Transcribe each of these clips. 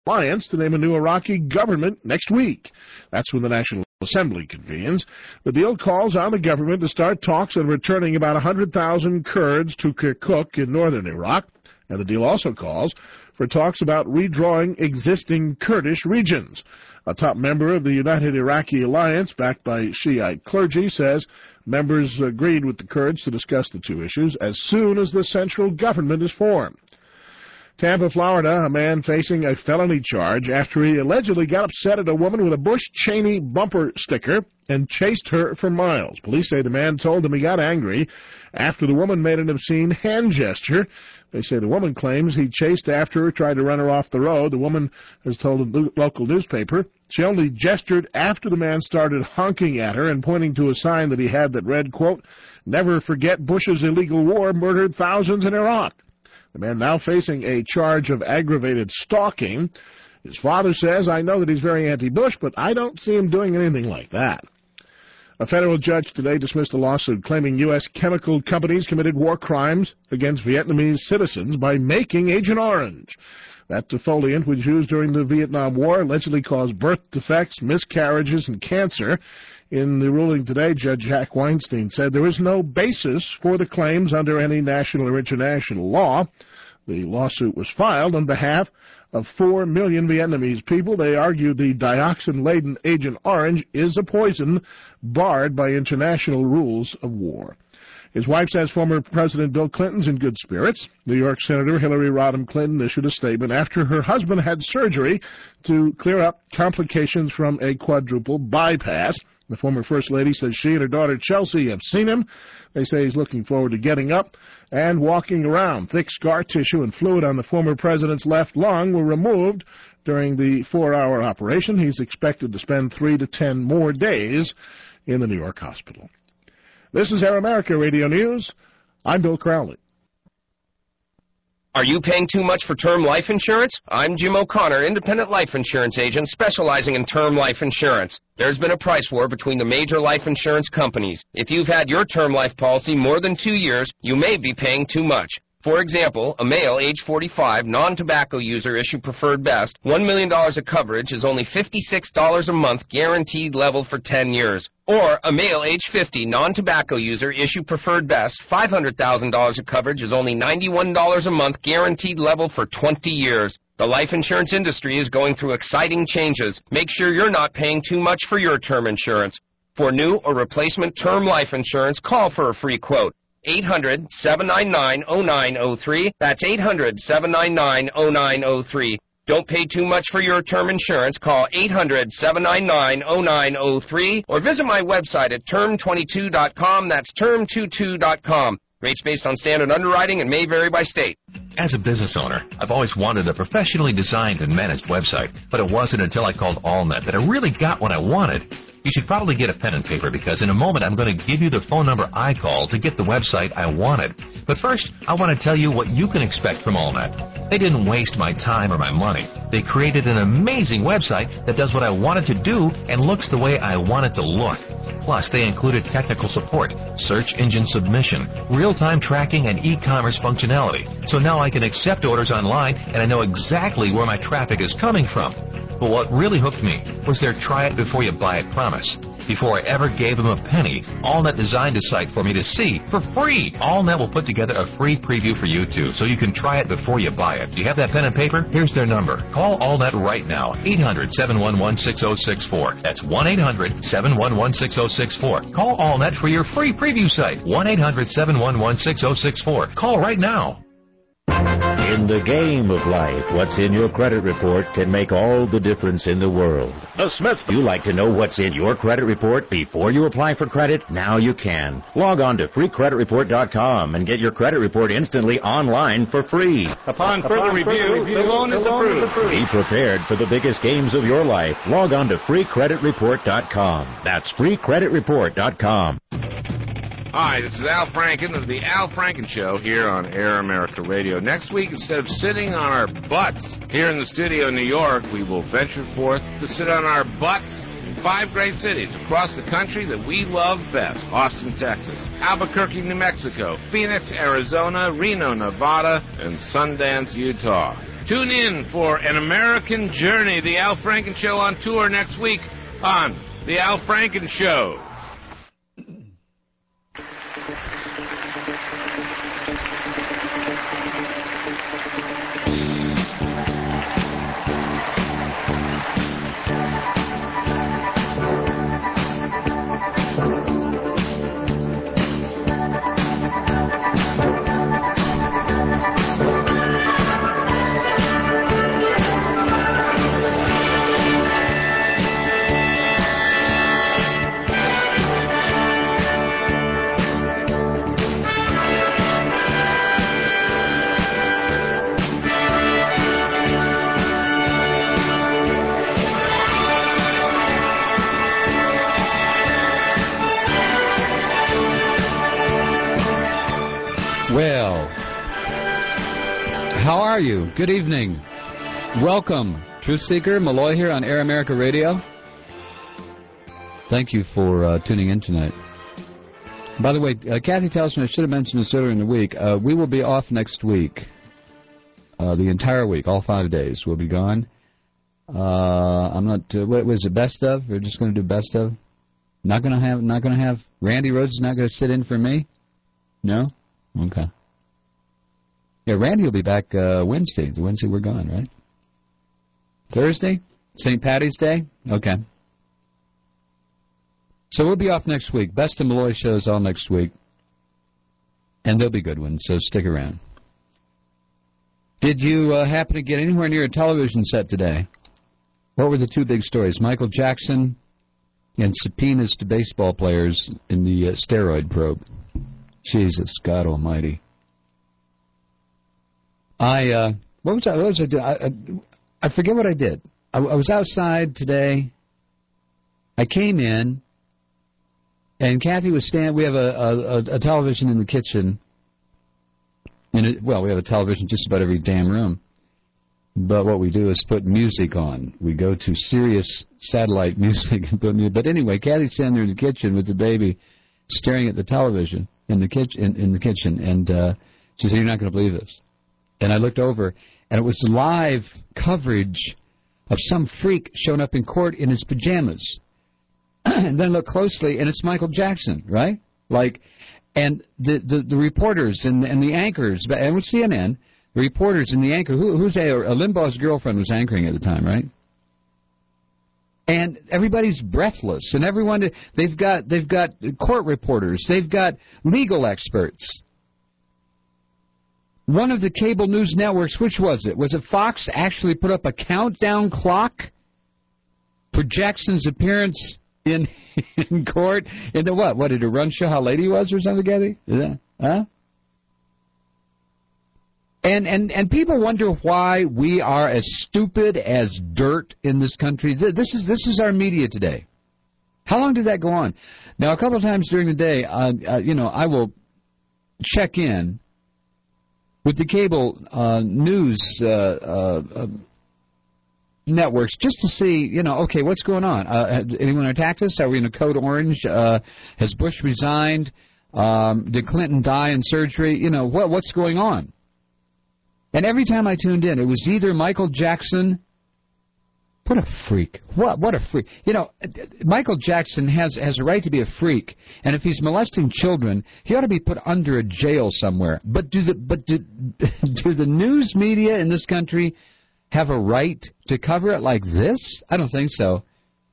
Alliance to name a new Iraqi government next week. That's when the National Assembly convenes. The deal calls on the government to start talks on returning about 100,000 Kurds to Kirkuk in northern Iraq, and the deal also calls for talks about redrawing existing Kurdish regions. A top member of the United Iraqi Alliance, backed by Shiite clergy, says members agreed with the Kurds to discuss the two issues as soon as the central government is formed. Tampa, Florida, a man facing a felony charge after he allegedly got upset at a woman with a Bush Cheney bumper sticker and chased her for miles. Police say the man told him he got angry after the woman made an obscene hand gesture. They say the woman claims he chased after her, tried to run her off the road. The woman has told a local newspaper she only gestured after the man started honking at her and pointing to a sign that he had that read, quote, "Never forget Bush's illegal war murdered thousands in Iraq." The man now facing a charge of aggravated stalking. His father says, "I know that he's very anti-Bush, but I don't see him doing anything like that." A federal judge today dismissed a lawsuit claiming U.S. chemical companies committed war crimes against Vietnamese citizens by making Agent Orange. That defoliant was used during the Vietnam War, allegedly caused birth defects, miscarriages, and cancer. In the ruling today, Judge Jack Weinstein said there is no basis for the claims under any national or international law. The lawsuit was filed on behalf of 4 million Vietnamese people. They argue the dioxin-laden Agent Orange is a poison barred by international rules of war. His wife says former President Bill Clinton's in good spirits. New York Senator Hillary Rodham Clinton issued a statement after her husband had surgery to clear up complications from a quadruple bypass. The former First Lady says she and her daughter Chelsea have seen him. They say he's looking forward to getting up and walking around. Thick scar tissue and fluid on the former president's left lung were removed during the 4-hour operation. He's expected to spend 3 to 10 more days in the New York hospital. This is Air America Radio News. I'm Bill Crowley. Are you paying too much for term life insurance? I'm Jim O'Connor, independent life insurance agent specializing in term life insurance. There's been a price war between the major life insurance companies. If you've had your term life policy more than 2 years, you may be paying too much. For example, a male age 45, non-tobacco user issue preferred best, $1 million of coverage is only $56 a month guaranteed level for 10 years. Or a male age 50, non-tobacco user issue preferred best, $500,000 of coverage is only $91 a month guaranteed level for 20 years. The life insurance industry is going through exciting changes. Make sure you're not paying too much for your term insurance. For new or replacement term life insurance, call for a free quote. 800-799-0903. That's 800-799-0903. Don't pay too much for your term insurance. Call 800-799-0903 or visit my website at term22.com. That's term22.com. Rates based on standard underwriting and may vary by state. As a business owner, I've always wanted a professionally designed and managed website, but it wasn't until I called AllNet that I really got what I wanted. You should probably get a pen and paper because in a moment I'm going to give you the phone number I called to get the website I wanted. But first, I want to tell you what you can expect from AllNet. They didn't waste my time or my money. They created an amazing website that does what I want it to do and looks the way I want it to look. Plus, they included technical support, search engine submission, real-time tracking, and e-commerce functionality. So now I can accept orders online and I know exactly where my traffic is coming from. But what really hooked me was their try-it-before-you-buy-it promise. Before I ever gave them a penny, AllNet designed a site for me to see for free. AllNet will put together a free preview for you, too, so you can try it before you buy it. Do you have that pen and paper? Here's their number. Call AllNet right now, 800-711-6064. That's 1-800-711-6064. Call AllNet for your free preview site, 1-800-711-6064. Call right now. In the game of life, what's in your credit report can make all the difference in the world. Smith, you like to know what's in your credit report before you apply for credit? Now you can. Log on to freecreditreport.com and get your credit report instantly online for free. Upon further review, the loan is approved. Be prepared for the biggest games of your life. Log on to freecreditreport.com. That's freecreditreport.com. Hi, this is Al Franken of The Al Franken Show here on Air America Radio. Next week, instead of sitting on our butts here in the studio in New York, we will venture forth to sit on our butts in 5 great cities across the country that we love best. Austin, Texas, Albuquerque, New Mexico, Phoenix, Arizona, Reno, Nevada, and Sundance, Utah. Tune in for An American Journey, the Al Franken Show on tour next week on The Al Franken Show. Well, how are you? Good evening. Welcome, Truth Seeker. Malloy here on Air America Radio. Thank you for tuning in tonight. By the way, Kathy tells me I should have mentioned this earlier in the week. We will be off next week. The entire week, all 5 days, we'll be gone. I'm not. What is it? Best of? We're just going to do best of. Not going to have. Randy Rhodes is not going to sit in for me. No. Okay. Yeah, Randy will be back Wednesday. The Wednesday we're gone, right? Thursday? St. Patty's Day? Okay. So we'll be off next week. Best of Malloy shows all next week. And they'll be good ones, so stick around. Did you happen to get anywhere near a television set today? What were the two big stories? Michael Jackson and subpoenas to baseball players in the steroid probe. Jesus, God Almighty. What was I doing? I forget what I did. I was outside today. I came in, and Kathy was standing. We have a television in the kitchen. We have a television just about every damn room. But what we do is put music on. We go to Sirius satellite music and put music. But anyway, Kathy's standing there in the kitchen with the baby, staring at the television in the kitchen, and she said, "You're not going to believe this." And I looked over, and it was live coverage of some freak showing up in court in his pajamas. And then look closely, and it's Michael Jackson, right? And the reporters and the anchors, and with CNN, the reporters and the anchor, who's Limbaugh's girlfriend was anchoring at the time, right? And everybody's breathless, and everyone, they've got court reporters, they've got legal experts. One of the cable news networks, which was it? Was it Fox? Actually put up a countdown clock for Jackson's appearance in court. In the what? What did it run show how late he was or something, Kathy? Huh? And people wonder why we are as stupid as dirt in this country. This is our media today. How long did that go on? Now, a couple of times during the day, I will check in with the cable news networks just to see, okay, what's going on? Anyone attacked us? Are we in a code orange? Has Bush resigned? Did Clinton die in surgery? What's going on? And every time I tuned in, it was either Michael Jackson. What a freak. What a freak. Michael Jackson has a right to be a freak, and if he's molesting children, he ought to be put under a jail somewhere. But do the news media in this country have a right to cover it like this? I don't think so.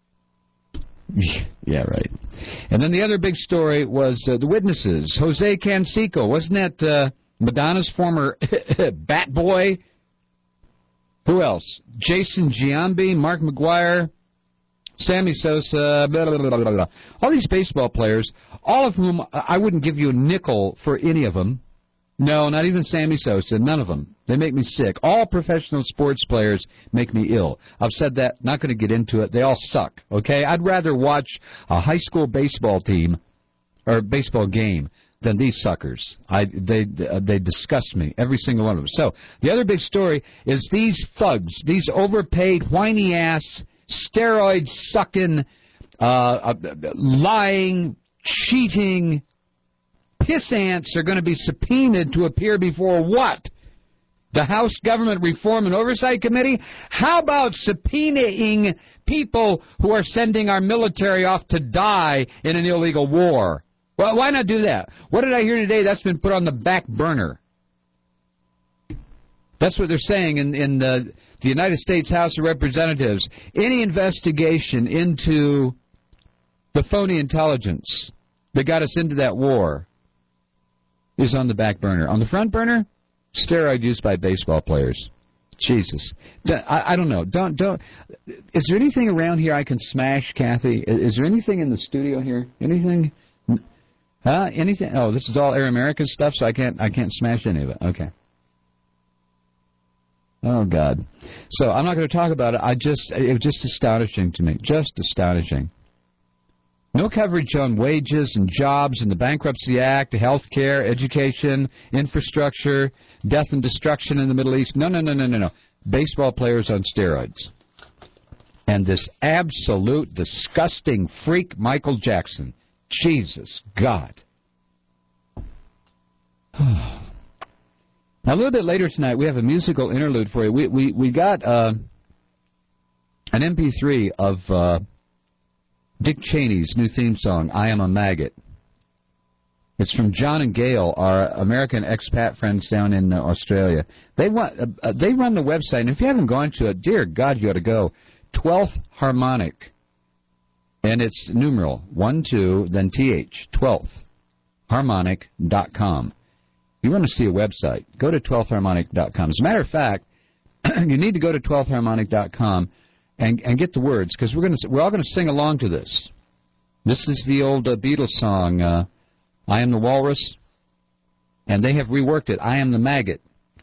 Yeah, right. And then the other big story was the witnesses. Jose Canseco, wasn't that Madonna's former bat boy? Who else? Jason Giambi, Mark McGuire, Sammy Sosa, blah, blah, blah, blah, blah. All these baseball players, all of whom I wouldn't give you a nickel for any of them. No, not even Sammy Sosa, none of them. They make me sick. All professional sports players make me ill. I've said that, not going to get into it. They all suck, okay? I'd rather watch a high school baseball team or baseball game than these suckers. They disgust me, every single one of them. So the other big story is these thugs, these overpaid, whiny-ass, steroid-sucking, lying, cheating piss ants are going to be subpoenaed to appear before what? The House Government Reform and Oversight Committee? How about subpoenaing people who are sending our military off to die in an illegal war? Well, why not do that? What did I hear today? That's been put on the back burner. That's what they're saying in the United States House of Representatives. Any investigation into the phony intelligence that got us into that war is on the back burner. On the front burner, steroid use by baseball players. Jesus. I don't know. Don't. Is there anything around here I can smash, Kathy? Is there anything in the studio here? Anything? Anything? Oh, this is all Air America stuff, so I can't smash any of it. Okay. Oh, God. So I'm not going to talk about it. It was just astonishing to me. Just astonishing. No coverage on wages and jobs and the Bankruptcy Act, health care, education, infrastructure, death and destruction in the Middle East. No. Baseball players on steroids. And this absolute disgusting freak, Michael Jackson. Jesus God. Now, a little bit later tonight, we have a musical interlude for you. We got an MP3 of Dick Cheney's new theme song, I Am a Maggot. It's from John and Gail, our American expat friends down in Australia. They run the website, and if you haven't gone to it, dear God, you ought to go. 12th Harmonic, and it's numeral 1, 2, then TH, 12th harmonic.com. You want to see a website, go to 12thharmonic.com. As a matter of fact, you need to go to 12thharmonic.com and get the words, because we're all going to sing along to this. This is the old Beatles song, I Am the Walrus, and they have reworked it, I Am the Maggot.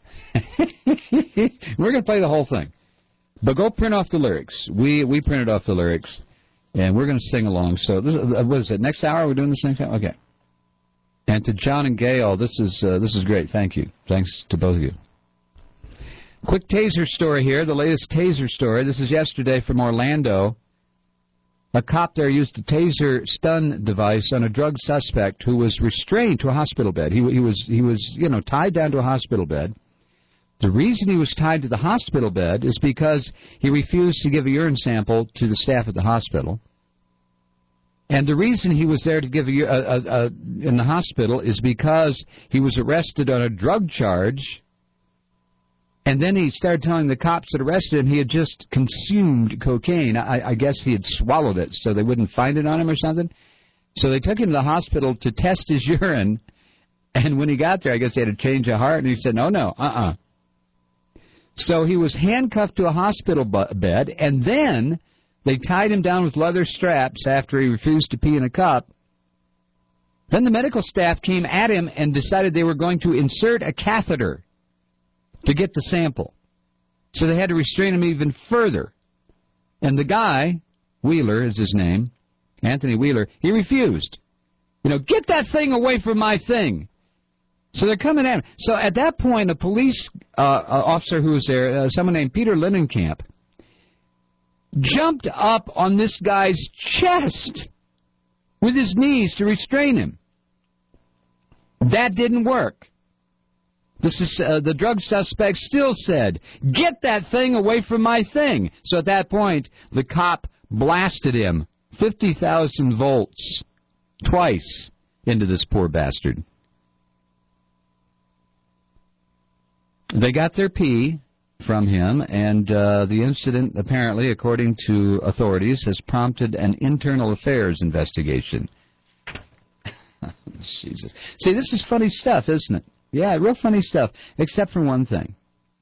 We're going to play the whole thing. But go print off the lyrics. We printed off the lyrics, and we're going to sing along. So, what is it, next hour? We're doing this next hour? Okay. And to John and Gail, this is great. Thank you. Thanks to both of you. Quick taser story here, the latest taser story. This is yesterday from Orlando. A cop there used a taser stun device on a drug suspect who was restrained to a hospital bed. He was tied down to a hospital bed. The reason he was tied to the hospital bed is because he refused to give a urine sample to the staff at the hospital. And the reason he was there to give in the hospital is because he was arrested on a drug charge. And then he started telling the cops that arrested him he had just consumed cocaine. I guess he had swallowed it so they wouldn't find it on him or something. So they took him to the hospital to test his urine. And when he got there, I guess he had a change of heart. And he said, no, So he was handcuffed to a hospital bed. And then they tied him down with leather straps after he refused to pee in a cup. Then the medical staff came at him and decided they were going to insert a catheter to get the sample. So they had to restrain him even further. And the guy, Wheeler is his name, Anthony Wheeler, he refused. Get that thing away from my thing. So they're coming at him. So at that point, a police officer who was there, someone named Peter Lindenkamp, jumped up on this guy's chest with his knees to restrain him. That didn't work. The drug suspect still said, get that thing away from my thing. So at that point, the cop blasted him 50,000 volts twice into this poor bastard. They got their pee from him, and the incident, apparently, according to authorities, has prompted an internal affairs investigation. Jesus. See, this is funny stuff, isn't it? Yeah, real funny stuff, except for one thing.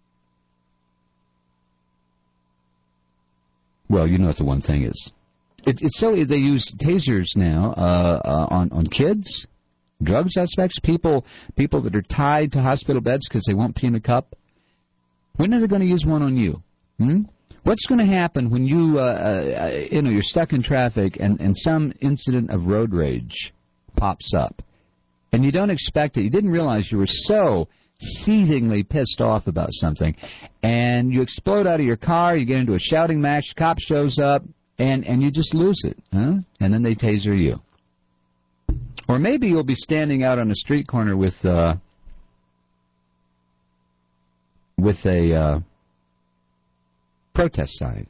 Well, you know what the one thing is. It's silly they use tasers now on kids, drug suspects, people that are tied to hospital beds because they won't pee in a cup. When are they going to use one on you? What's going to happen when you're stuck in traffic and some incident of road rage pops up? And you don't expect it. You didn't realize you were so seethingly pissed off about something. And you explode out of your car, you get into a shouting match, cop shows up, and you just lose it. Huh? And then they taser you. Or maybe you'll be standing out on a street corner with with a protest sign.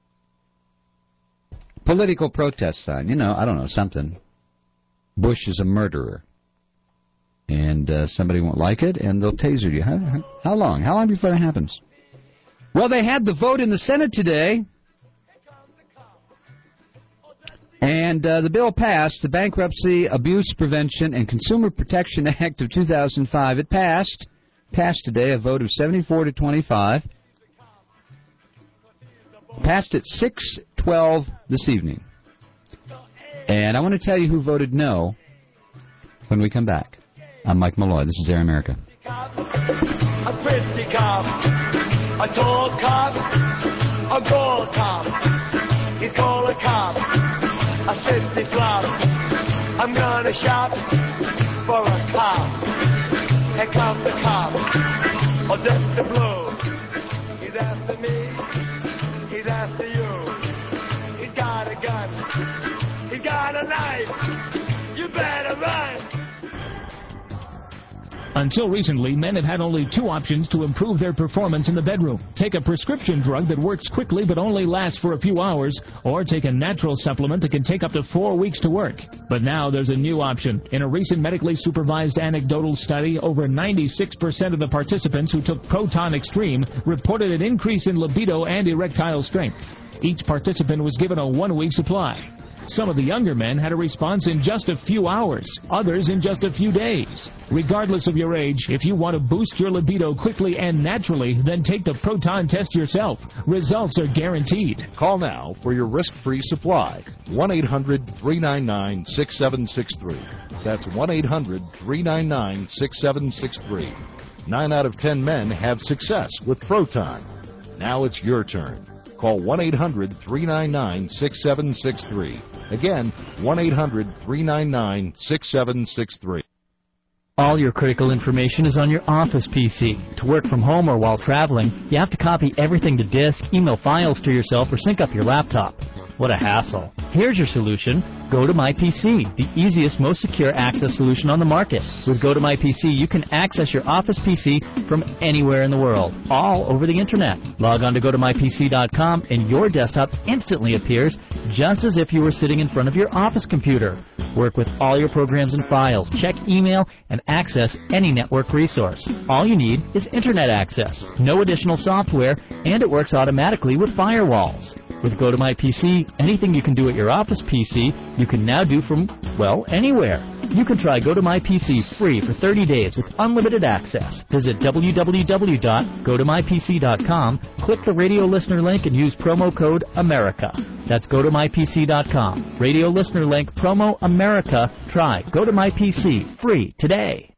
Political protest sign. You know, I don't know, something. Bush is a murderer. And somebody won't like it, and they'll taser you. How long? How long before that happens? Well, they had the vote in the Senate today. And the bill passed, the Bankruptcy, Abuse Prevention, and Consumer Protection Act of 2005. It passed today, a vote of 74 to 25. Passed at 6:12 this evening. And I want to tell you who voted no when we come back. I'm Mike Malloy. This is Air America. A thrifty cop, a tall cop, a gold cop. He's called a cop. A 50 flop. I'm gonna shop for a cop. Here comes the cop. Oh, just the blue. He's after me. He's after you. He's got a gun. He's got a knife. You better run. Until recently, men have had only two options to improve their performance in the bedroom. Take a prescription drug that works quickly but only lasts for a few hours, or take a natural supplement that can take up to 4 weeks to work. But now there's a new option. In a recent medically supervised anecdotal study, over 96% of the participants who took Proton Extreme reported an increase in libido and erectile strength. Each participant was given a 1-week supply. Some of the younger men had a response in just a few hours, others in just a few days. Regardless of your age, if you want to boost your libido quickly and naturally, then take the Proton test yourself. Results are guaranteed. Call now for your risk-free supply. 1-800-399-6763. That's 1-800-399-6763. 9 out of 10 men have success with Proton. Now it's your turn. Call 1-800-399-6763. Again, 1-800-399-6763. All your critical information is on your office PC. To work from home or while traveling, you have to copy everything to disk, email files to yourself, or sync up your laptop. What a hassle. Here's your solution. Go to MyPC, the easiest, most secure access solution on the market. With Go to MyPC, you can access your office PC from anywhere in the world, all over the Internet. Log on to GoToMyPC.com, and your desktop instantly appears just as if you were sitting in front of your office computer. Work with all your programs and files, check email, and access any network resource. All you need is Internet access, no additional software, and it works automatically with firewalls. With Go to MyPC, anything you can do at your office PC, you can now do from, well, anywhere. You can try Go to MyPC free for 30 days with unlimited access. Visit www.gotomypc.com, click the radio listener link, and use promo code AMERICA. That's gotomypc.com. Radio listener link, promo AMERICA. Try Go to MyPC free today.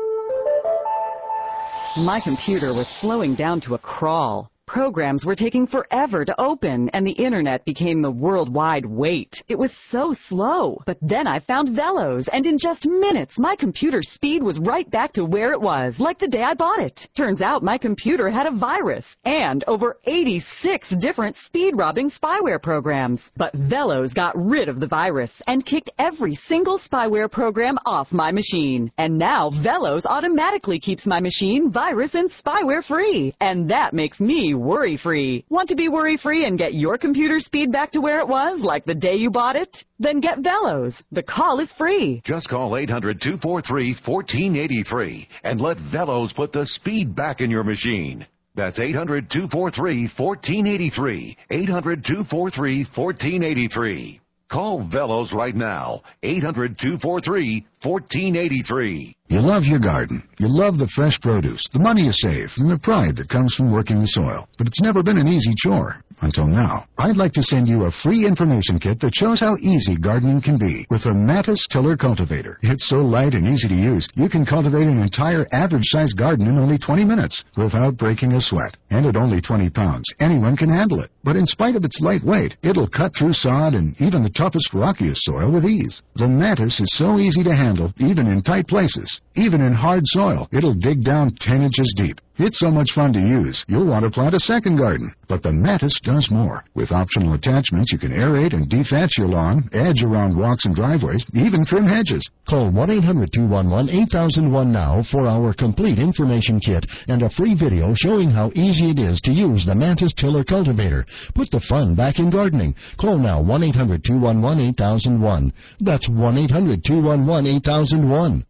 My computer was slowing down to a crawl. Programs were taking forever to open, and the Internet became the worldwide wait. It was so slow. But then I found Velos, and in just minutes, my computer speed was right back to where it was, like the day I bought it. Turns out my computer had a virus, and over 86 different speed-robbing spyware programs. But Velos got rid of the virus, and kicked every single spyware program off my machine. And now Velos automatically keeps my machine virus and spyware-free. And that makes me worry-free. Want to be worry-free and get your computer speed back to where it was, like the day you bought it? Then get Velos. The call is free. Just call 800-243-1483 and let Velos put the speed back in your machine. That's 800-243-1483. 800-243-1483. Call Velos right now. 800-243-1483. You love your garden. You love the fresh produce, the money you save, and the pride that comes from working the soil. But it's never been an easy chore. Until now. I'd like to send you a free information kit that shows how easy gardening can be with a Matus Tiller Cultivator. It's so light and easy to use, you can cultivate an entire average-sized garden in only 20 minutes without breaking a sweat. And at only 20 pounds, anyone can handle it. But in spite of its light weight, it'll cut through sod and even the toughest, rockiest soil with ease. The Matus is so easy to handle, even in tight places. Even in hard soil, it'll dig down 10 inches deep. It's so much fun to use, you'll want to plant a second garden. But the Mattis does more. With optional attachments, you can aerate and dethatch your lawn, edge around walks and driveways, even trim hedges. Call 1-800-211-8001 now for our complete information kit and a free video showing how easy it is to use the Mantis Tiller Cultivator. Put the fun back in gardening. Call now 1-800-211-8001. That's 1-800-211-8001.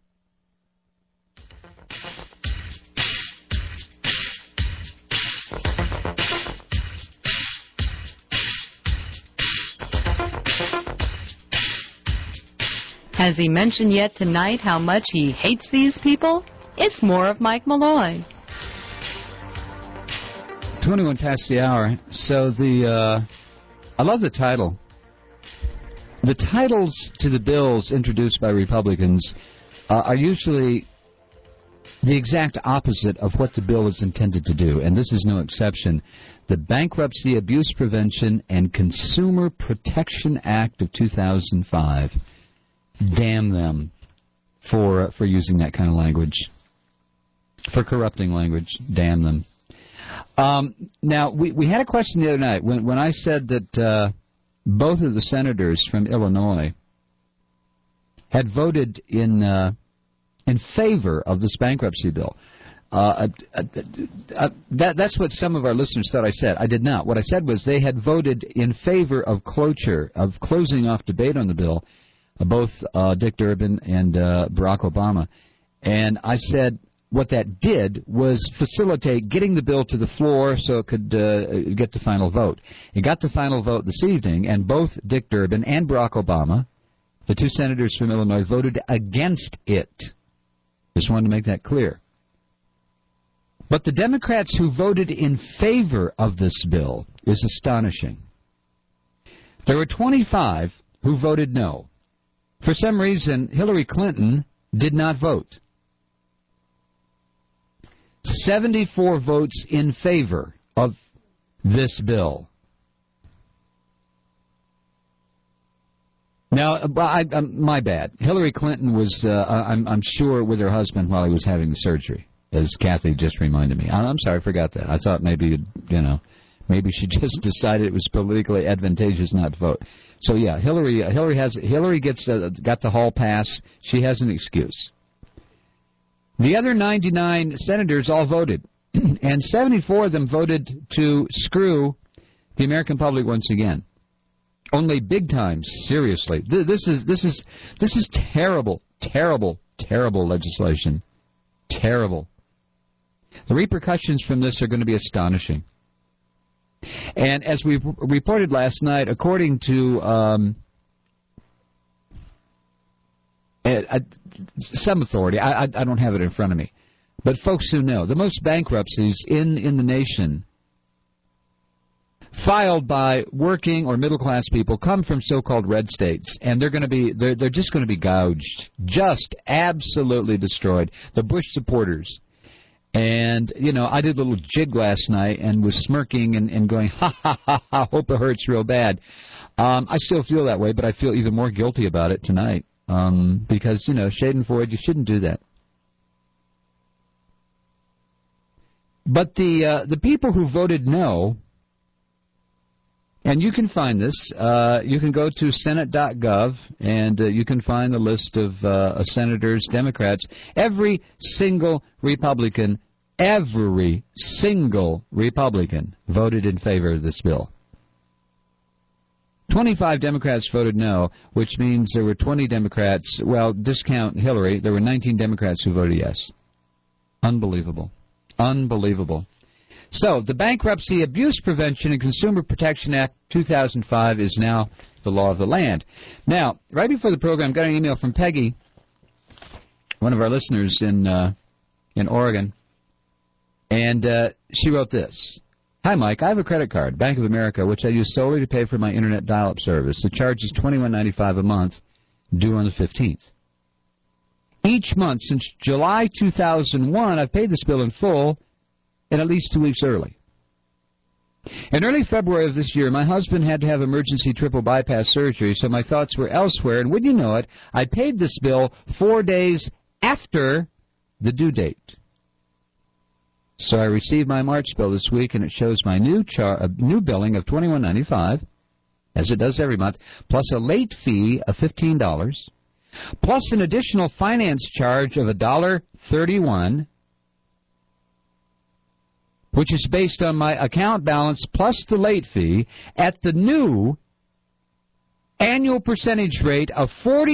Has he mentioned yet tonight how much he hates these people? It's more of Mike Malloy. 21 past the hour. So I love the title. The titles to the bills introduced by Republicans are usually the exact opposite of what the bill is intended to do, and this is no exception. The Bankruptcy Abuse Prevention and Consumer Protection Act of 2005. Damn them for using that kind of language, for corrupting language. Damn them. Now, we had a question the other night when I said that both of the senators from Illinois had voted in favor of this bankruptcy bill. That's what some of our listeners thought I said. I did not. What I said was they had voted in favor of closing off debate on the bill, both Dick Durbin and Barack Obama. And I said what that did was facilitate getting the bill to the floor so it could get the final vote. It got the final vote this evening, and both Dick Durbin and Barack Obama, the two senators from Illinois, voted against it. Just wanted to make that clear. But the Democrats who voted in favor of this bill is astonishing. There were 25 who voted no. For some reason, Hillary Clinton did not vote. 74 votes in favor of this bill. Now, my bad. Hillary Clinton was, I'm sure, with her husband while he was having the surgery, as Kathy just reminded me. I'm sorry, I forgot that. I thought maybe, maybe she just decided it was politically advantageous not to vote. So yeah, Hillary gets got the hall pass. She has an excuse. The other 99 senators all voted, and 74 of them voted to screw the American public once again. Only big time, seriously. This is terrible, terrible, terrible legislation. Terrible. The repercussions from this are going to be astonishing. And as we reported last night, according to some authority, I don't have it in front of me, but folks who know, the most bankruptcies in the nation filed by working or middle-class people come from so-called red states, and they're just going to be gouged, just absolutely destroyed. The Bush supporters. And, I did a little jig last night and was smirking and going, ha, ha, ha, ha, hope it hurts real bad. I still feel that way, but I feel even more guilty about it tonight because, Schadenfreude, you shouldn't do that. But the people who voted no, and you can find this, you can go to Senate.gov, and you can find the list of senators, Democrats. Every single Republican voted in favor of this bill. 25 Democrats voted no, which means there were 20 Democrats, well, discount Hillary, there were 19 Democrats who voted yes. Unbelievable. Unbelievable. So, the Bankruptcy Abuse Prevention and Consumer Protection Act 2005 is now the law of the land. Now, right before the program, got an email from Peggy, one of our listeners in Oregon, and she wrote this. Hi, Mike. I have a credit card, Bank of America, which I use solely to pay for my Internet dial-up service. The charge is $21.95 a month, due on the 15th. Each month since July 2001, I've paid this bill in full, and at least 2 weeks early. In early February of this year, my husband had to have emergency triple bypass surgery, so my thoughts were elsewhere, and would you know it, I paid this bill 4 days after the due date. So I received my March bill this week, and it shows my new billing of $21.95, as it does every month, plus a late fee of $15, plus an additional finance charge of $1.31, which is based on my account balance plus the late fee at the new annual percentage rate of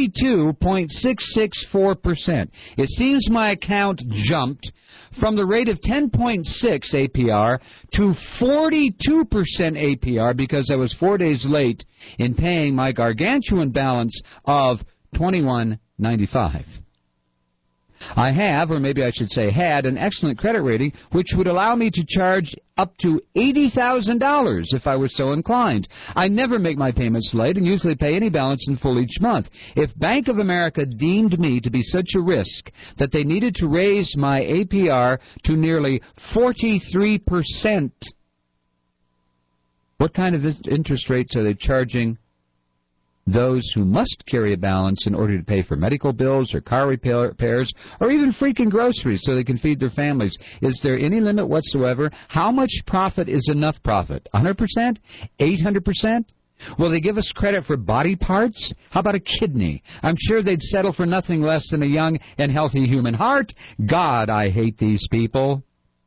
42.664%. It seems my account jumped from the rate of 10.6 APR to 42% APR because I was 4 days late in paying my gargantuan balance of $21.95. I have, or maybe I should say had, an excellent credit rating, which would allow me to charge up to $80,000 if I were so inclined. I never make my payments late and usually pay any balance in full each month. If Bank of America deemed me to be such a risk that they needed to raise my APR to nearly 43%, what kind of interest rates are they charging those who must carry a balance in order to pay for medical bills or car repairs or even freaking groceries so they can feed their families? Is there any limit whatsoever? How much profit is enough profit? 100%? 800%? Will they give us credit for body parts? How about a kidney? I'm sure they'd settle for nothing less than a young and healthy human heart. God, I hate these people.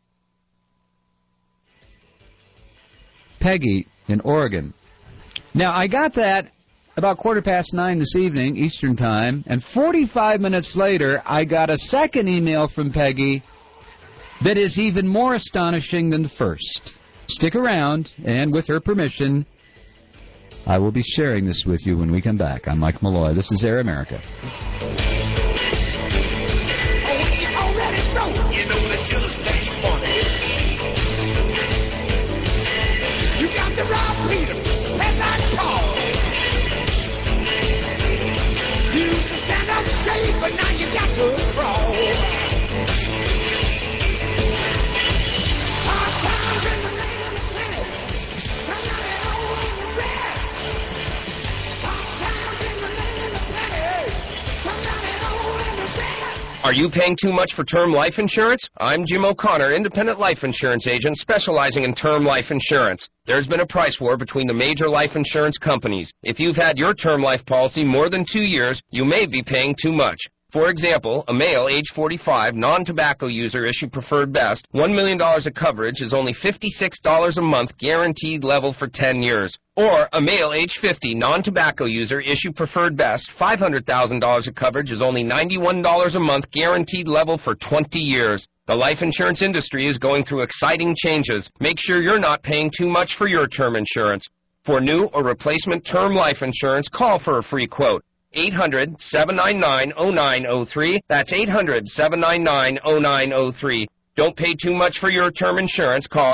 Peggy in Oregon. Now, I got that about 9:15 this evening, Eastern Time, and 45 minutes later, I got a second email from Peggy that is even more astonishing than the first. Stick around, and with her permission, I will be sharing this with you when we come back. I'm Mike Malloy. This is Air America. You got to rob Peter, headline Paul. You used to stand up straight, but now you got to crawl. Hard times in the land of plenty, somebody owing the rest. Hard times in the land of plenty, somebody owing the rest. Are you paying too much for term life insurance? I'm Jim O'Connor, independent life insurance agent specializing in term life insurance. There's been a price war between the major life insurance companies. If you've had your term life policy more than 2 years, you may be paying too much. For example, a male, age 45, non-tobacco user, issued Preferred Best, $1 million of coverage is only $56 a month, guaranteed level for 10 years. Or a male, age 50, non-tobacco user, issued Preferred Best, $500,000 of coverage is only $91 a month, guaranteed level for 20 years. The life insurance industry is going through exciting changes. Make sure you're not paying too much for your term insurance. For new or replacement term life insurance, call for a free quote. 800-799-0903. That's 800-799-0903. Don't pay too much for your term insurance. Call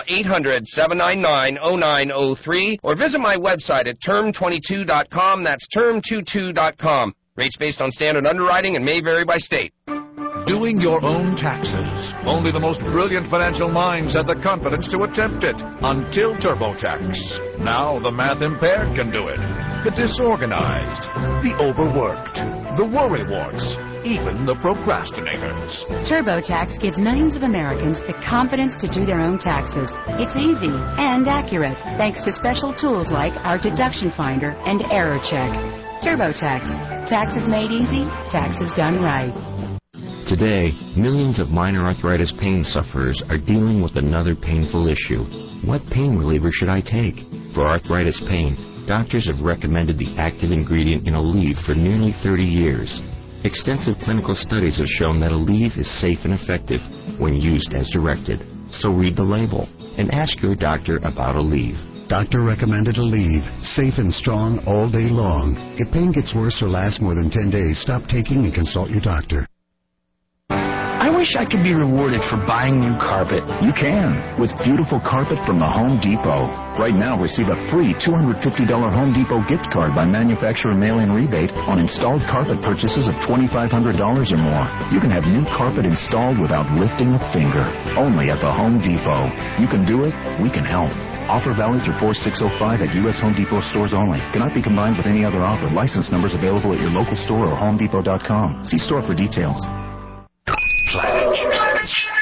800-799-0903 or visit my website at term22.com. That's term22.com. Rates based on standard underwriting and may vary by state. Doing your own taxes. Only the most brilliant financial minds had the confidence to attempt it until TurboTax. Now the math impaired can do it. The disorganized, the overworked, the worrywarts, even the procrastinators. TurboTax gives millions of Americans the confidence to do their own taxes. It's easy and accurate thanks to special tools like our Deduction Finder and Error Check. TurboTax. Taxes made easy, taxes done right. Today, millions of minor arthritis pain sufferers are dealing with another painful issue. What pain reliever should I take? For arthritis pain, doctors have recommended the active ingredient in Aleve for nearly 30 years. Extensive clinical studies have shown that Aleve is safe and effective when used as directed. So read the label and ask your doctor about Aleve. Doctor recommended Aleve, safe and strong all day long. If pain gets worse or lasts more than 10 days, stop taking and consult your doctor. I wish I could be rewarded for buying new carpet. You can, with beautiful carpet from the Home Depot. Right now, receive a free $250 Home Depot gift card by manufacturer mail-in rebate on installed carpet purchases of $2,500 or more. You can have new carpet installed without lifting a finger. Only at the Home Depot. You can do it, we can help. Offer valid through 4605 at U.S. Home Depot stores only. Cannot be combined with any other offer. License numbers available at your local store or homedepot.com. See store for details.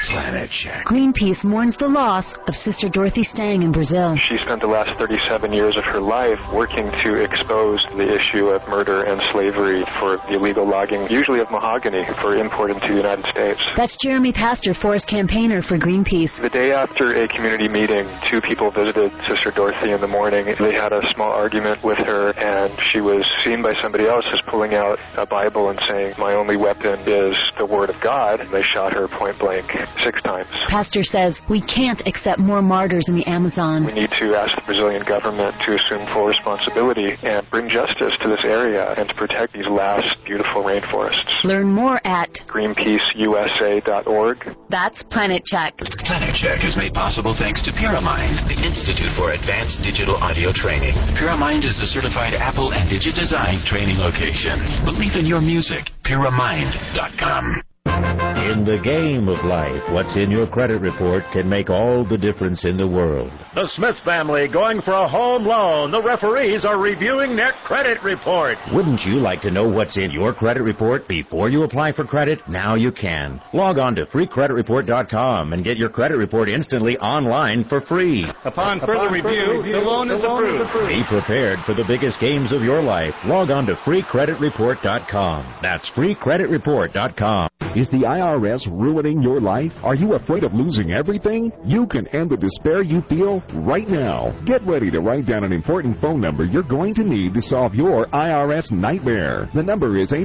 Planet Check. Greenpeace mourns the loss of Sister Dorothy Stang in Brazil. She spent the last 37 years of her life working to expose the issue of murder and slavery for the illegal logging, usually of mahogany, for import into the United States. That's Jeremy Pastor, forest campaigner for Greenpeace. The day after a community meeting, two people visited Sister Dorothy in the morning. They had a small argument with her, and she was seen by somebody else as pulling out a Bible and saying, "My only weapon is the Word of God." They shot her point blank 6 times. Pastor says we can't accept more martyrs in the Amazon. We need to ask the Brazilian government to assume full responsibility and bring justice to this area and to protect these last beautiful rainforests. Learn more at greenpeaceusa.org. That's Planet Check. Planet Check is made possible thanks to Puramind, the Institute for Advanced Digital Audio Training. Puramind is a certified Apple and Digitized training location. Believe in your music. Puramind.com. In the game of life, what's in your credit report can make all the difference in the world. The Smith family going for a home loan. The referees are reviewing their credit report. Wouldn't you like to know what's in your credit report before you apply for credit? Now you can. Log on to freecreditreport.com and get your credit report instantly online for free. Upon further review, the loan is approved. Be prepared for the biggest games of your life. Log on to freecreditreport.com. That's freecreditreport.com. Is the IRS ruining your life? Are you afraid of losing everything? You can end the despair you feel right now. Get ready to write down an important phone number you're going to need to solve your IRS nightmare. The number is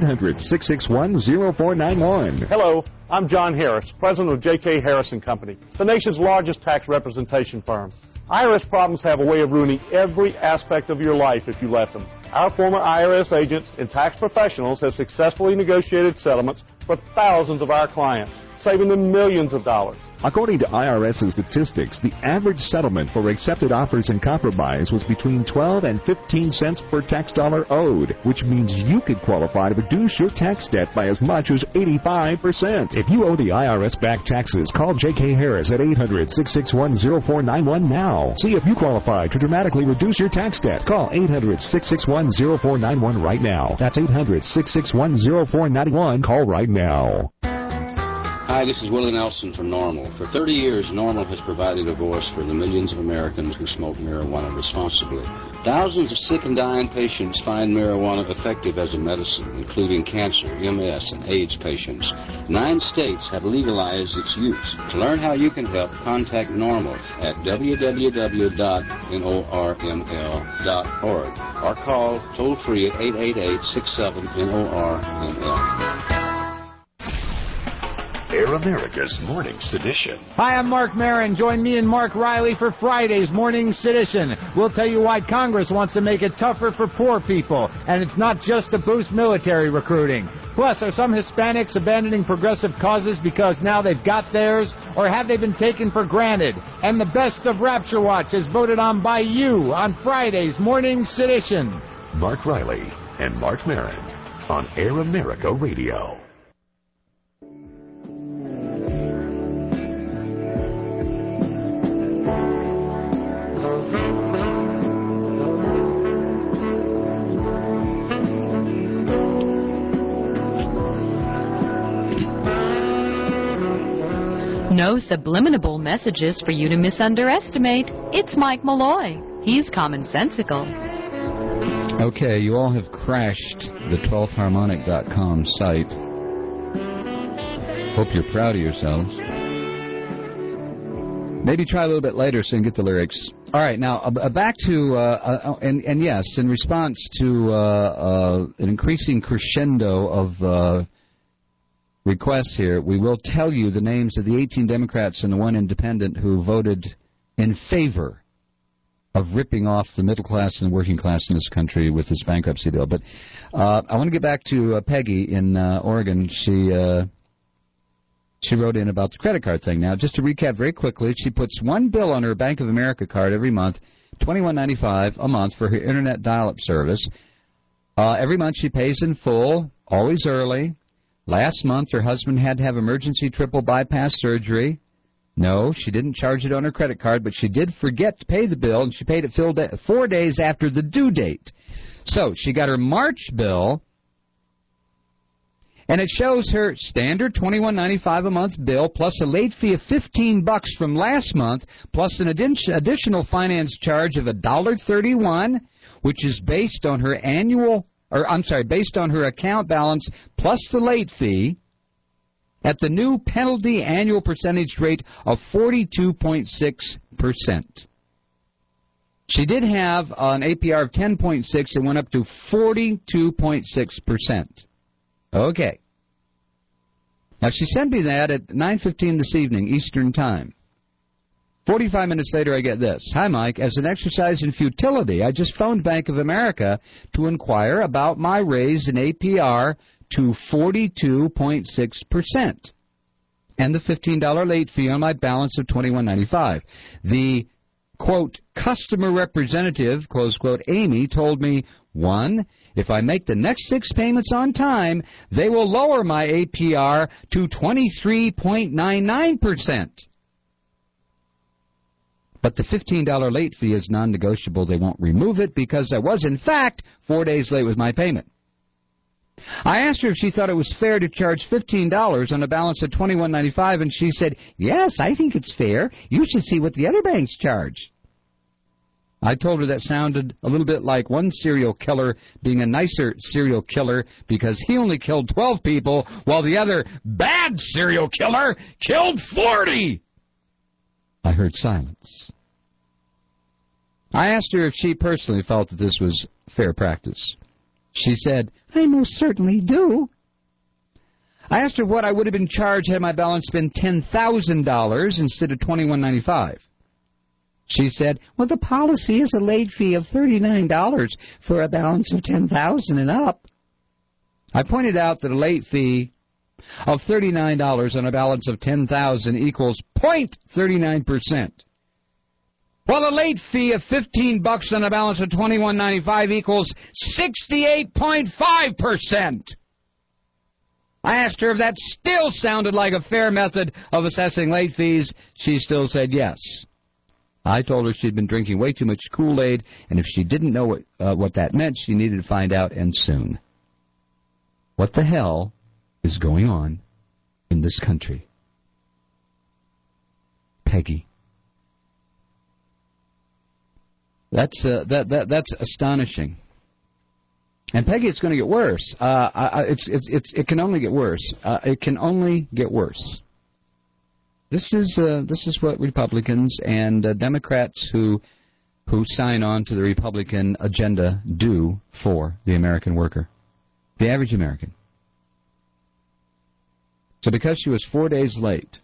800-661-0491. Hello, I'm John Harris, president of J.K. Harris & Company, the nation's largest tax representation firm. IRS problems have a way of ruining every aspect of your life if you let them. Our former IRS agents and tax professionals have successfully negotiated settlements for thousands of our clients, saving them millions of dollars. According to IRS statistics, the average settlement for accepted offers and compromise was between 12 and 15 cents per tax dollar owed, which means you could qualify to reduce your tax debt by as much as 85%. If you owe the IRS back taxes, call J.K. Harris at 800-661-0491 now. See if you qualify to dramatically reduce your tax debt. Call 800-661-0491 right now. That's 800-661-0491. Call right now. Hi, this is Willie Nelson from NORML. For 30 years, NORML has provided a voice for the millions of Americans who smoke marijuana responsibly. Thousands of sick and dying patients find marijuana effective as a medicine, including cancer, MS, and AIDS patients. 9 states have legalized its use. To learn how you can help, contact NORML at www.norml.org or call toll-free at 888-67-NORML. Air America's Morning Sedition. Hi, I'm Mark Maron. Join me and Mark Riley for Friday's Morning Sedition. We'll tell you why Congress wants to make it tougher for poor people, and it's not just to boost military recruiting. Plus, are some Hispanics abandoning progressive causes because now they've got theirs, or have they been taken for granted? And the best of Rapture Watch is voted on by you on Friday's Morning Sedition. Mark Riley and Mark Maron on Air America Radio. No subliminal messages for you to misunderestimate. It's Mike Malloy. He's commonsensical. Okay, you all have crashed the 12thharmonic.com site. Hope you're proud of yourselves. Maybe try a little bit later so you can get the lyrics. All right, now back to, and yes, in response to an increasing crescendo of requests here, we will tell you the names of the 18 Democrats and the 1 independent who voted in favor of ripping off the middle class and the working class in this country with this bankruptcy bill. But I want to get back to Peggy in Oregon. She wrote in about the credit card thing. Now, just to recap very quickly, she puts one bill on her Bank of America card every month, $21.95 a month for her internet dial-up service. Every month she pays in full, always early. Last month, her husband had to have emergency triple bypass surgery. No, she didn't charge it on her credit card, but she did forget to pay the bill, and she paid it 4 days after the due date. So she got her March bill, And it shows her standard $21.95 a month bill plus a late fee of $15 from last month plus an additional finance charge of $1.31, which is based on her based on her account balance plus the late fee at the new penalty annual percentage rate of 42.6%. She did have an APR of 10.6. It went up to 42.6%. Okay. Now, she sent me that at 9:15 this evening, Eastern Time. 45 minutes later, I get this. Hi, Mike. As an exercise in futility, I just phoned Bank of America to inquire about my raise in APR to 42.6% and the $15 late fee on my balance of $21.95. The, quote, customer representative, close quote, Amy, told me, 1, if I make the next 6 payments on time, they will lower my APR to 23.99%. But the $15 late fee is non-negotiable. They won't remove it because I was, in fact, 4 days late with my payment. I asked her if she thought it was fair to charge $15 on a balance of $21.95, and she said, yes, I think it's fair. You should see what the other banks charge. I told her that sounded a little bit like one serial killer being a nicer serial killer because he only killed 12 people while the other bad serial killer killed 40. I heard silence. I asked her if she personally felt that this was fair practice. She said, I most certainly do. I asked her what I would have been charged had my balance been $10,000 instead of $21.95. She said, well, the policy is a late fee of $39 for a balance of $10,000 and up. I pointed out that a late fee of $39 on a balance of $10,000 equals 0.39%. Well, a late fee of $15 on a balance of $21.95 equals 68.5%. I asked her if that still sounded like a fair method of assessing late fees. She still said yes. I told her she'd been drinking way too much Kool-Aid, and if she didn't know what that meant, she needed to find out, and soon. What the hell is going on in this country? Peggy. That's astonishing. And Peggy, it's going to get worse. It can only get worse. It can only get worse. This is what Republicans and Democrats who sign on to the Republican agenda do for the American worker, the average American. So because she was 4 days late,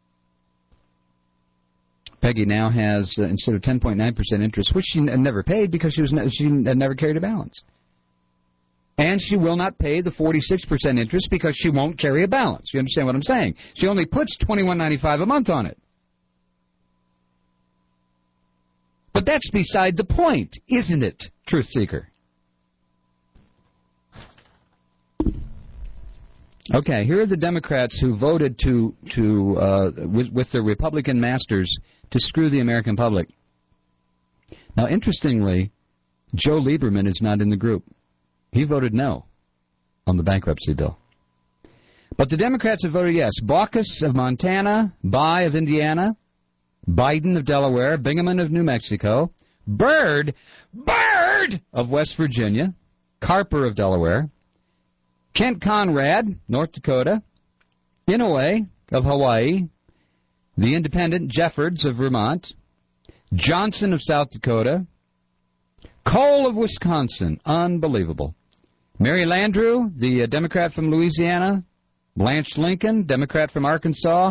Peggy now has, instead of 10.9% interest, which she never paid because she had never carried a balance. And she will not pay the 46% interest because she won't carry a balance. You understand what I'm saying? She only puts $21.95 a month on it. But that's beside the point, isn't it, Truth Seeker? Okay, here are the Democrats who voted with their Republican masters to screw the American public. Now, interestingly, Joe Lieberman is not in the group. He voted no on the bankruptcy bill. But the Democrats have voted yes. Baucus of Montana, Bayh of Indiana, Biden of Delaware, Bingaman of New Mexico, Byrd of West Virginia, Carper of Delaware, Kent Conrad, North Dakota, Inouye of Hawaii, the Independent Jeffords of Vermont, Johnson of South Dakota, Cole of Wisconsin, unbelievable. Mary Landrieu, the Democrat from Louisiana, Blanche Lincoln, Democrat from Arkansas,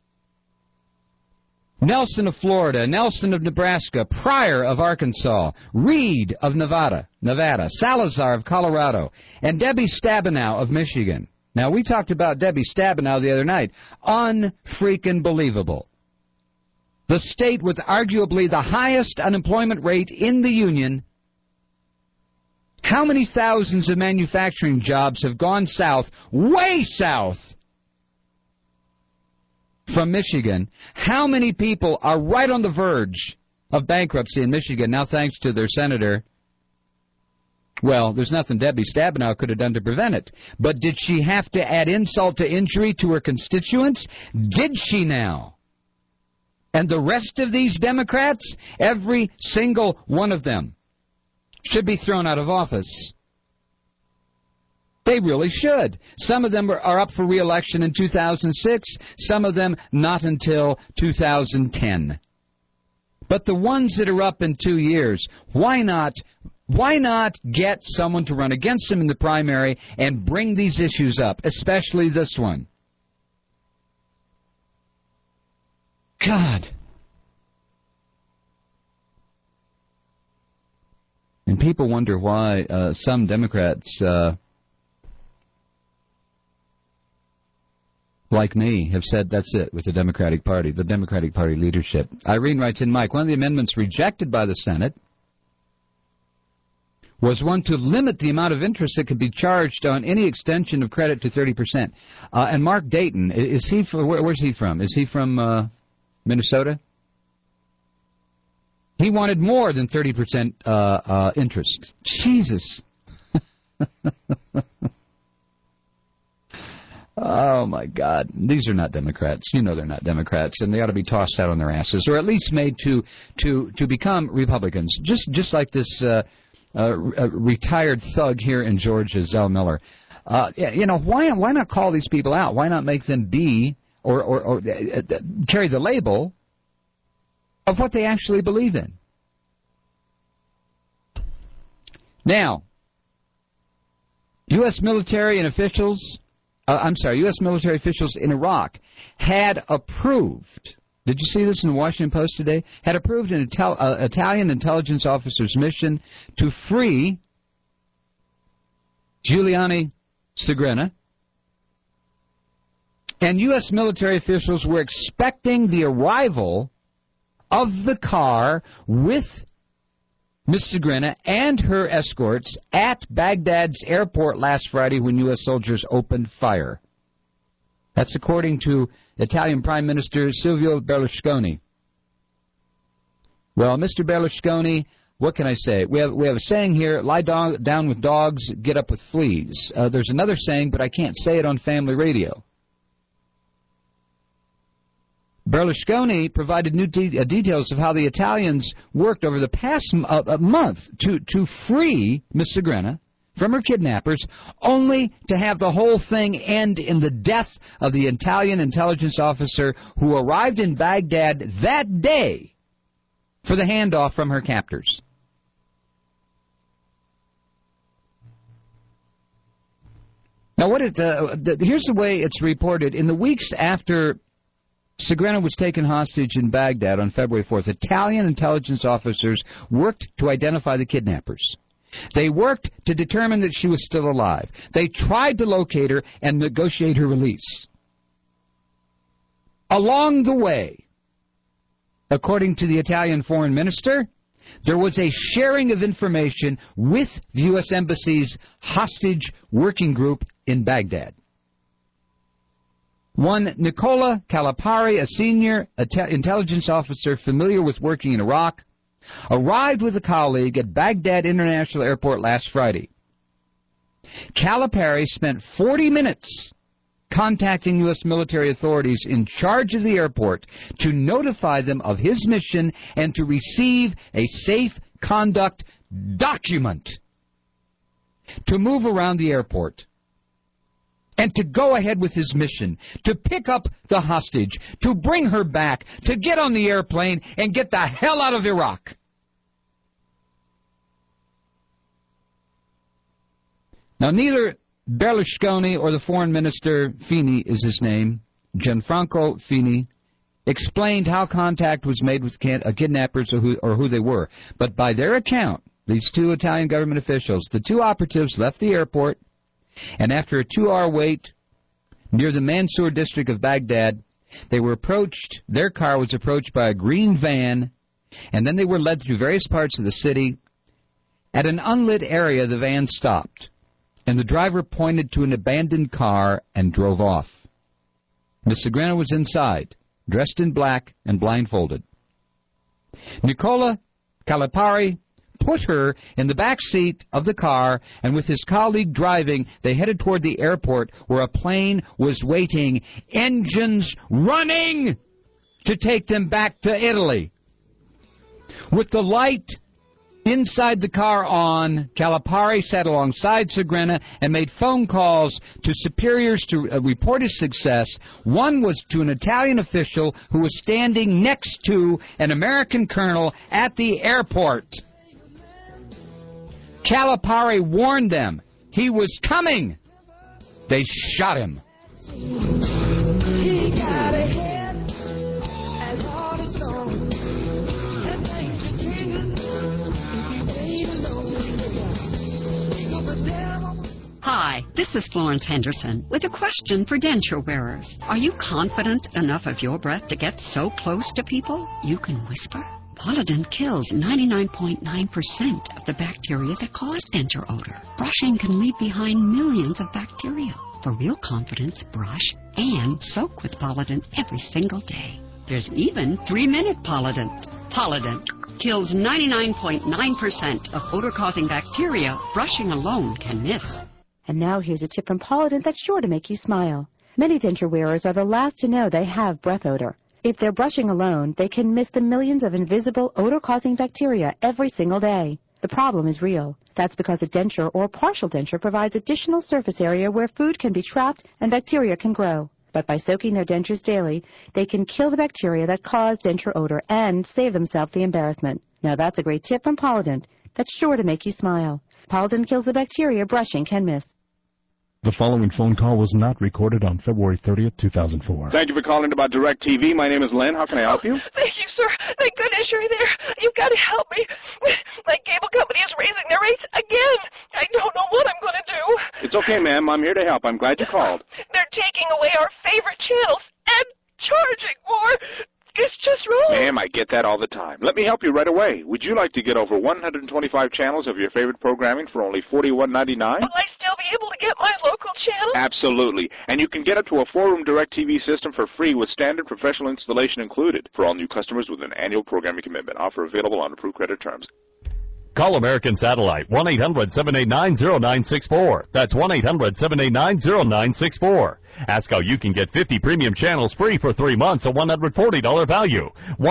Nelson of Florida, Nelson of Nebraska, Pryor of Arkansas, Reed of Nevada, Salazar of Colorado, and Debbie Stabenow of Michigan. Now, we talked about Debbie Stabenow the other night. Unfreaking believable. The state with arguably the highest unemployment rate in the union. How many thousands of manufacturing jobs have gone south, way south, from Michigan? How many people are right on the verge of bankruptcy in Michigan now thanks to their senator, Well, there's nothing Debbie Stabenow could have done to prevent it. But did she have to add insult to injury to her constituents? Did she now? And the rest of these Democrats, every single one of them, should be thrown out of office. They really should. Some of them are up for re-election in 2006, some of them not until 2010. But the ones that are up in 2 years, why not get someone to run against them in the primary and bring these issues up, especially this one? God. And people wonder why some Democrats, like me, have said that's it with the Democratic Party leadership. Irene writes in, Mike, one of the amendments rejected by the Senate was one to limit the amount of interest that could be charged on any extension of credit to 30%. And Mark Dayton, is he where's he from? Is he from Minnesota? He wanted more than 30% interest. Jesus. Oh, my God. These are not Democrats. You know they're not Democrats, and they ought to be tossed out on their asses, or at least made to become Republicans, just like this retired thug here in Georgia, Zell Miller. Why not call these people out? Why not make them be or carry the label of what they actually believe in? Now, U.S. military officials in Iraq had approved, did you see this in the Washington Post today? Had approved an Italian intelligence officer's mission to free Giuliani Segrena. And U.S. military officials were expecting the arrival of the car with Ms. Segrena and her escorts at Baghdad's airport last Friday when U.S. soldiers opened fire. That's according to Italian Prime Minister Silvio Berlusconi. Well, Mr. Berlusconi, what can I say? We have a saying here, lie down with dogs, get up with fleas. There's another saying, but I can't say it on family radio. Berlusconi provided new details of how the Italians worked over the past month to free Ms. Segrena from her kidnappers, only to have the whole thing end in the death of the Italian intelligence officer who arrived in Baghdad that day for the handoff from her captors. Now, here's the way it's reported. In the weeks after Segrena was taken hostage in Baghdad on February 4th, Italian intelligence officers worked to identify the kidnappers. They worked to determine that she was still alive. They tried to locate her and negotiate her release. Along the way, according to the Italian foreign minister, there was a sharing of information with the U.S. Embassy's hostage working group in Baghdad. One Nicola Calipari, a senior intelligence officer familiar with working in Iraq, arrived with a colleague at Baghdad International Airport last Friday. Calipari spent 40 minutes contacting U.S. military authorities in charge of the airport to notify them of his mission and to receive a safe conduct document to move around the airport and to go ahead with his mission, to pick up the hostage, to bring her back, to get on the airplane and get the hell out of Iraq. Now, neither Berlusconi or the foreign minister, Fini is his name, Gianfranco Fini, explained how contact was made with kidnappers or who they were. But by their account, these two Italian government officials, the two operatives left the airport, and after a 2-hour wait near the Mansour district of Baghdad, their car was approached by a green van, and then they were led through various parts of the city. At an unlit area, the van stopped, and the driver pointed to an abandoned car and drove off. Ms. Segrena was inside, dressed in black and blindfolded. Nicola Calipari put her in the back seat of the car, and with his colleague driving, they headed toward the airport where a plane was waiting, engines running, to take them back to Italy. With the light inside the car on, Calipari sat alongside Segrena and made phone calls to superiors to report his success. One was to an Italian official who was standing next to an American colonel at the airport. Calipari warned them he was coming. They shot him. He got a head as hard as stone. And things are tingling. Hi, this is Florence Henderson with a question for denture wearers. Are you confident enough of your breath to get so close to people you can whisper? Polident kills 99.9% of the bacteria that cause denture odor. Brushing can leave behind millions of bacteria. For real confidence, brush and soak with Polident every single day. There's even 3-minute Polident. Polident kills 99.9% of odor-causing bacteria brushing alone can miss. And now here's a tip from Polident that's sure to make you smile. Many denture wearers are the last to know they have breath odor. If they're brushing alone, they can miss the millions of invisible odor-causing bacteria every single day. The problem is real. That's because a denture or partial denture provides additional surface area where food can be trapped and bacteria can grow. But by soaking their dentures daily, they can kill the bacteria that cause denture odor and save themselves the embarrassment. Now that's a great tip from Polident that's sure to make you smile. Polident kills the bacteria brushing can miss. The following phone call was not recorded on February 30th, 2004. Thank you for calling about DirecTV. My name is Len. How can I help you? Thank you, sir. Thank goodness you're there. You've got to help me. My cable company is raising their rates again. I don't know what I'm going to do. It's okay, ma'am. I'm here to help. I'm glad you called. They're taking away our favorite channels and charging more. It's just wrong. Ma'am, I get that all the time. Let me help you right away. Would you like to get over 125 channels of your favorite programming for only $41.99? Will I still be able to get my local channel? Absolutely. And you can get up to a 4-room DirecTV system for free with standard professional installation included for all new customers with an annual programming commitment. Offer available on approved credit terms. Call American Satellite, 1-800-789-0964. That's 1-800-789-0964. Ask how you can get 50 premium channels free for 3 months, a $140 value.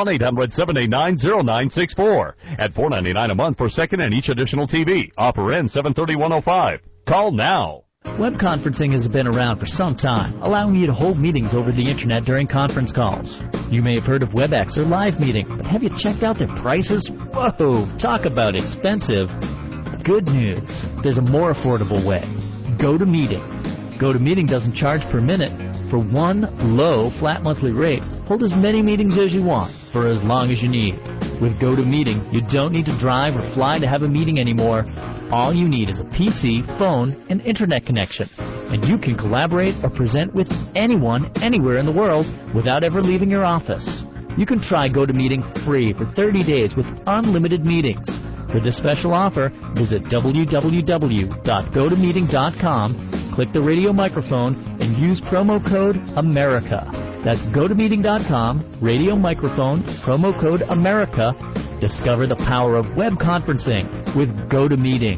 1-800-789-0964. At $4.99 a month per second and each additional TV. Offer ends 7/30/105. Call now. Web conferencing has been around for some time, allowing you to hold meetings over the Internet during conference calls. You may have heard of WebEx or Live Meeting, but have you checked out their prices? Whoa, talk about expensive. Good news, there's a more affordable way. GoToMeeting. GoToMeeting doesn't charge per minute. For one low, flat monthly rate, hold as many meetings as you want for as long as you need. With GoToMeeting, you don't need to drive or fly to have a meeting anymore. All you need is a PC, phone, and internet connection. And you can collaborate or present with anyone, anywhere in the world without ever leaving your office. You can try GoToMeeting free for 30 days with unlimited meetings. For this special offer, visit www.gotomeeting.com, click the radio microphone, and use promo code AMERICA. That's gotomeeting.com, radio microphone, promo code AMERICA. Discover the power of web conferencing with GoToMeeting.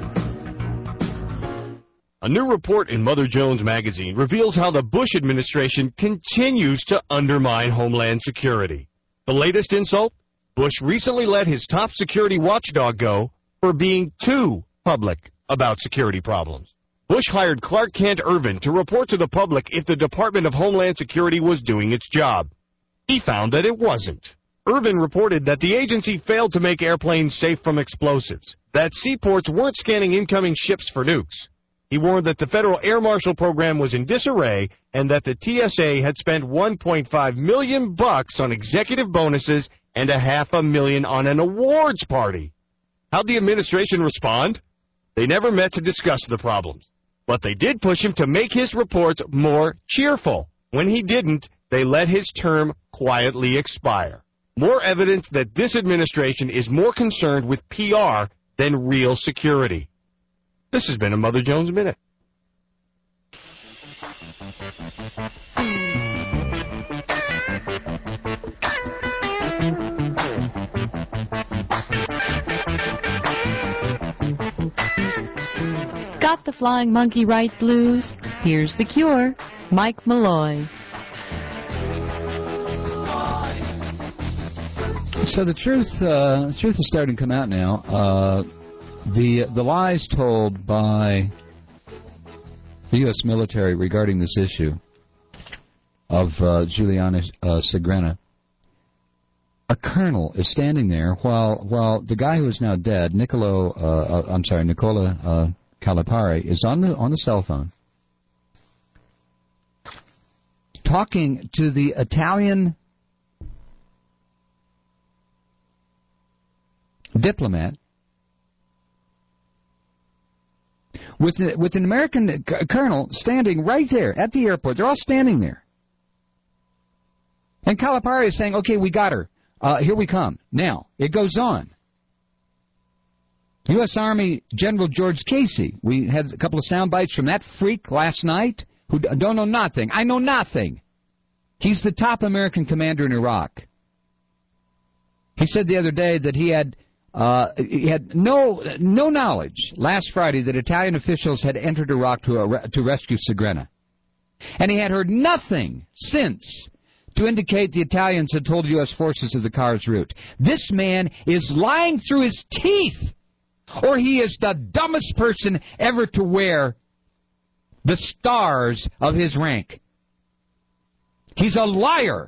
A new report in Mother Jones magazine reveals how the Bush administration continues to undermine Homeland Security. The latest insult? Bush recently let his top security watchdog go for being too public about security problems. Bush hired Clark Kent Ervin to report to the public if the Department of Homeland Security was doing its job. He found that it wasn't. Ervin reported that the agency failed to make airplanes safe from explosives, that seaports weren't scanning incoming ships for nukes. He warned that the Federal Air Marshal Program was in disarray and that the TSA had spent $1.5 million on executive bonuses and $500,000 on an awards party. How'd the administration respond? They never met to discuss the problems, but they did push him to make his reports more cheerful. When he didn't, they let his term quietly expire. More evidence that this administration is more concerned with PR than real security. This has been a Mother Jones Minute. Got the flying monkey right blues? Here's the cure. Mike Malloy. So the truth is starting to come out now. The lies told by the U.S. military regarding this issue of Juliana Segrena. A colonel is standing there while the guy who is now dead, Nicola Calipari, is on the cell phone talking to the Italian diplomat with an American colonel standing right there at the airport. They're all standing there. And Calipari is saying, okay, we got her. Here we come. Now, it goes on. U.S. Army General George Casey. We had a couple of sound bites from that freak last night who don't know nothing. I know nothing. He's the top American commander in Iraq. He said the other day that he had no knowledge last Friday that Italian officials had entered Iraq to rescue Segrena. And he had heard nothing since to indicate the Italians had told U.S. forces of the car's route. This man is lying through his teeth, or he is the dumbest person ever to wear the stars of his rank. He's a liar.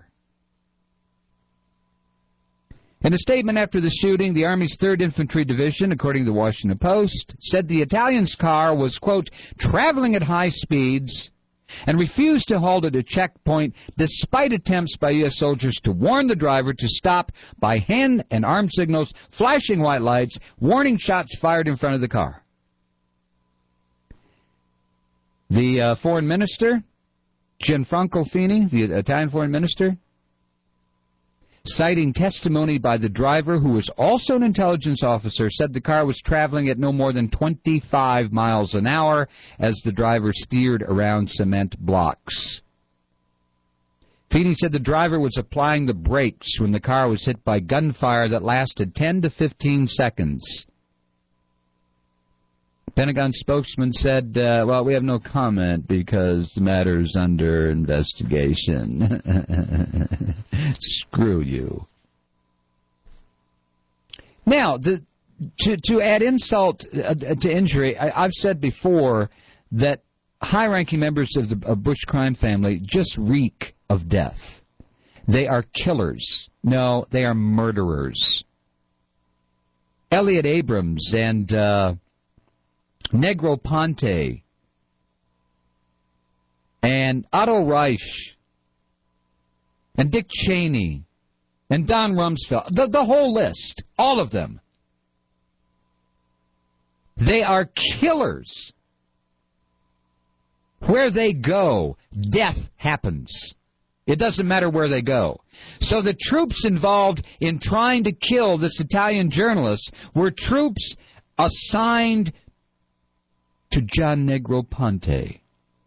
In a statement after the shooting, the Army's 3rd Infantry Division, according to the Washington Post, said the Italian's car was, quote, traveling at high speeds and refused to halt at a checkpoint despite attempts by U.S. soldiers to warn the driver to stop by hand and arm signals, flashing white lights, warning shots fired in front of the car. The foreign minister, Gianfranco Fini, the Italian foreign minister, citing testimony by the driver, who was also an intelligence officer, said the car was traveling at no more than 25 miles an hour as the driver steered around cement blocks. Feeney said the driver was applying the brakes when the car was hit by gunfire that lasted 10 to 15 seconds. Pentagon spokesman said, well, we have no comment because the matter is under investigation. Screw you. Now, to add insult to injury, I've said before that high-ranking members of the Bush crime family just reek of death. They are killers. No, they are murderers. Elliot Abrams and Negroponte and Otto Reich and Dick Cheney and Don Rumsfeld, the whole list, all of them, they are killers. Where they go, death happens. It doesn't matter where they go. So the troops involved in trying to kill this Italian journalist were troops assigned to John Negroponte,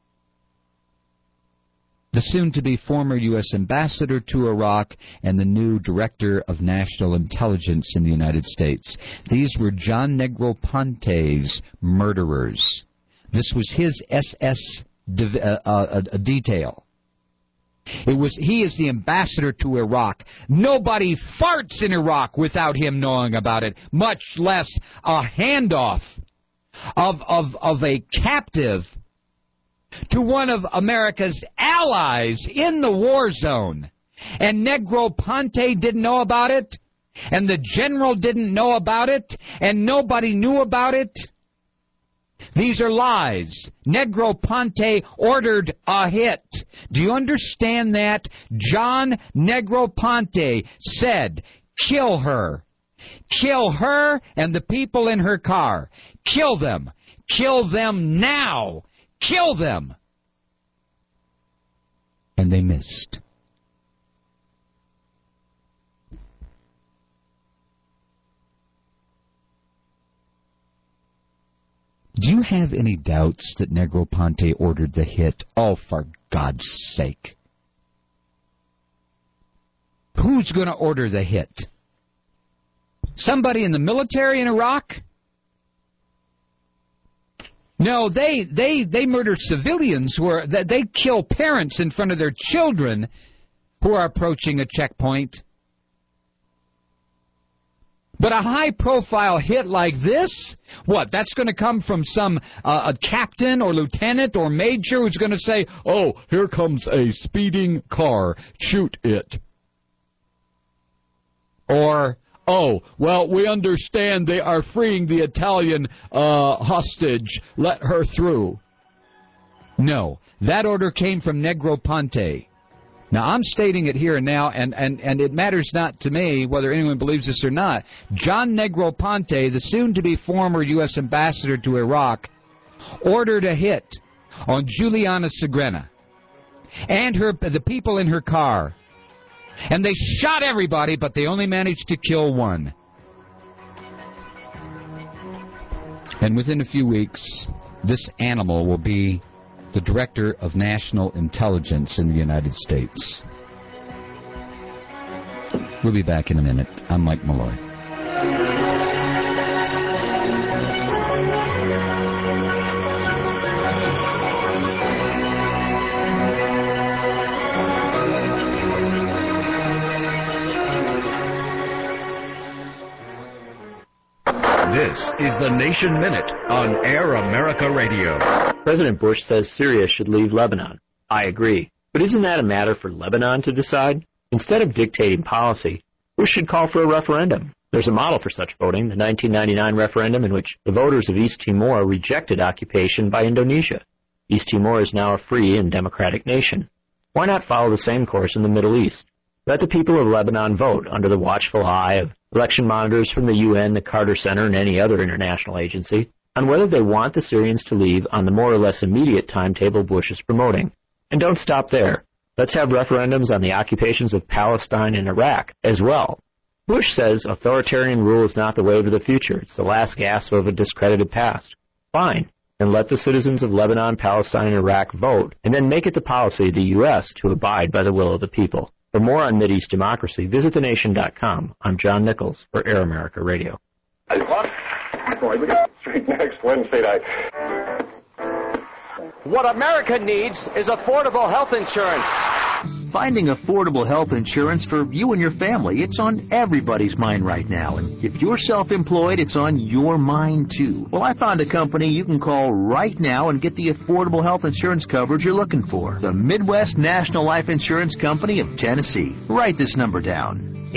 the soon-to-be former U.S. ambassador to Iraq and the new director of national intelligence in the United States. These were John Negroponte's murderers. This was his SS detail. He is the ambassador to Iraq. Nobody farts in Iraq without him knowing about it, much less a handoff of a captive to one of America's allies in the war zone. And Negroponte didn't know about it, and the general didn't know about it, and nobody knew about it. These are lies. Negroponte ordered a hit. Do you understand that? John Negroponte said, kill her. Kill her and the people in her car. Kill them. Kill them now. Kill them. And they missed. Do you have any doubts that Negroponte ordered the hit? Oh, for God's sake. Who's going to order the hit? Somebody in the military in Iraq? No, they murder civilians they kill parents in front of their children who are approaching a checkpoint. But a high-profile hit like this, what, that's going to come from some a captain or lieutenant or major who's going to say, oh, here comes a speeding car, shoot it. Or, oh, well, we understand they are freeing the Italian hostage, let her through. No, that order came from Negroponte. Now, I'm stating it here and now, and it matters not to me whether anyone believes this or not. John Negroponte, the soon-to-be former U.S. ambassador to Iraq, ordered a hit on Juliana Segrena and the people in her car. And they shot everybody, but they only managed to kill one. And within a few weeks, this animal will be the Director of National Intelligence in the United States. We'll be back in a minute. I'm Mike Malloy. This is the Nation Minute on Air America Radio. President Bush says Syria should leave Lebanon. I agree. But isn't that a matter for Lebanon to decide? Instead of dictating policy, Bush should call for a referendum. There's a model for such voting, the 1999 referendum in which the voters of East Timor rejected occupation by Indonesia. East Timor is now a free and democratic nation. Why not follow the same course in the Middle East? Let the people of Lebanon vote under the watchful eye of election monitors from the UN, the Carter Center, and any other international agency on whether they want the Syrians to leave on the more or less immediate timetable Bush is promoting. And don't stop there. Let's have referendums on the occupations of Palestine and Iraq as well. Bush says authoritarian rule is not the way to the future. It's the last gasp of a discredited past. Fine. And let the citizens of Lebanon, Palestine, and Iraq vote, and then make it the policy of the U.S. to abide by the will of the people. For more on Mideast democracy, visit thenation.com. I'm John Nichols for Air America Radio. Boy, we got straight next Wednesday night. What America needs is affordable health insurance. Finding affordable health insurance for you and your family, it's on everybody's mind right now. And if you're self-employed, it's on your mind too. Well, I found a company you can call right now and get the affordable health insurance coverage you're looking for. The Midwest National Life Insurance Company of Tennessee. Write this number down.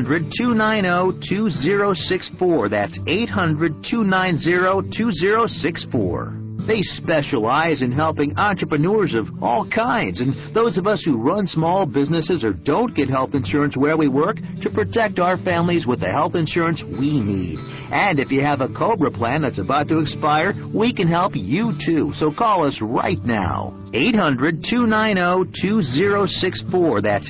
800-290-2064. That's 800-290-2064. They specialize in helping entrepreneurs of all kinds and those of us who run small businesses or don't get health insurance where we work to protect our families with the health insurance we need. And if you have a COBRA plan that's about to expire, we can help you too. So call us right now. 800-290-2064. That's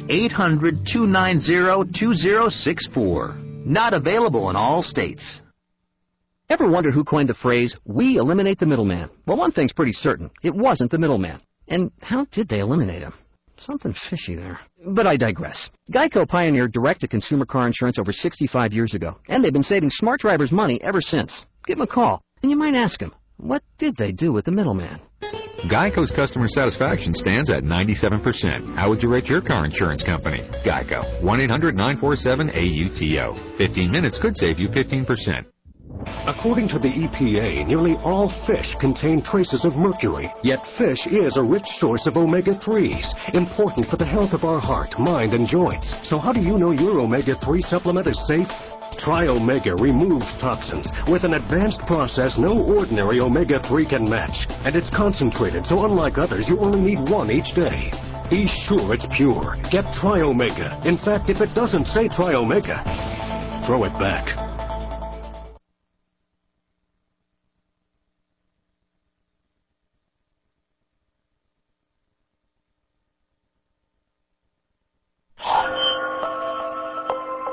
800-290-2064. Not available in all states. Ever wonder who coined the phrase, we eliminate the middleman? Well, one thing's pretty certain. It wasn't the middleman. And how did they eliminate him? Something fishy there. But I digress. GEICO pioneered direct-to-consumer car insurance over 65 years ago, and they've been saving smart drivers money ever since. Give them a call, and you might ask them, what did they do with the middleman? GEICO's customer satisfaction stands at 97%. How would you rate your car insurance company? GEICO. 1-800-947-AUTO. 15 minutes could save you 15%. According to the EPA, nearly all fish contain traces of mercury. Yet fish is a rich source of omega-3s, important for the health of our heart, mind, and joints. So how do you know your omega-3 supplement is safe? Tri-Omega removes toxins with an advanced process no ordinary omega-3 can match. And it's concentrated, so unlike others, you only need one each day. Be sure it's pure. Get Tri-Omega. In fact, if it doesn't say Tri-Omega, throw it back.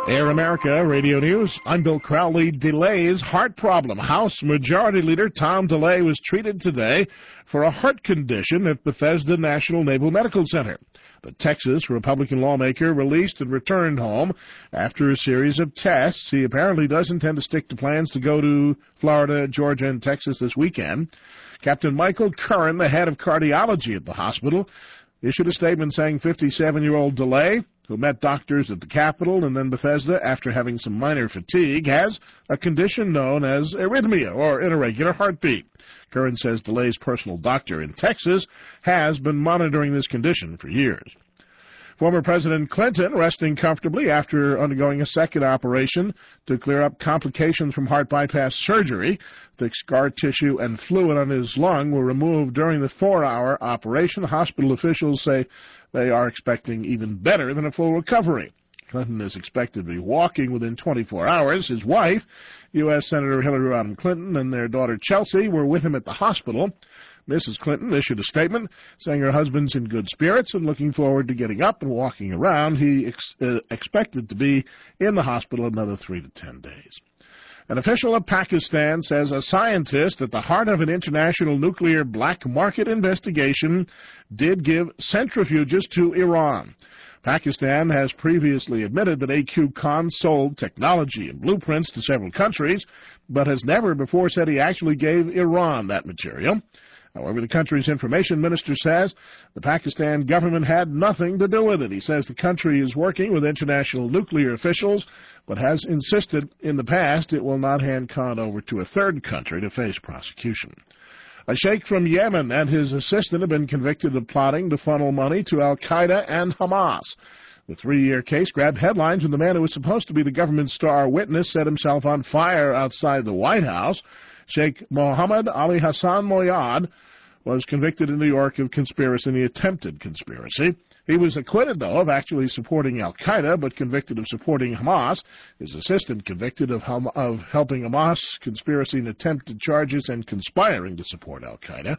Air America Radio News. I'm Bill Crowley. Delays heart problem. House Majority Leader Tom DeLay was treated today for a heart condition at Bethesda National Naval Medical Center. The Texas Republican lawmaker released and returned home after a series of tests. He apparently does intend to stick to plans to go to Florida, Georgia, and Texas this weekend. Captain Michael Curran, the head of cardiology at the hospital, issued a statement saying 57-year-old DeLay, who met doctors at the Capitol and then Bethesda after having some minor fatigue, has a condition known as arrhythmia, or irregular heartbeat. Curran says DeLay's personal doctor in Texas has been monitoring this condition for years. Former President Clinton resting comfortably after undergoing a second operation to clear up complications from heart bypass surgery. Thick scar tissue and fluid on his lung were removed during the 4-hour operation. Hospital officials say they are expecting even better than a full recovery. Clinton is expected to be walking within 24 hours. His wife, U.S. Senator Hillary Rodham Clinton, and their daughter Chelsea were with him at the hospital. Mrs. Clinton issued a statement saying her husband's in good spirits and looking forward to getting up and walking around. He expected to be in the hospital another 3 to 10 days. An official of Pakistan says a scientist at the heart of an international nuclear black market investigation did give centrifuges to Iran. Pakistan has previously admitted that AQ Khan sold technology and blueprints to several countries, but has never before said he actually gave Iran that material. However, the country's information minister says the Pakistan government had nothing to do with it. He says the country is working with international nuclear officials, but has insisted in the past it will not hand Khan over to a third country to face prosecution. A sheikh from Yemen and his assistant have been convicted of plotting to funnel money to al-Qaeda and Hamas. The 3-year case grabbed headlines when the man who was supposed to be the government's star witness set himself on fire outside the White House. Sheikh Mohammed Ali Hassan Moyad was convicted in New York of conspiracy and the attempted conspiracy. He was acquitted, though, of actually supporting al-Qaeda, but convicted of supporting Hamas. His assistant convicted of helping Hamas, conspiracy and attempted charges, and conspiring to support al-Qaeda.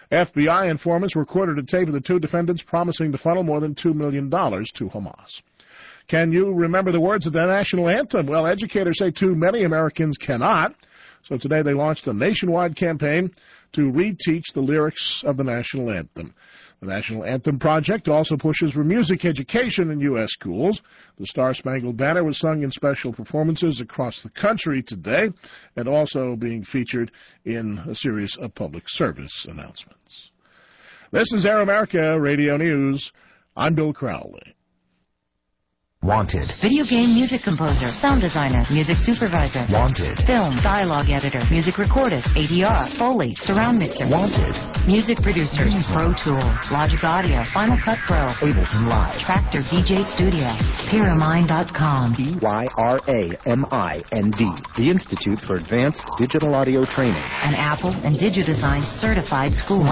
FBI informants recorded a tape of the two defendants promising to funnel more than $2 million to Hamas. Can you remember the words of the national anthem? Well, educators say too many Americans cannot. So today they launched a nationwide campaign to reteach the lyrics of the national anthem. The National Anthem Project also pushes for music education in U.S. schools. The Star-Spangled Banner was sung in special performances across the country today and also being featured in a series of public service announcements. This is Air America Radio News. I'm Bill Crowley. Wanted. Video game music composer, sound designer, music supervisor. Wanted. Film, dialogue editor, music recordist, ADR, Foley, surround mixer. Wanted. Music producer, Pro Tools, Logic Audio, Final Cut Pro, Ableton Live, Tractor DJ Studio, Pyramid.com. PYRAMIND, the Institute for Advanced Digital Audio Training. An Apple and DigiDesign certified school.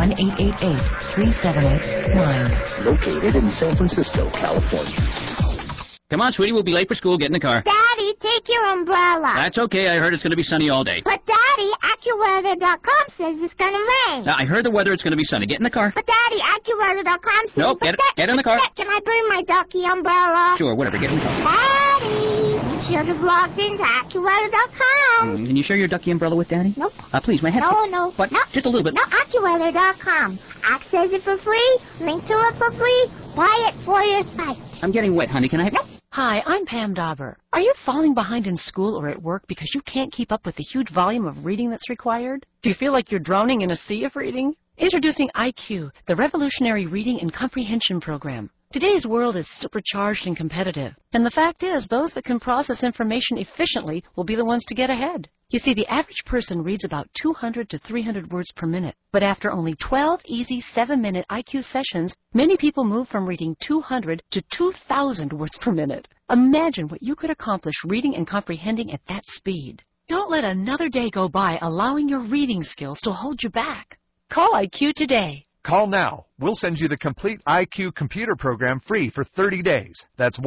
1-888-378-MIND. Located in San Francisco, California. Come on, sweetie, we'll be late for school. Get in the car. Daddy, take your umbrella. That's okay. I heard it's going to be sunny all day. But, Daddy, AccuWeather.com says it's going to rain. Now, I heard the weather. It's going to be sunny. Get in the car. But, Daddy, AccuWeather.com says... Nope, get in the car. Can I bring my ducky umbrella? Sure, whatever. Get in the car. Daddy, you should have logged into AccuWeather.com. Can you share your ducky umbrella with Daddy? Nope. Please, my headset. No. What? No. Just a little bit. No, AccuWeather.com. Access it for free. Link to it for free. Buy it for your site. I'm getting wet, honey. Can I... Nope. Hi, I'm Pam Dauber. Are you falling behind in school or at work because you can't keep up with the huge volume of reading that's required? Do you feel like you're drowning in a sea of reading? Introducing IQ, the revolutionary reading and comprehension program. Today's world is supercharged and competitive. And the fact is, those that can process information efficiently will be the ones to get ahead. You see, the average person reads about 200 to 300 words per minute. But after only 12 easy 7-minute IQ sessions, many people move from reading 200 to 2,000 words per minute. Imagine what you could accomplish reading and comprehending at that speed. Don't let another day go by allowing your reading skills to hold you back. Call IQ today. Call now. We'll send you the complete IQ computer program free for 30 days. That's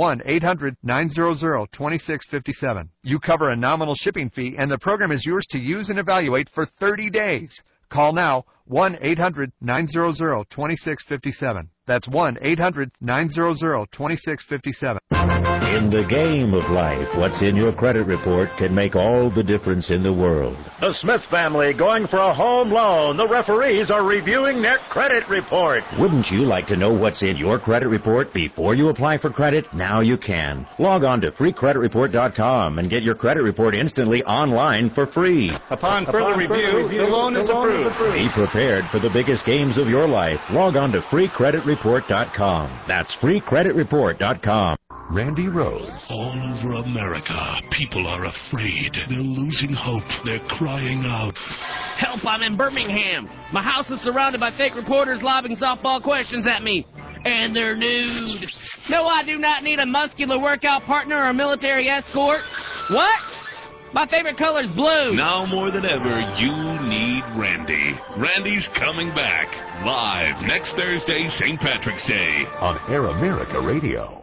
1-800-900-2657. You cover a nominal shipping fee, and the program is yours to use and evaluate for 30 days. Call now, 1-800-900-2657. That's 1-800-900-2657. In the game of life, what's in your credit report can make all the difference in the world. The Smith family going for a home loan. The referees are reviewing their credit report. Wouldn't you like to know what's in your credit report before you apply for credit? Now you can. Log on to freecreditreport.com and get your credit report instantly online for free. Upon further review, the loan is approved. Be prepared for the biggest games of your life. Log on to freecreditreport.com. That's freecreditreport.com. Randy Rhoads. All over America, people are afraid. They're losing hope. They're crying out. Help, I'm in Birmingham. My house is surrounded by fake reporters lobbing softball questions at me. And they're nude. No, I do not need a muscular workout partner or a military escort. What? My favorite color's blue. Now more than ever, you need Randy. Randy's coming back. Live next Thursday, St. Patrick's Day. On Air America Radio.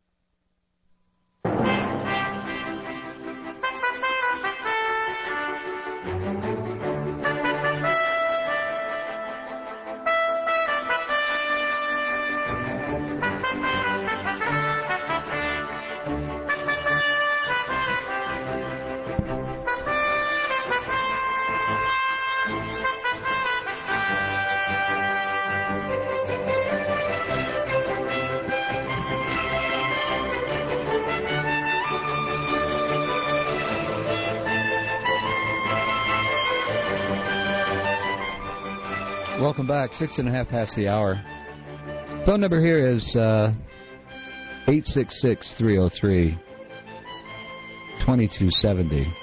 Welcome back. 6:30 past the hour. Phone number here is 866-303-2270.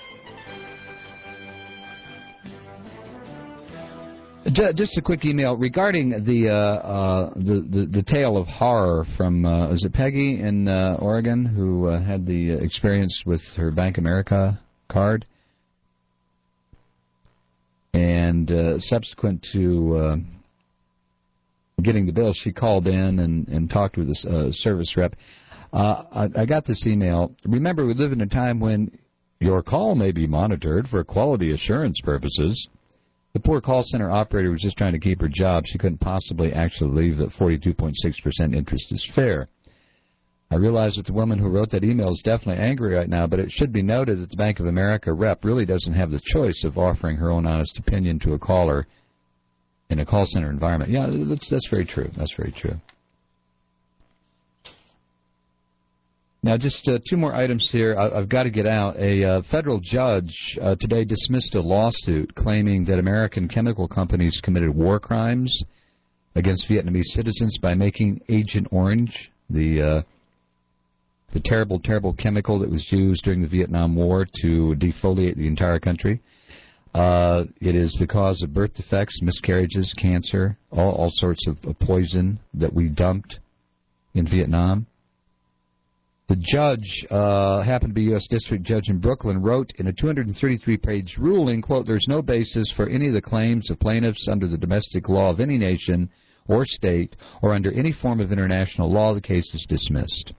Just a quick email regarding the tale of horror from is it Peggy in Oregon who had the experience with her Bank America card. And subsequent to getting the bill, she called in and talked with a service rep. I got this email. Remember, we live in a time when your call may be monitored for quality assurance purposes. The poor call center operator was just trying to keep her job. She couldn't possibly actually believe that 42.6% interest is fair. I realize that the woman who wrote that email is definitely angry right now, but it should be noted that the Bank of America rep really doesn't have the choice of offering her own honest opinion to a caller in a call center environment. Yeah, that's very true. That's very true. Now, just two more items here. I've got to get out. A federal judge today dismissed a lawsuit claiming that American chemical companies committed war crimes against Vietnamese citizens by making Agent Orange, the terrible, terrible chemical that was used during the Vietnam War to defoliate the entire country. It is the cause of birth defects, miscarriages, cancer, all sorts of poison that we dumped in Vietnam. The judge, happened to be a U.S. District Judge in Brooklyn, wrote in a 233-page ruling, quote, "There's no basis for any of the claims of plaintiffs under the domestic law of any nation or state or under any form of international law. The case is dismissed."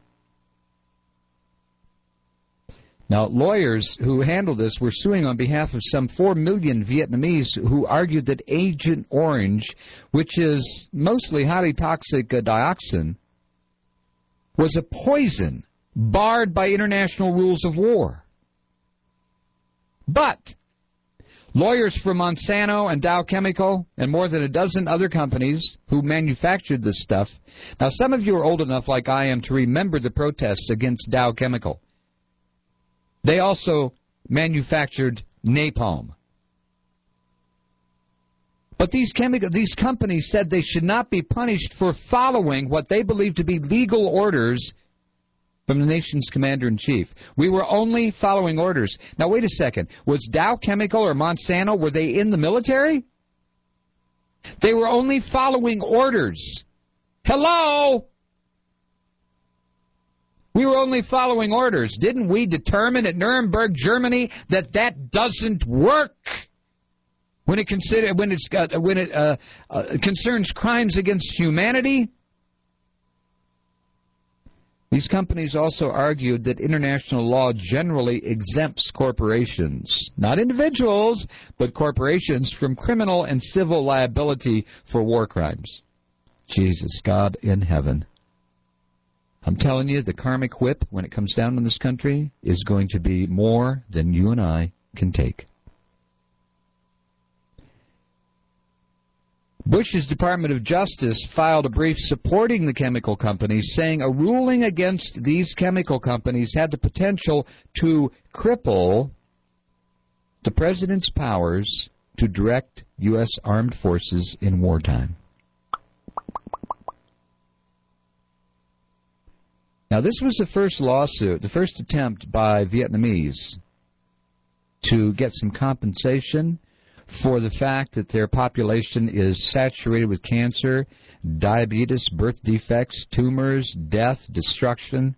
Now, lawyers who handled this were suing on behalf of some 4 million Vietnamese who argued that Agent Orange, which is mostly highly toxic dioxin, was a poison barred by international rules of war. But lawyers for Monsanto and Dow Chemical and more than a dozen other companies who manufactured this stuff. Now, some of you are old enough, like I am, to remember the protests against Dow Chemical. They also manufactured napalm. But these companies said they should not be punished for following what they believed to be legal orders from the nation's commander-in-chief. We were only following orders. Now, wait a second. Was Dow Chemical or Monsanto, were they in the military? They were only following orders. Hello? We were only following orders. Didn't we determine at Nuremberg, Germany, that doesn't work when it concerns crimes against humanity? These companies also argued that international law generally exempts corporations, not individuals, but corporations, from criminal and civil liability for war crimes. Jesus, God in heaven. I'm telling you, the karmic whip, when it comes down on this country, is going to be more than you and I can take. Bush's Department of Justice filed a brief supporting the chemical companies, saying a ruling against these chemical companies had the potential to cripple the president's powers to direct U.S. armed forces in wartime. Now, this was the first lawsuit, the first attempt by Vietnamese to get some compensation for the fact that their population is saturated with cancer, diabetes, birth defects, tumors, death, destruction.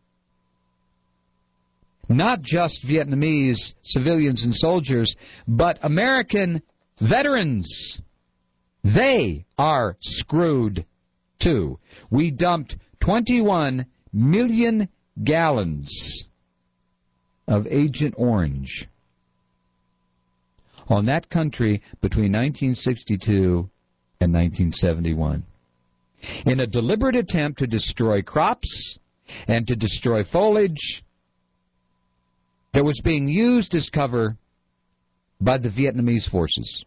Not just Vietnamese civilians and soldiers, but American veterans. They are screwed, too. We dumped 21 million gallons of Agent Orange on that country between 1962 and 1971 in a deliberate attempt to destroy crops and to destroy foliage that was being used as cover by the Vietnamese forces.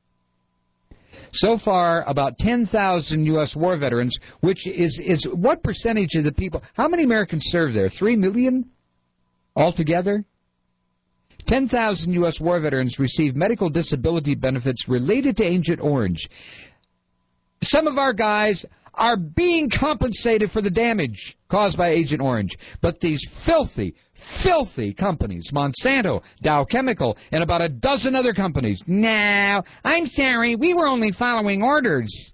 So far, about 10,000 U.S. war veterans, which is what percentage of the people? How many Americans serve there? 3 million altogether? 10,000 U.S. war veterans receive medical disability benefits related to Agent Orange. Some of our guys are being compensated for the damage caused by Agent Orange. But these filthy, filthy companies, Monsanto, Dow Chemical, and about a dozen other companies, no, I'm sorry, we were only following orders.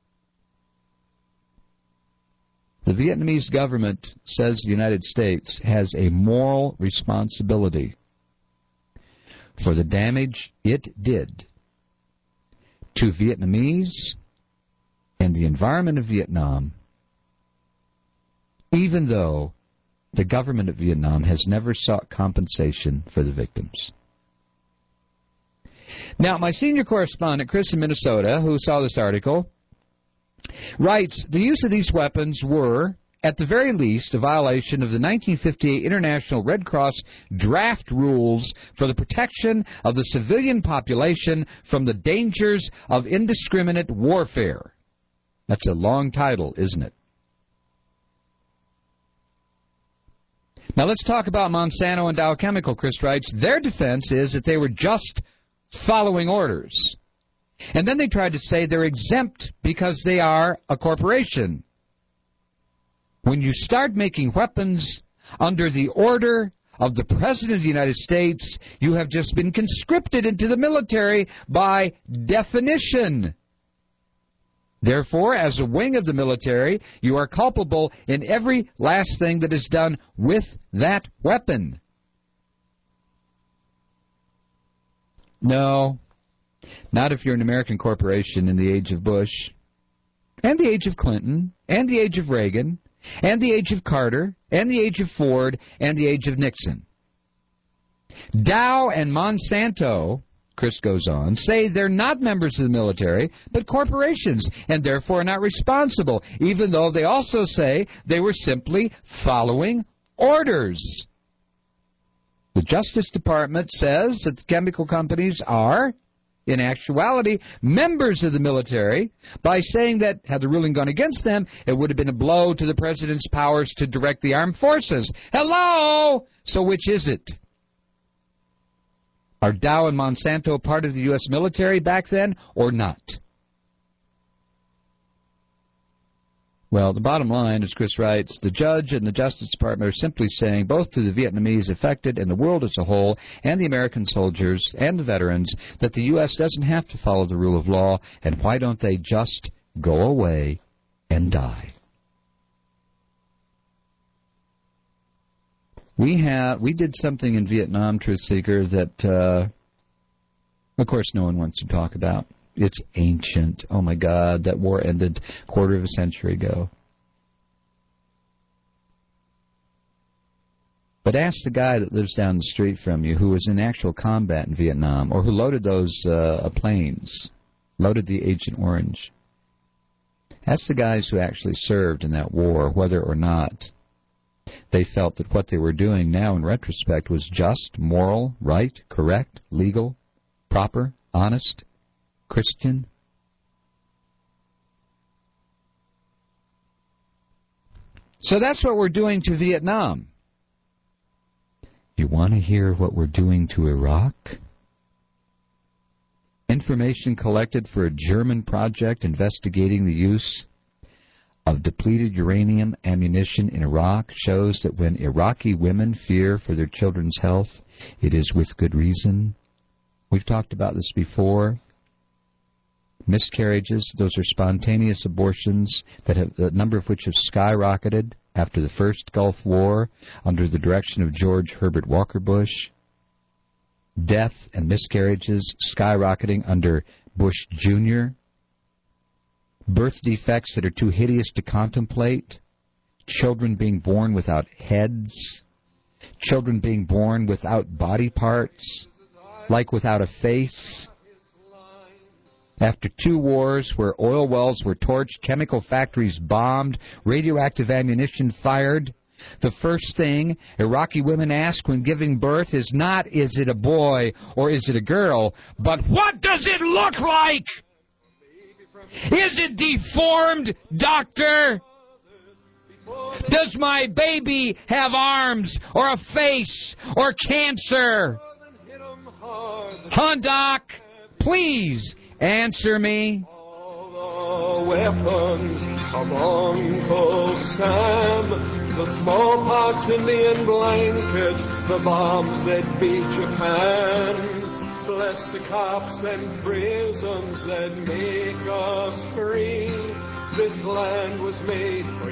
The Vietnamese government says the United States has a moral responsibility for the damage it did to Vietnamese and the environment of Vietnam, even though the government of Vietnam has never sought compensation for the victims. Now, my senior correspondent, Chris in Minnesota, who saw this article, writes, the use of these weapons were, at the very least, a violation of the 1958 International Red Cross draft rules for the protection of the civilian population from the dangers of indiscriminate warfare. That's a long title, isn't it? Now let's talk about Monsanto and Dow Chemical, Chris writes. Their defense is that they were just following orders. And then they tried to say they're exempt because they are a corporation. When you start making weapons under the order of the President of the United States, you have just been conscripted into the military by definition. Therefore, as a wing of the military, you are culpable in every last thing that is done with that weapon. No, not if you're an American corporation in the age of Bush, and the age of Clinton, and the age of Reagan, and the age of Carter, and the age of Ford, and the age of Nixon. Dow and Monsanto, Chris goes on, say they're not members of the military, but corporations, and therefore not responsible, even though they also say they were simply following orders. The Justice Department says that the chemical companies are, in actuality, members of the military by saying that, had the ruling gone against them, it would have been a blow to the president's powers to direct the armed forces. Hello! So which is it? Are Dow and Monsanto part of the U.S. military back then or not? Well, the bottom line, as Chris writes, the judge and the Justice Department are simply saying, both to the Vietnamese affected and the world as a whole, and the American soldiers and the veterans, that the U.S. doesn't have to follow the rule of law, and why don't they just go away and die? We did something in Vietnam, Truth Seeker, that, of course, no one wants to talk about. It's ancient. Oh, my God, that war ended a quarter of a century ago. But ask the guy that lives down the street from you who was in actual combat in Vietnam, or who loaded those planes, loaded the Agent Orange. Ask the guys who actually served in that war whether or not they felt that what they were doing now in retrospect was just, moral, right, correct, legal, proper, honest, Christian. So that's what we're doing to Vietnam. You want to hear what we're doing to Iraq? Information collected for a German project investigating the use of depleted uranium ammunition in Iraq shows that when Iraqi women fear for their children's health, it is with good reason. We've talked about this before. Miscarriages, those are spontaneous abortions, that have, the number of which have skyrocketed after the first Gulf War under the direction of George Herbert Walker Bush. Death and miscarriages skyrocketing under Bush Jr. Birth defects that are too hideous to contemplate. Children being born without heads. Children being born without body parts, like without a face. After 2 wars where oil wells were torched, chemical factories bombed, radioactive ammunition fired, the first thing Iraqi women ask when giving birth is not, is it a boy or is it a girl, but what does it look like? Is it deformed, doctor? Does my baby have arms or a face or cancer? Huh, Doc? Please answer me. All the weapons of Uncle Sam, the smallpox Indian blankets, the bombs that beat Japan. Bless the cops and prisons that make us free. This land was made for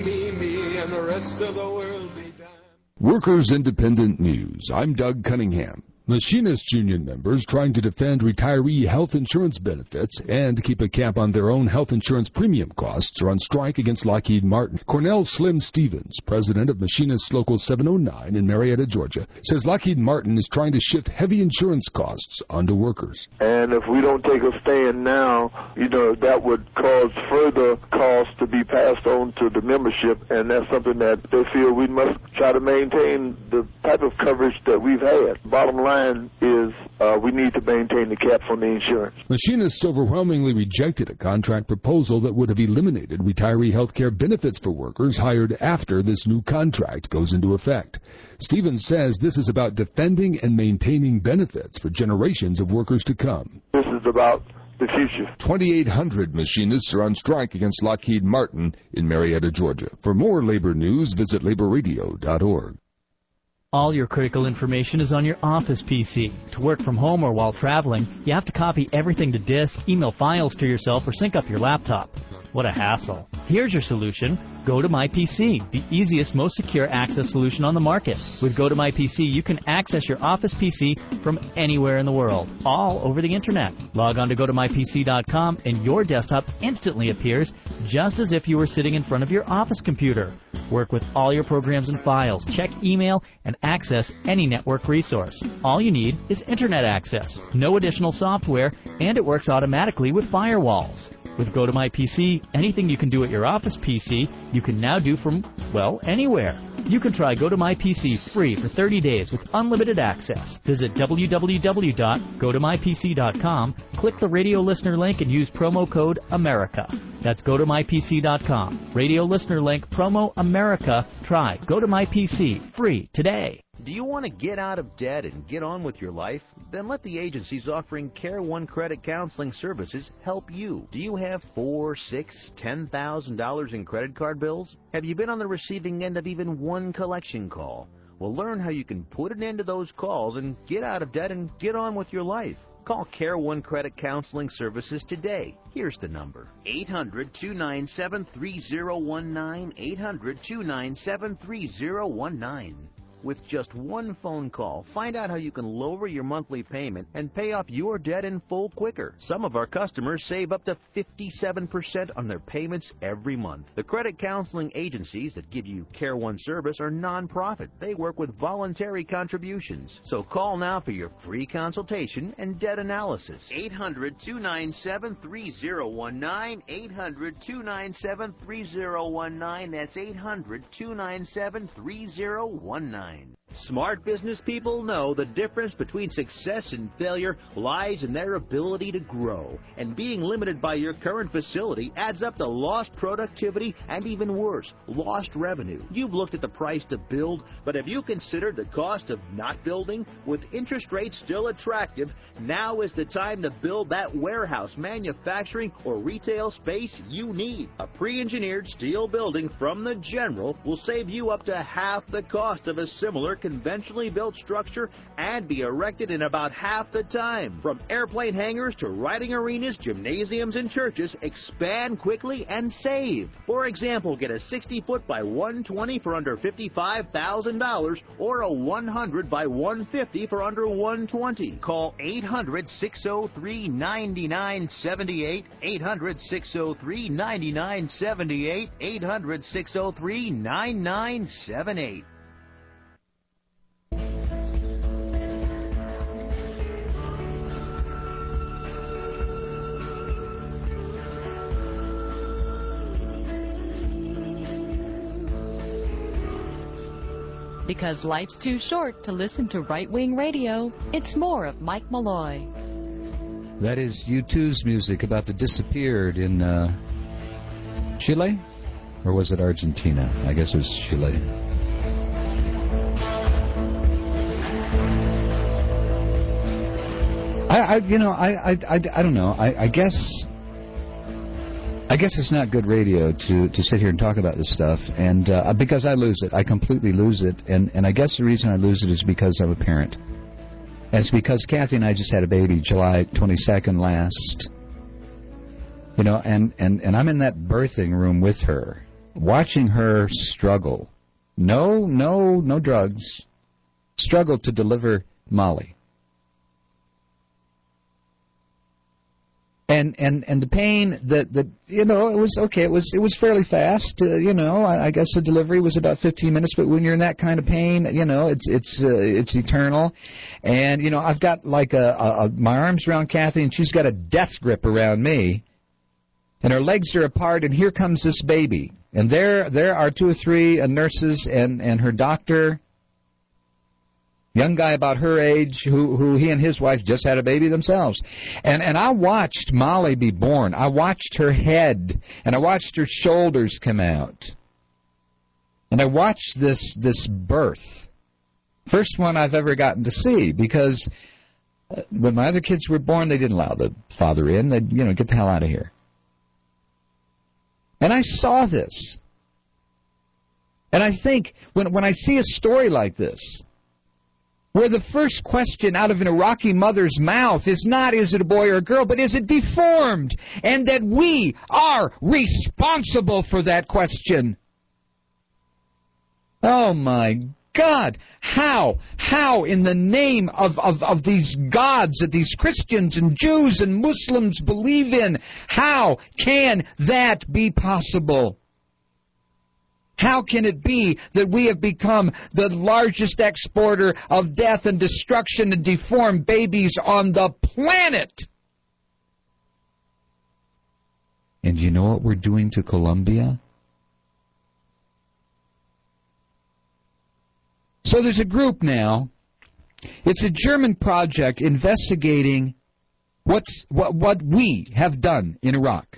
me, and the rest of the world be damned. Workers Independent News. I'm Doug Cunningham. Machinists Union members trying to defend retiree health insurance benefits and keep a cap on their own health insurance premium costs are on strike against Lockheed Martin. Cornell Slim Stevens, president of Machinists Local 709 in Marietta, Georgia, says Lockheed Martin is trying to shift heavy insurance costs onto workers. And if we don't take a stand now, that would cause further costs to be passed on to the membership, and that's something that they feel we must try to maintain the type of coverage that we've had. Bottom line is we need to maintain the cap on the insurance. Machinists overwhelmingly rejected a contract proposal that would have eliminated retiree health care benefits for workers hired after this new contract goes into effect. Stevens says this is about defending and maintaining benefits for generations of workers to come. This is about the future. 2,800 machinists are on strike against Lockheed Martin in Marietta, Georgia. For more labor news, visit laborradio.org. All your critical information is on your office PC. To work from home or while traveling, you have to copy everything to disk, email files to yourself, or sync up your laptop. What a hassle. Here's your solution. Go to MyPC, the easiest, most secure access solution on the market. With Go to MyPC, you can access your office PC from anywhere in the world, all over the internet. Log on to GoToMyPC.com and your desktop instantly appears just as if you were sitting in front of your office computer. Work with all your programs and files, check email, and access any network resource. All you need is internet access, no additional software, and it works automatically with firewalls. With Go to MyPC, anything you can do at your office PC, you can now do from, well, anywhere. You can try Go to MyPC free for 30 days with unlimited access. Visit www.gotomypc.com, click the radio listener link, and use promo code AMERICA. That's gotomypc.com. Radio listener link, promo AMERICA. Try Go to MyPC free today. Do you want to get out of debt and get on with your life? Then let the agencies offering Care One Credit Counseling Services help you. Do you have $4,000, $6,000, $10,000 in credit card bills? Have you been on the receiving end of even one collection call? Well, learn how you can put an end to those calls and get out of debt and get on with your life. Call Care One Credit Counseling Services today. Here's the number: 800-297-3019, 800-297-3019. With just one phone call, find out how you can lower your monthly payment and pay off your debt in full quicker. Some of our customers save up to 57% on their payments every month. The credit counseling agencies that give you Care One service are nonprofit. They work with voluntary contributions. So call now for your free consultation and debt analysis. 800-297-3019. 800-297-3019. That's 800-297-3019. Smart business people know the difference between success and failure lies in their ability to grow. And being limited by your current facility adds up to lost productivity and, even worse, lost revenue. You've looked at the price to build, but have you considered the cost of not building? With interest rates still attractive, now is the time to build that warehouse, manufacturing, or retail space you need. A pre-engineered steel building from the General will save you up to half the cost of a similar conventionally built structure and be erected in about half the time. From airplane hangars to riding arenas, gymnasiums, and churches, expand quickly and save. For example, get a 60-foot by 120 for under $55,000 or a 100 by 150 for under $120. Call 800-603-9978, 800-603-9978, 800-603-9978. Because life's too short to listen to right-wing radio, it's more of Mike Malloy. That is U2's music about the disappeared in Chile? Or was it Argentina? I guess it was Chile. I don't know. I guess it's not good radio to sit here and talk about this stuff, and because I lose it. I completely lose it, and I guess the reason I lose it is because I'm a parent. And it's because Kathy and I just had a baby July 22nd last, and I'm in that birthing room with her, watching her struggle. No drugs. Struggle to deliver Molly. And the pain that it was okay. It was fairly fast. I guess the delivery was about 15 minutes. But when you're in that kind of pain, it's eternal. And I've got like my arms around Kathy, and she's got a death grip around me. And her legs are apart, and here comes this baby. And there are 2 or 3 nurses and her doctor. Young guy about her age who he and his wife just had a baby themselves. And I watched Molly be born. I watched her head, and I watched her shoulders come out. And I watched this birth. First one I've ever gotten to see, because when my other kids were born, they didn't allow the father in. They'd, get the hell out of here. And I saw this. And I think, when I see a story like this, where the first question out of an Iraqi mother's mouth is not, is it a boy or a girl, but is it deformed? And that we are responsible for that question. Oh, my God. How in the name of these gods that these Christians and Jews and Muslims believe in, how can that be possible? How can it be that we have become the largest exporter of death and destruction and deformed babies on the planet? And you know what we're doing to Colombia? So there's a group now. It's a German project investigating what we have done in Iraq.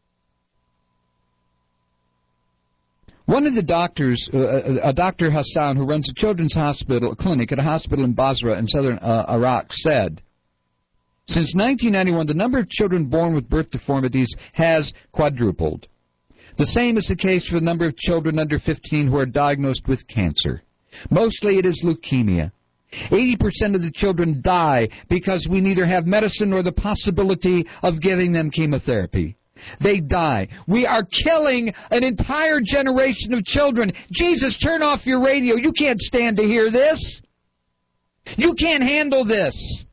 One of the doctors, Dr. Hassan, who runs a children's clinic at a hospital in Basra in southern Iraq, said, since 1991, the number of children born with birth deformities has quadrupled. The same is the case for the number of children under 15 who are diagnosed with cancer. Mostly it is leukemia. 80% of the children die because we neither have medicine nor the possibility of giving them chemotherapy. they die. We are killing an entire generation of children. Jesus, turn off your radio. You can't stand to hear this. You can't handle this.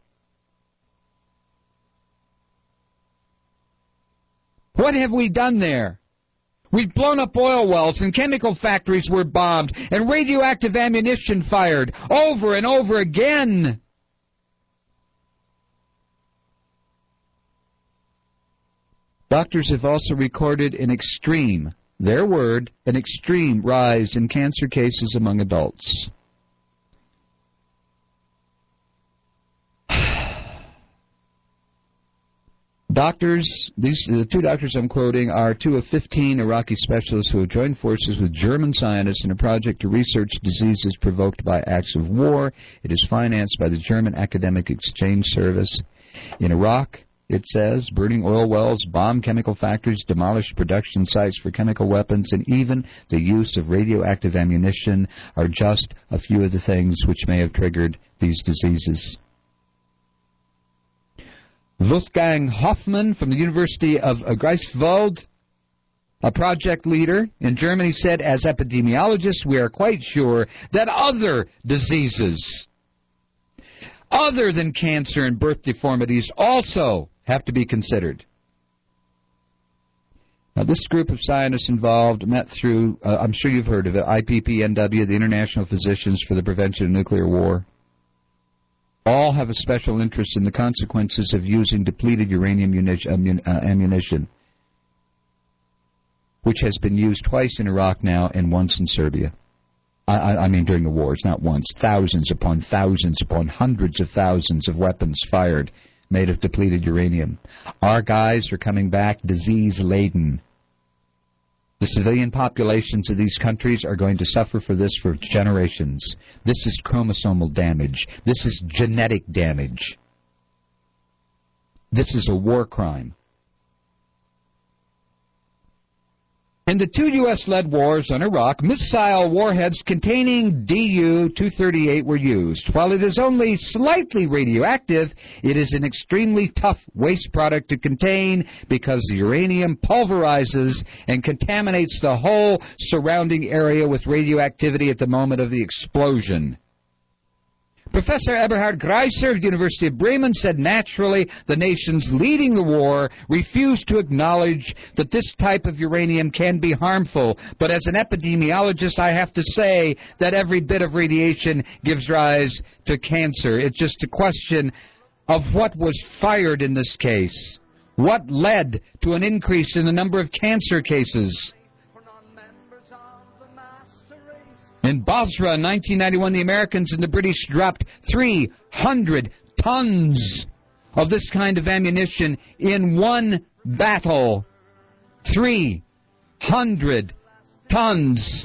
What have we done there? We've blown up oil wells and chemical factories were bombed and radioactive ammunition fired over and over again. Doctors have also recorded an extreme, their word, an extreme rise in cancer cases among adults. Doctors, the two doctors I'm quoting are two of 15 Iraqi specialists who have joined forces with German scientists in a project to research diseases provoked by acts of war. It is financed by the German Academic Exchange Service. In Iraq, it says, burning oil wells, bomb chemical factories, demolished production sites for chemical weapons, and even the use of radioactive ammunition are just a few of the things which may have triggered these diseases. Wolfgang Hoffmann from the University of Greifswald, a project leader in Germany, said, as epidemiologists, we are quite sure that other diseases, other than cancer and birth deformities, also have to be considered. Now, this group of scientists involved met through, I'm sure you've heard of it, IPPNW, the International Physicians for the Prevention of Nuclear War. All have a special interest in the consequences of using depleted uranium ammunition, which has been used twice in Iraq now and once in Serbia. I mean during the wars, not once. Thousands upon hundreds of thousands of weapons fired made of depleted uranium. Our guys are coming back disease-laden. The civilian populations of these countries are going to suffer for this for generations. This is chromosomal damage. This is genetic damage. This is a war crime. In the two U.S.-led wars on Iraq, missile warheads containing Du-238 were used. While it is only slightly radioactive, it is an extremely tough waste product to contain because the uranium pulverizes and contaminates the whole surrounding area with radioactivity at the moment of the explosion. Professor Eberhard Greiser of the University of Bremen said naturally the nations leading the war refused to acknowledge that this type of uranium can be harmful. But as an epidemiologist, I have to say that every bit of radiation gives rise to cancer. It's just a question of what was fired in this case. What led to an increase in the number of cancer cases? In Basra in 1991, the Americans and the British dropped 300 tons of this kind of ammunition in one battle. 300 tons.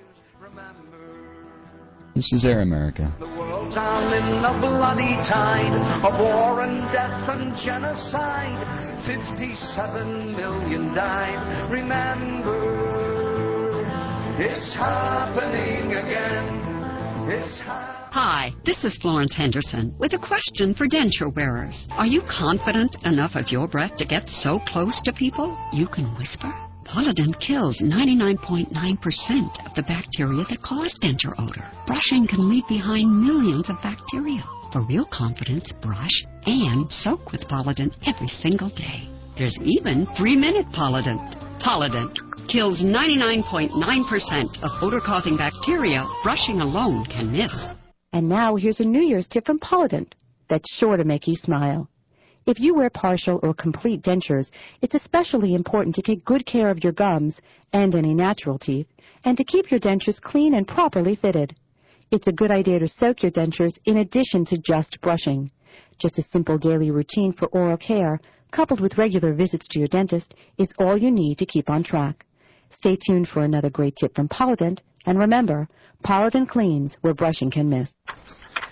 This is Air America. The world's all in a bloody tide of war and death and genocide. 57 million died. Remember, it's happening again. It's Hi, this is Florence Henderson with a question for denture wearers. Are you confident enough of your breath to get so close to people you can whisper? Polident kills 99.9% of the bacteria that cause denture odor. Brushing can leave behind millions of bacteria. For real confidence, brush and soak with Polident every single day. There's even 3-minute Polident. Polident kills 99.9% of odor-causing bacteria brushing alone can miss. And now here's a New Year's tip from Polident that's sure to make you smile. If you wear partial or complete dentures, it's especially important to take good care of your gums and any natural teeth, and to keep your dentures clean and properly fitted. It's a good idea to soak your dentures in addition to just brushing. Just a simple daily routine for oral care, coupled with regular visits to your dentist, is all you need to keep on track. Stay tuned for another great tip from Polident, and remember, Polident cleans where brushing can miss.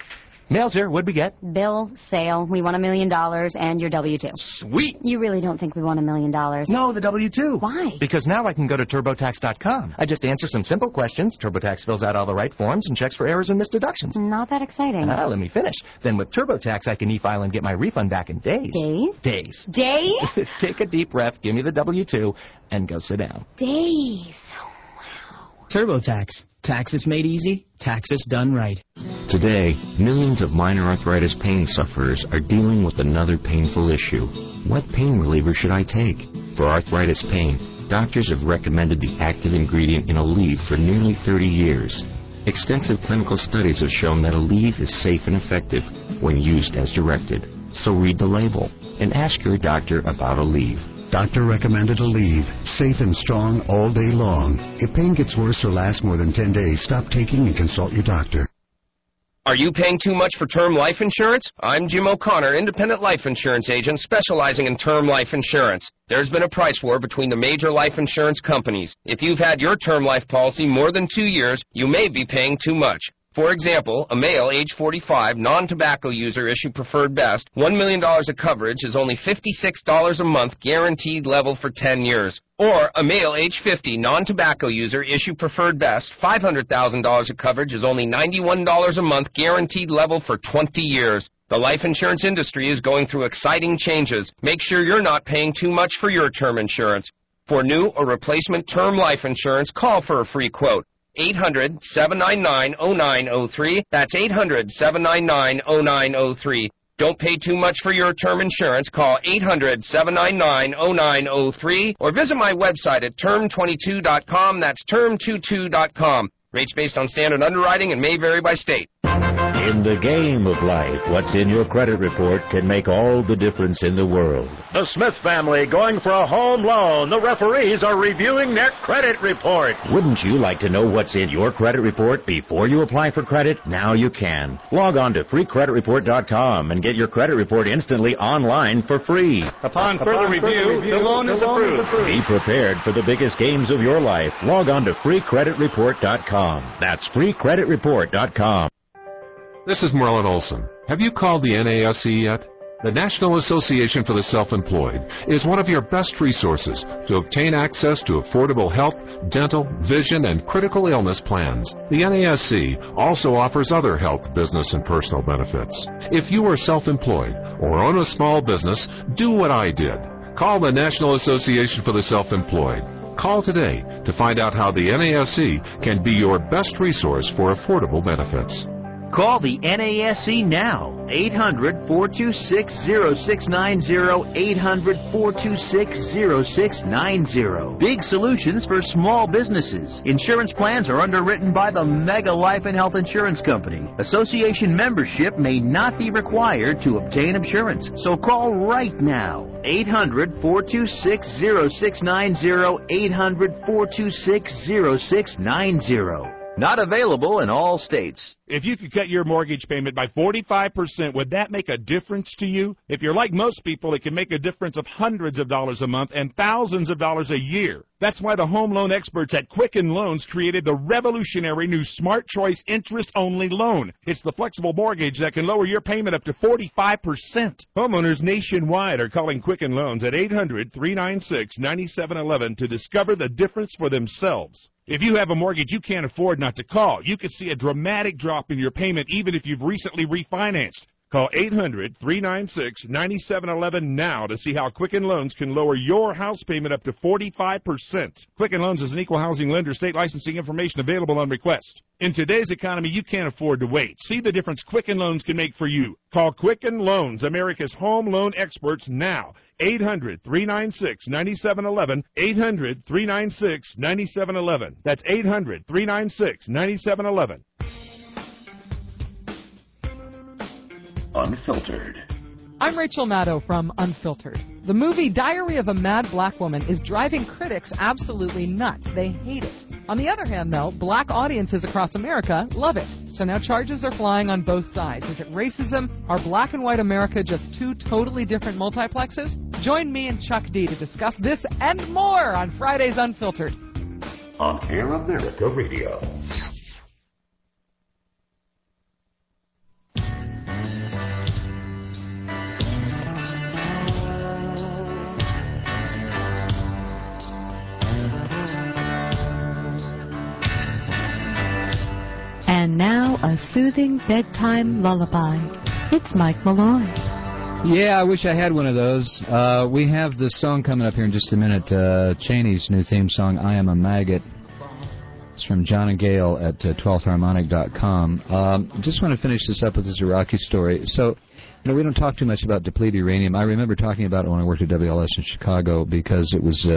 Mail, sir. What'd we get? Bill, sale. We won $1 million and your W-2. Sweet. You really don't think we won $1 million? No, the W-2. Why? Because now I can go to TurboTax.com. I just answer some simple questions. TurboTax fills out all the right forms and checks for errors and misdeductions. Not that exciting. Let me finish. Then with TurboTax, I can e-file and get my refund back in days. Days? Days. Days? Take a deep breath, give me the W-2, and go sit down. Days. TurboTax. Taxes made easy, taxes done right. Today, millions of minor arthritis pain sufferers are dealing with another painful issue. What pain reliever should I take? For arthritis pain, doctors have recommended the active ingredient in Aleve for nearly 30 years. Extensive clinical studies have shown that Aleve is safe and effective when used as directed. So read the label and ask your doctor about Aleve. Doctor recommended Aleve, safe and strong all day long. If pain gets worse or lasts more than 10 days, stop taking and consult your doctor. Are you paying too much for term life insurance? I'm Jim O'Connor, independent life insurance agent specializing in term life insurance. There's been a price war between the major life insurance companies. If you've had your term life policy more than 2 years, you may be paying too much. For example, a male, age 45, non-tobacco user, issue preferred best, $1 million of coverage is only $56 a month, guaranteed level for 10 years. Or a male, age 50, non-tobacco user, issue preferred best, $500,000 of coverage is only $91 a month, guaranteed level for 20 years. The life insurance industry is going through exciting changes. Make sure you're not paying too much for your term insurance. For new or replacement term life insurance, call for a free quote. 800-799-0903. That's 800-799-0903. Don't pay too much for your term insurance. Call 800-799-0903 or visit my website at term22.com. That's term22.com. Rates based on standard underwriting and may vary by state. In the game of life, what's in your credit report can make all the difference in the world. The Smith family going for a home loan. The referees are reviewing their credit report. Wouldn't you like to know what's in your credit report before you apply for credit? Now you can. Log on to freecreditreport.com and get your credit report instantly online for free. Upon further review, the loan is approved. Be prepared for the biggest games of your life. Log on to freecreditreport.com. That's freecreditreport.com. This is Merlin Olson. Have you called the NASE yet? The National Association for the Self-Employed is one of your best resources to obtain access to affordable health, dental, vision, and critical illness plans. The NASE also offers other health, business, and personal benefits. If you are self-employed or own a small business, do what I did. Call the National Association for the Self-Employed. Call today to find out how the NASE can be your best resource for affordable benefits. Call the NASE now. 800-426-0690. 800-426-0690. Big solutions for small businesses. Insurance plans are underwritten by the Mega Life and Health Insurance Company. Association membership may not be required to obtain insurance. So call right now. 800-426-0690. 800-426-0690. Not available in all states. If you could cut your mortgage payment by 45%, would that make a difference to you? If you're like most people, it can make a difference of hundreds of dollars a month and thousands of dollars a year. That's why the home loan experts at Quicken Loans created the revolutionary new Smart Choice interest-only loan. It's the flexible mortgage that can lower your payment up to 45%. Homeowners nationwide are calling Quicken Loans at 800-396-9711 to discover the difference for themselves. If you have a mortgage you can't afford not to call, you could see a dramatic drop in your payment even if you've recently refinanced. Call 800-396-9711 now to see how Quicken Loans can lower your house payment up to 45%. Quicken Loans is an equal housing lender. State licensing information available on request. In today's economy, you can't afford to wait. See the difference Quicken Loans can make for you. Call Quicken Loans, America's home loan experts, now. 800-396-9711. 800-396-9711. That's 800-396-9711. Unfiltered. I'm Rachel Maddow from Unfiltered. The movie Diary of a Mad Black Woman is driving critics absolutely nuts. They hate it. On the other hand, though, black audiences across America love it. So now charges are flying on both sides. Is it racism? Are black and white America just two totally different multiplexes? Join me and Chuck D to discuss this and more on Friday's Unfiltered. On Air America Radio. soothing bedtime lullaby. It's Mike Malloy. Yeah, I wish I had one of those. We have the song coming up here in just a minute. Cheney's new theme song, I Am a Maggot. It's from John and Gail at 12thharmonic.com. Just want to finish this up with this Iraqi story. So, we don't talk too much about depleted uranium. I remember talking about it when I worked at WLS in Chicago because it was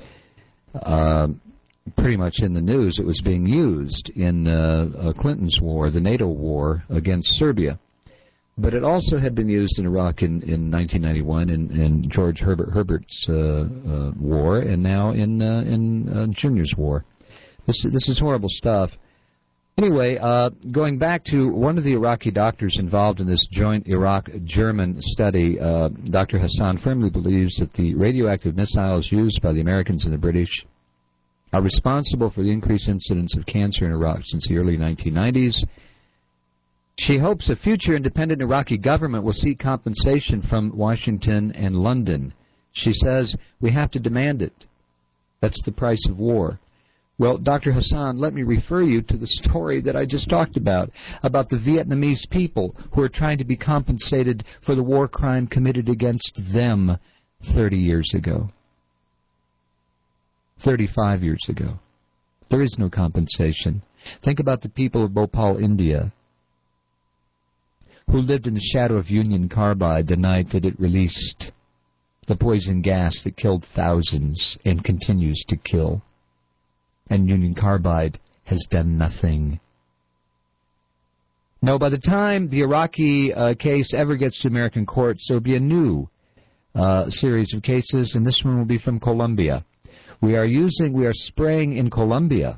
pretty much in the news. It was being used in Clinton's war, the NATO war against Serbia. But it also had been used in Iraq in 1991 in George Herbert's war, and now in Junior's war. This is horrible stuff. Anyway, going back to one of the Iraqi doctors involved in this joint Iraq-German study, Dr. Hassan firmly believes that the radioactive missiles used by the Americans and the British are responsible for the increased incidence of cancer in Iraq since the early 1990s. She hopes a future independent Iraqi government will seek compensation from Washington and London. She says, we have to demand it. That's the price of war. Well, Dr. Hassan, let me refer you to the story that I just talked about the Vietnamese people who are trying to be compensated for the war crime committed against them 30 years ago. 35 years ago. There is no compensation. Think about the people of Bhopal, India, who lived in the shadow of Union Carbide the night that it released the poison gas that killed thousands and continues to kill. And Union Carbide has done nothing. No, by the time the Iraqi case ever gets to American courts, there will be a new series of cases, and this one will be from Colombia. We are spraying in Colombia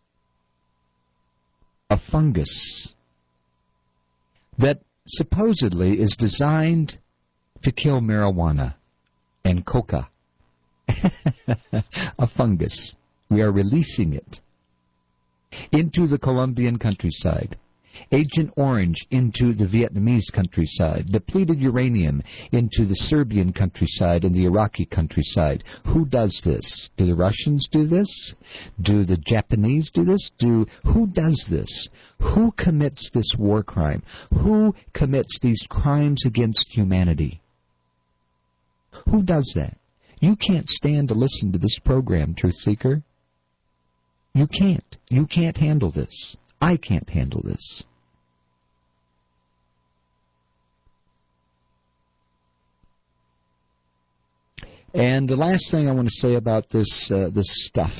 a fungus that supposedly is designed to kill marijuana and coca. A fungus. We are releasing it into the Colombian countryside. Agent Orange into the Vietnamese countryside. Depleted uranium into the Serbian countryside and the Iraqi countryside. Who does this? Do the Russians do this? Do the Japanese do this? Who does this? Who commits this war crime? Who commits these crimes against humanity? Who does that? You can't stand to listen to this program, Truth Seeker. You can't. You can't handle this. I can't handle this. And the last thing I want to say about this stuff,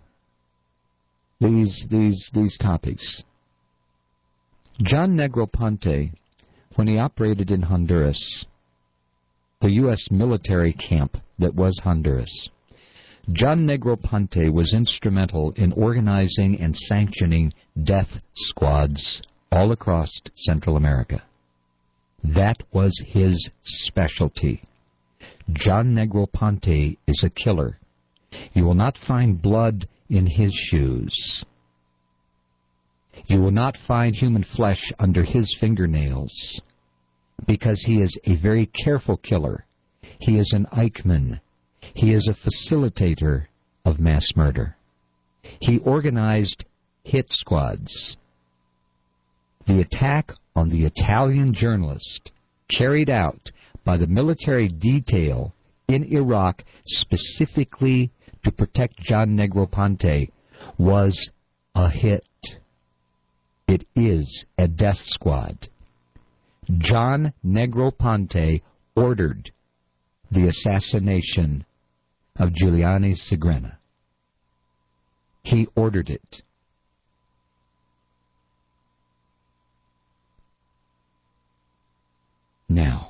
these topics. John Negroponte, when he operated in Honduras, the U.S. military camp that was Honduras, John Negroponte was instrumental in organizing and sanctioning death squads all across Central America. That was his specialty. John Negroponte is a killer. You will not find blood in his shoes. You will not find human flesh under his fingernails, because he is a very careful killer. He is an Eichmann. He is a facilitator of mass murder. He organized hit squads. The attack on the Italian journalist carried out by the military detail in Iraq specifically to protect John Negroponte was a hit. It is a death squad. John Negroponte ordered the assassination of Giuliani Segrena. He ordered it. Now,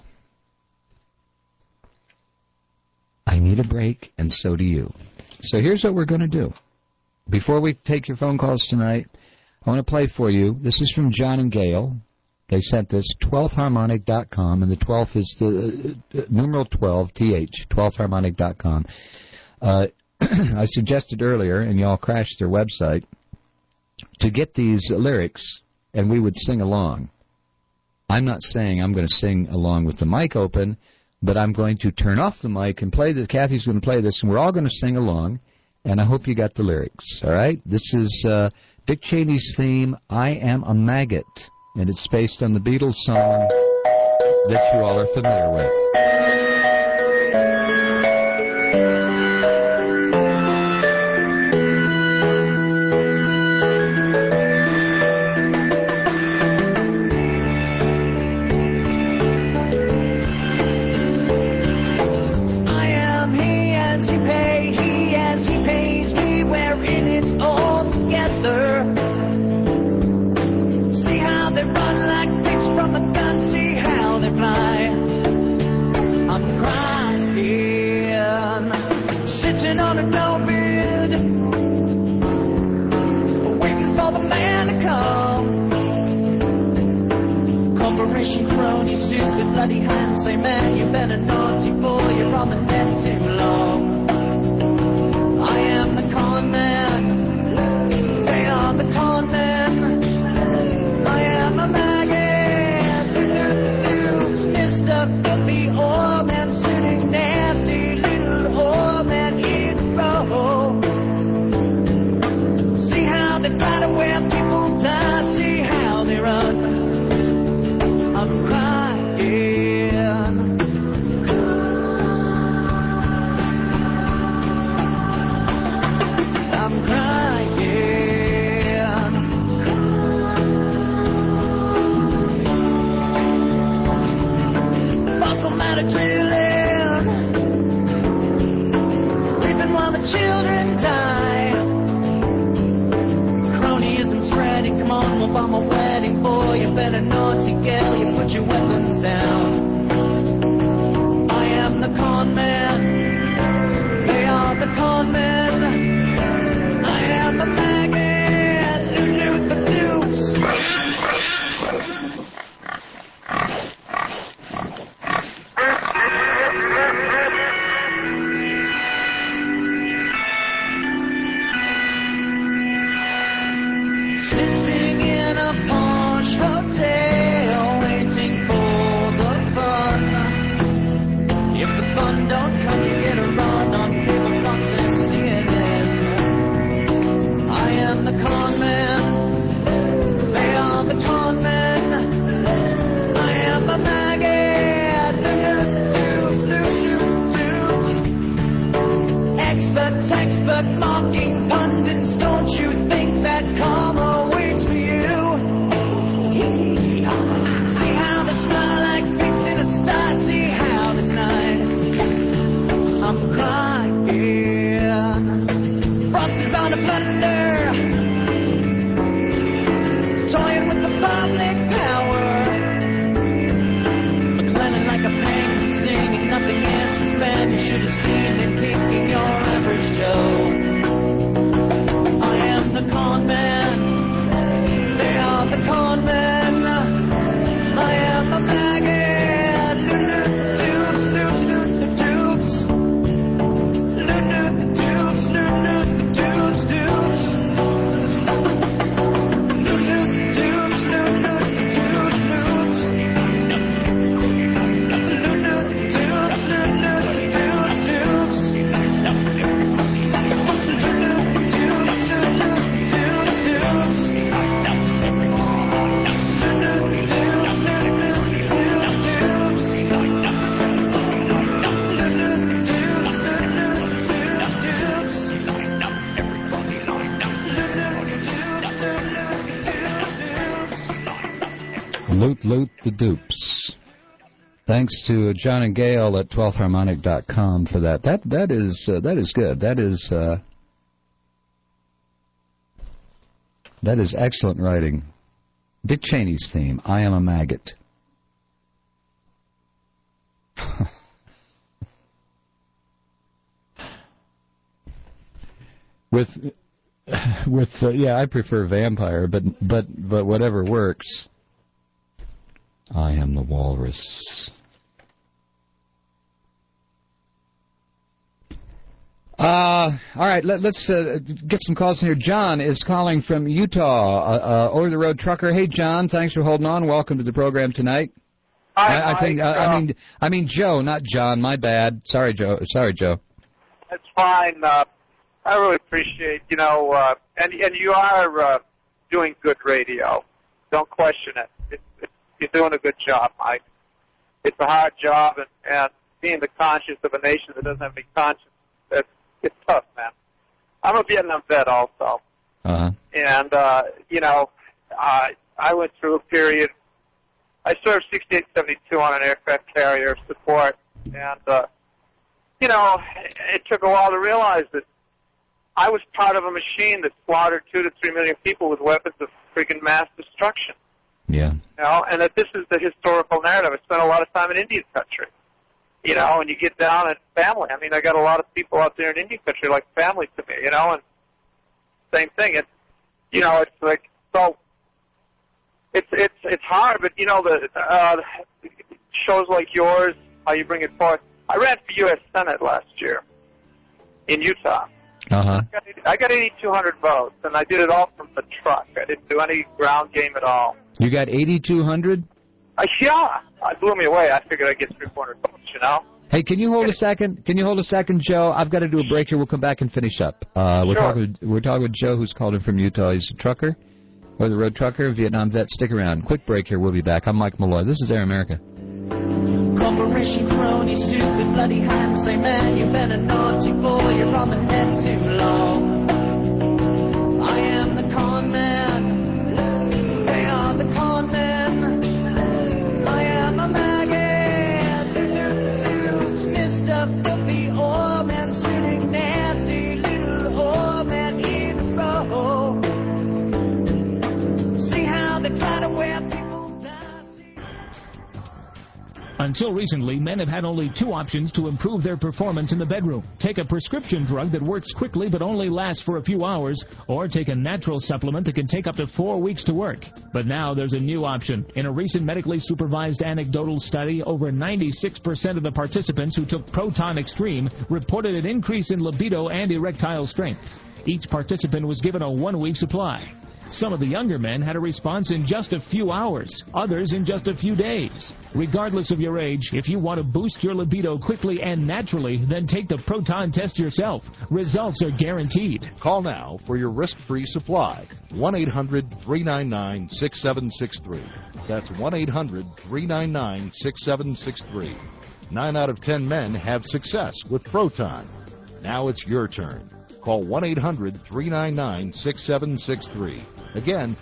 I need a break, and so do you. So here's what we're going to do. Before we take your phone calls tonight, I want to play for you. This is from John and Gail. They sent this, 12thharmonic.com, and the 12th is the numeral 12, TH, 12thharmonic.com. I suggested earlier, and y'all crashed their website, to get these lyrics, and we would sing along. I'm not saying I'm going to sing along with the mic open, but I'm going to turn off the mic and play this. Kathy's going to play this, and we're all going to sing along, and I hope you got the lyrics, all right? This is Dick Cheney's theme, I Am a Maggot. and it's based on the Beatles song that you all are familiar with. Bloody hands say, man, you've been a naughty boy, you're on the net too long. I am the con man, they are the con men. I am a maggot, Mr. Filthy old man, sitting nasty little old man hero. See how they try to wear people die, see how they run. I'm crying. Children die. Cronyism's spreading. Come on, we'll bomb a wedding, boy. You better naughty girl. You put your weapons down. I am the con man. They are the con men. I am a maggot. Loot the dukes. Expert mocking pundits, don't you think that karma waits for you? See how they smile like pigs in a sty, see how this night I'm crying. Frost is on a plunder, toying with the public power. McClellan like a penguin singing, nothing answers band. You should have seen him kicking your average Joe. I am the con man. They are the con men. I am a maggot. Loot the dupes. Loot the dupes. Loot the dupes. Dupes. Loot the dupes. Loot the dupes. Dupes. Loot the dupes. Loot the dupes. Dupes. Loot the dupes. Thanks to John and Gail at 12thharmonic.com for that. That is good. That is excellent writing. Dick Cheney's theme, I Am a Maggot. Yeah, I prefer vampire, but whatever works. I am the walrus. All right, let's get some calls in here. John is calling from Utah, over-the-road trucker. Hey, John, thanks for holding on. Welcome to the program tonight. Hi, I mean Joe, not John. My bad. Sorry, Joe. That's fine. I really appreciate, and you are doing good radio. Don't question it. you're doing a good job, Mike. It's a hard job, and being the conscience of a nation that doesn't have any conscience, it's tough, man. I'm a Vietnam vet also. Uh-huh. And, I went through a period. I served 68, 72 on an aircraft carrier support, and, it took a while to realize that I was part of a machine that slaughtered 2 to 3 million people with weapons of freaking mass destruction. Yeah. And that this is the historical narrative. I spent a lot of time in Indian country, and you get down at family. I mean, I got a lot of people out there in Indian country like family to me, and same thing. It's like, so it's hard, but, the shows like yours, how you bring it forth. I ran for U.S. Senate last year in Utah. Uh-huh. I got 8,200 votes, and I did it all from the truck. I didn't do any ground game at all. You got 8,200? Yeah. It blew me away. I figured I'd get 300 votes, Hey, can you hold a second? Can you hold a second, Joe? I've got to do a break here. We'll come back and finish up. We're talking with Joe, who's called in from Utah. He's a trucker, or the road trucker, Vietnam vet. Stick around. Quick break here. We'll be back. I'm Mike Malloy. This is Air America. Corporation crony, stupid, bloody hand, say man, you better naughty boy, you're on the net too long. I am the con man, they are the con men. I am a maggot, Mr. Filthy old man, sitting nasty little old man in a row. See how they try to wear people. Until recently, men have had only two options to improve their performance in the bedroom. Take a prescription drug that works quickly but only lasts for a few hours, or take a natural supplement that can take up to 4 weeks to work. But now there's a new option. In a recent medically supervised anecdotal study, over 96% of the participants who took Proton Extreme reported an increase in libido and erectile strength. Each participant was given a 1-week supply. Some of the younger men had a response in just a few hours, others in just a few days. Regardless of your age, if you want to boost your libido quickly and naturally, then take the Proton test yourself. Results are guaranteed. Call now for your risk-free supply. 1-800-399-6763. That's 1-800-399-6763. 9 out of 10 men have success with Proton. Now it's your turn. Call 1-800-399-6763. Again,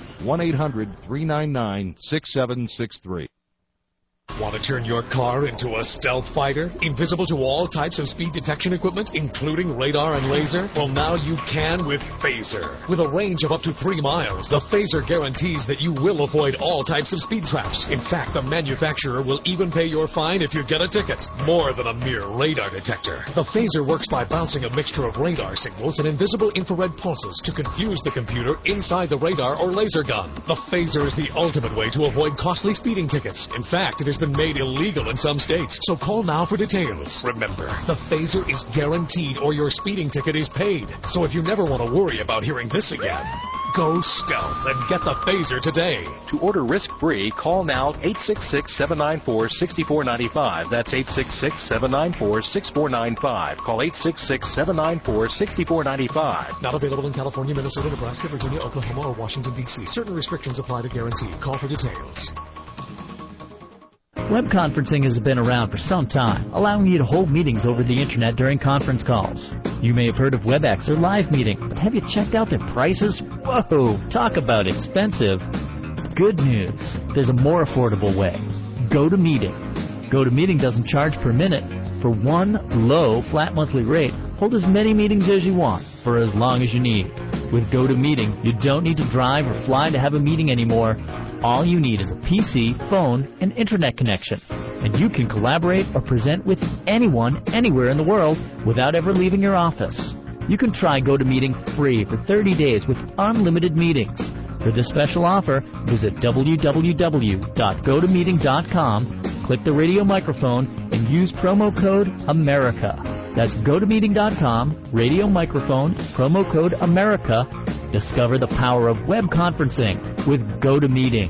1-800-399-6763. Want to turn your car into a stealth fighter? Invisible to all types of speed detection equipment, including radar and laser? Well, now you can with Phaser. With a range of up to 3 miles, the Phaser guarantees that you will avoid all types of speed traps. In fact, the manufacturer will even pay your fine if you get a ticket. More than a mere radar detector. The Phaser works by bouncing a mixture of radar signals and invisible infrared pulses to confuse the computer inside the radar or laser gun. The Phaser is the ultimate way to avoid costly speeding tickets. In fact, it has been made illegal in some states, so call now for details. Remember, the Phaser is guaranteed or your speeding ticket is paid. So if you never want to worry about hearing this again, go stealth and get the Phaser today. To order risk-free, call now 866-794-6495. That's 866-794-6495. Call 866-794-6495. Not available in California, Minnesota, Nebraska, Virginia, Oklahoma, or Washington, D.C. Certain restrictions apply to guarantee. Call for details. Web conferencing has been around for some time, allowing you to hold meetings over the internet during conference calls. You may have heard of WebEx or Live Meeting, but have you checked out their prices? Whoa, talk about expensive. Good news, there's a more affordable way. GoToMeeting. GoToMeeting doesn't charge per minute. For one low, flat monthly rate, hold as many meetings as you want for as long as you need. With GoToMeeting, you don't need to drive or fly to have a meeting anymore. All you need is a PC, phone, and internet connection, and you can collaborate or present with anyone, anywhere in the world without ever leaving your office. You can try GoToMeeting free for 30 days with unlimited meetings. For this special offer, visit www.gotomeeting.com, click the radio microphone, and use promo code AMERICA. That's gotomeeting.com, radio microphone, promo code AMERICA. Discover the power of web conferencing with GoToMeeting.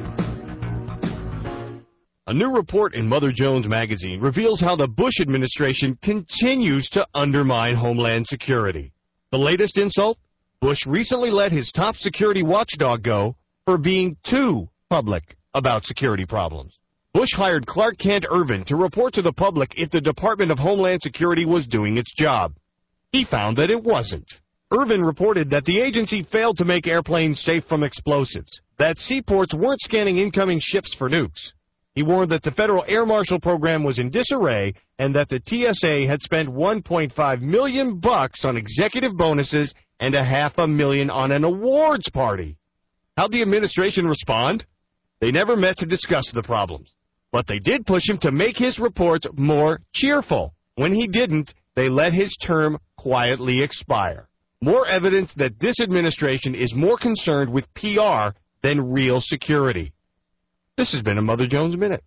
A new report in Mother Jones magazine reveals how the Bush administration continues to undermine Homeland Security. The latest insult? Bush recently let his top security watchdog go for being too public. about security problems. Bush hired Clark Kent Ervin to report to the public if the Department of Homeland Security was doing its job. He found that it wasn't. Ervin reported that the agency failed to make airplanes safe from explosives, that seaports weren't scanning incoming ships for nukes. He warned that the Federal Air Marshal Program was in disarray and that the TSA had spent $1.5 million on executive bonuses and $500,000 on an awards party. How'd the administration respond? They never met to discuss the problems, but they did push him to make his reports more cheerful. When he didn't, they let his term quietly expire. More evidence that this administration is more concerned with PR than real security. This has been a Mother Jones Minute.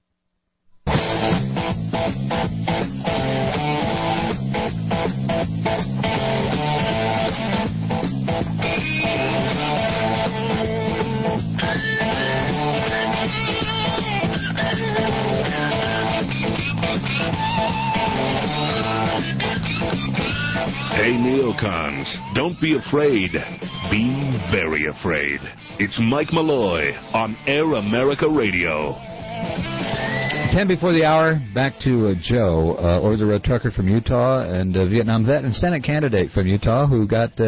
Hey, neocons, don't be afraid. Be very afraid. It's Mike Malloy on Air America Radio. 10 before the hour, back to Joe, over-the-road trucker from Utah and Vietnam vet and Senate candidate from Utah who got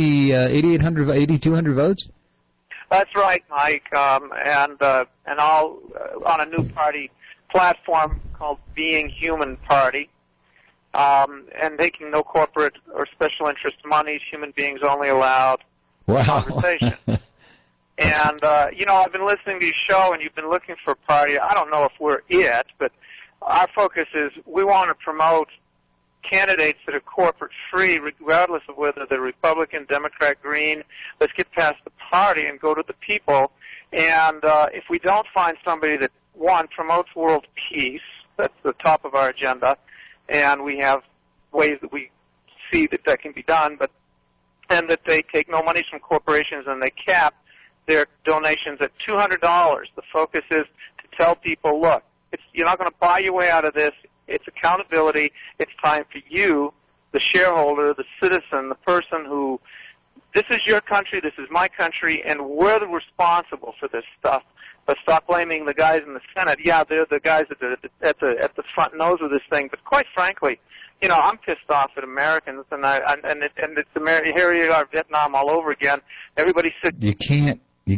8,200 votes. That's right, Mike, and all on a new party platform called Being Human Party, and making no corporate or special interest monies. Human beings only allowed. Wow. Conversation. And, I've been listening to your show, and you've been looking for a party. I don't know if we're it, but our focus is we want to promote candidates that are corporate-free, regardless of whether they're Republican, Democrat, Green. Let's get past the party and go to the people. And if we don't find somebody that, one, promotes world peace, that's the top of our agenda, and we have ways that we see that can be done, and that they take no money from corporations and they cap their donations at $200. The focus is to tell people, look, you're not going to buy your way out of this. It's accountability. It's time for you, the shareholder, the citizen, the person who, this is your country, this is my country, and we're the responsible for this stuff. But stop blaming the guys in the Senate. Yeah, they're the guys at the front nose of this thing. But quite frankly, I'm pissed off at Americans, and it's here you are, Vietnam all over again. Everybody said you can't.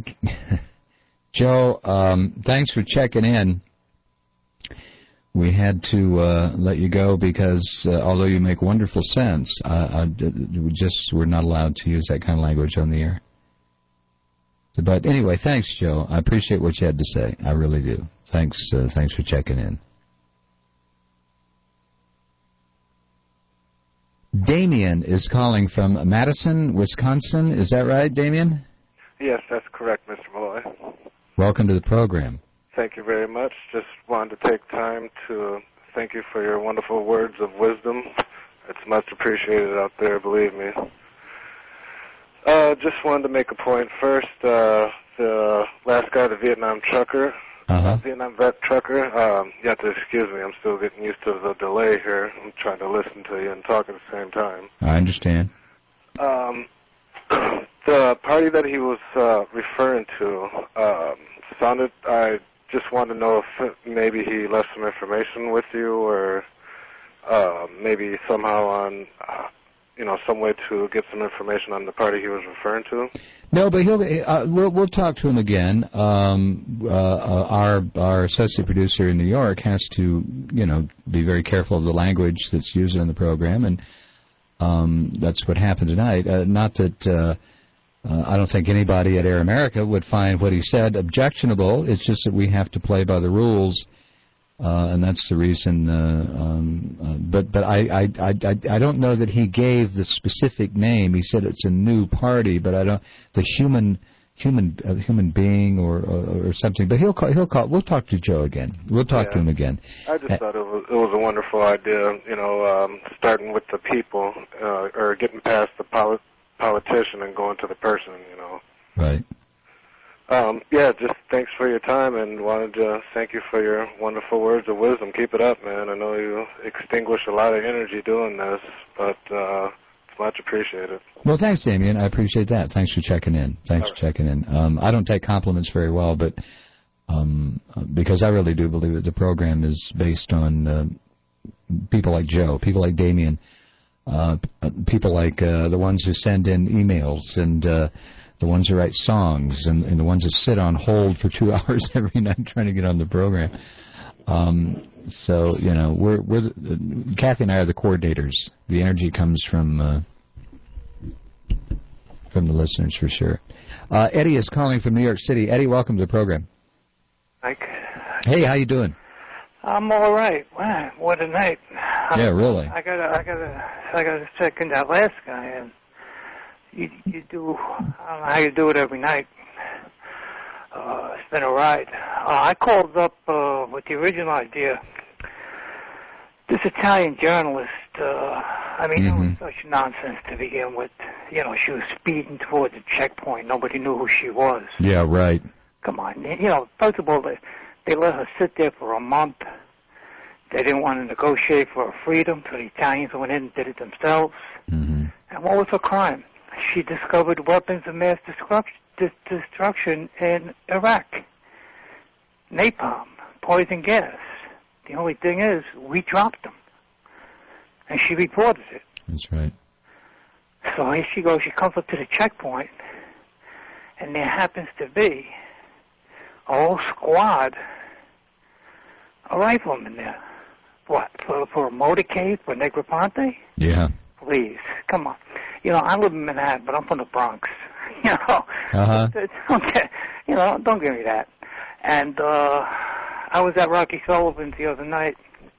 Joe, thanks for checking in. We had to let you go because although you make wonderful sense, we're not allowed to use that kind of language on the air. But anyway, thanks, Joe. I appreciate what you had to say. I really do. Thanks for checking in. Damien is calling from Madison, Wisconsin. Is that right, Damien? Yes, that's correct, Mr. Malloy. Welcome to the program. Thank you very much. Just wanted to take time to thank you for your wonderful words of wisdom. It's much appreciated out there, believe me. Just wanted to make a point first. The last guy, the Vietnam trucker, Vietnam vet trucker, you have to excuse me. I'm still getting used to the delay here. I'm trying to listen to you and talk at the same time. I understand. The party that he was referring to sounded, I just wanted to know if maybe he left some information with you or maybe somehow on, some way to get some information on the party he was referring to. No, but we'll talk to him again. Our associate producer in New York has to, be very careful of the language that's used in the program, and that's what happened tonight. Not that I don't think anybody at Air America would find what he said objectionable. It's just that we have to play by the rules, and that's the reason. But I don't know that he gave the specific name. He said it's a new party, but I don't the human being or something. But he'll call. We'll talk to Joe again. We'll talk to him again. I just thought it was a wonderful idea. Starting with the people or getting past the politician and going to the person. Right. Just thanks for your time and wanted to thank you for your wonderful words of wisdom. Keep it up, man. I know you extinguish a lot of energy doing this, but it's much appreciated. Well, thanks, Damien. I appreciate that. Thanks for checking in. I don't take compliments very well, but because I really do believe that the program is based on people like Joe, people like Damien, people like the ones who send in emails and the ones who write songs and the ones who sit on hold for 2 hours every night trying to get on the program. So, you know, Kathy and I are the coordinators. The energy comes from the listeners for sure. Eddie is calling from New York City. Eddie, welcome to the program. Mike. Hey, how you doing? I'm all right. Wow, what a night. Yeah, really. I gotta check in that last guy, and you do. I don't know how you do it every night. It's been a ride. I called up with the original idea. This Italian journalist, I mean, it was such nonsense to begin with. You know, she was speeding towards a checkpoint. Nobody knew who she was. Yeah, right. Come on. You know, first of all, they let her sit there for a month. They didn't want to negotiate for her freedom, so the Italians went in and did it themselves. And what was her crime? She discovered weapons of mass destruction in Iraq. Napalm, poison gas. The only thing is, we dropped them. And she reported it. That's right. So here she goes. She comes up to the checkpoint, and there happens to be a whole squad of riflemen there. What, for a motorcade, for Negroponte? Yeah. Please, come on. You know, I live in Manhattan, but I'm from the Bronx. You know, don't give me that. And I was at Rocky Sullivan's the other night.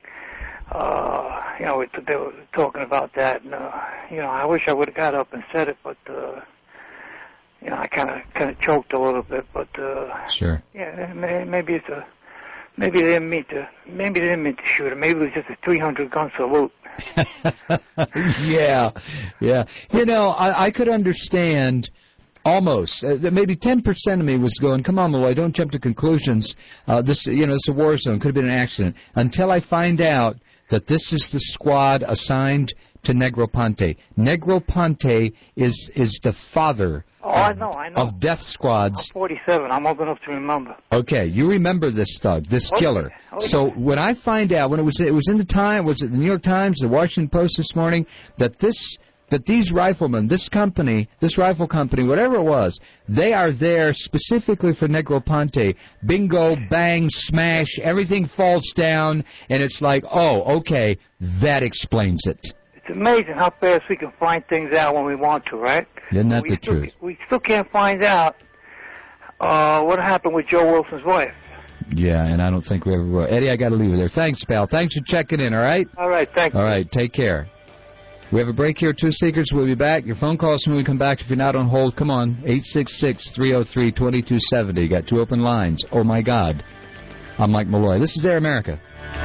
You know, they were talking about that. And, you know, I wish I would have got up and said it, but you know, I kind of choked a little bit. But sure. Yeah, maybe they didn't mean to shoot him. Maybe it was just a 300-gun salute. Yeah. You know, I could understand almost. Maybe 10% of me was going, come on, Malloy, don't jump to conclusions. This, you know, it's a war zone. Could have been an accident. Until I find out that this is the squad assigned to Negroponte. Negroponte is the father I know. of death squads. I'm 47. I'm old enough to remember. Okay, you remember this thug, this killer. Okay. So when I find out, when it was in the Times, was it the New York Times, the Washington Post this morning, that these riflemen, this rifle company, whatever it was, they are there specifically for Negroponte. Bingo, bang, smash, everything falls down, and it's like, oh, okay, that explains it. It's amazing how fast we can find things out when we want to, right? Isn't that the truth? We still can't find out what happened with Joe Wilson's wife. Yeah, and I don't think we ever will. Eddie, I got to leave you there. Thanks, pal. Thanks for checking in, all right? All right, thank you. All right, take care. We have a break here, Two Secrets. We'll be back. Your phone calls when we come back. If you're not on hold, come on, 866-303-2270. Got 2 open lines. Oh, my God. I'm Mike Malloy. This is Air America.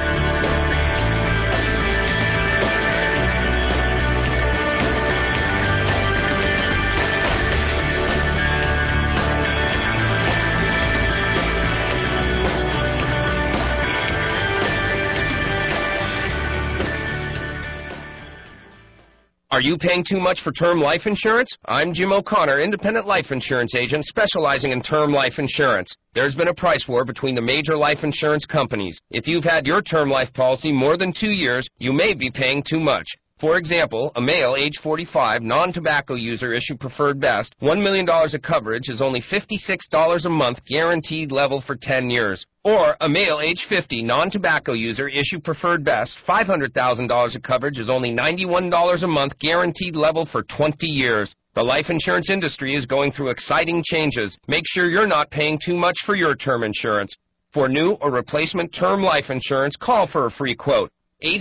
Are you paying too much for term life insurance? I'm Jim O'Connor, independent life insurance agent specializing in term life insurance. There's been a price war between the major life insurance companies. If you've had your term life policy more than 2 years, you may be paying too much. For example, a male, age 45, non-tobacco user issue preferred best, $1 million of coverage is only $56 a month guaranteed level for 10 years. Or a male, age 50, non-tobacco user issue preferred best, $500,000 of coverage is only $91 a month guaranteed level for 20 years. The life insurance industry is going through exciting changes. Make sure you're not paying too much for your term insurance. For new or replacement term life insurance, call for a free quote.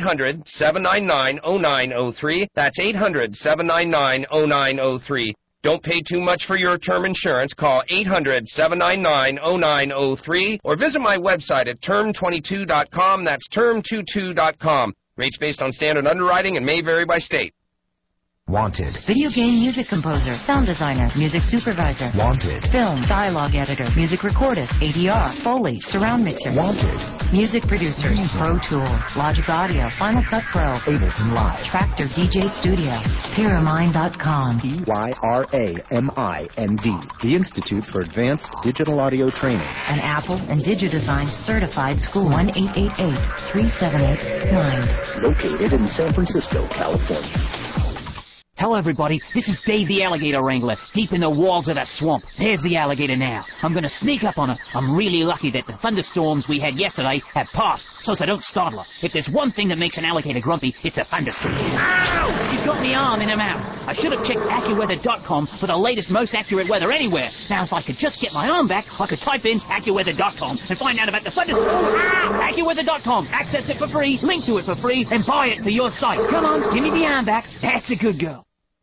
800-799-0903. That's 800-799-0903. Don't pay too much for your term insurance. Call 800-799-0903 or visit my website at term22.com. That's term22.com. Rates based on standard underwriting and may vary by state. Wanted. Video game music composer, sound designer, music supervisor. Wanted. Film, dialogue editor, music recordist, ADR, Foley, surround mixer. Wanted. Music producer, Pro Tools, Logic Audio, Final Cut Pro, Ableton Live, Tractor DJ Studio, Pyramid.com. EYRAMIND, the Institute for Advanced Digital Audio Training. An Apple and DigiDesign certified school. 1-888-3789. Located in San Francisco, California. Hello, everybody. This is Dave the Alligator Wrangler, deep in the walls of the swamp. There's the alligator now. I'm going to sneak up on her. I'm really lucky that the thunderstorms we had yesterday have passed, so I don't startle her. If there's one thing that makes an alligator grumpy, it's a thunderstorm. Ow! She's got my arm in her mouth. I should have checked AccuWeather.com for the latest, most accurate weather anywhere. Now, if I could just get my arm back, I could type in AccuWeather.com and find out about the thunderstorm. Ow! AccuWeather.com. Access it for free, link to it for free, and buy it for your site. Come on, give me the arm back. That's a good girl.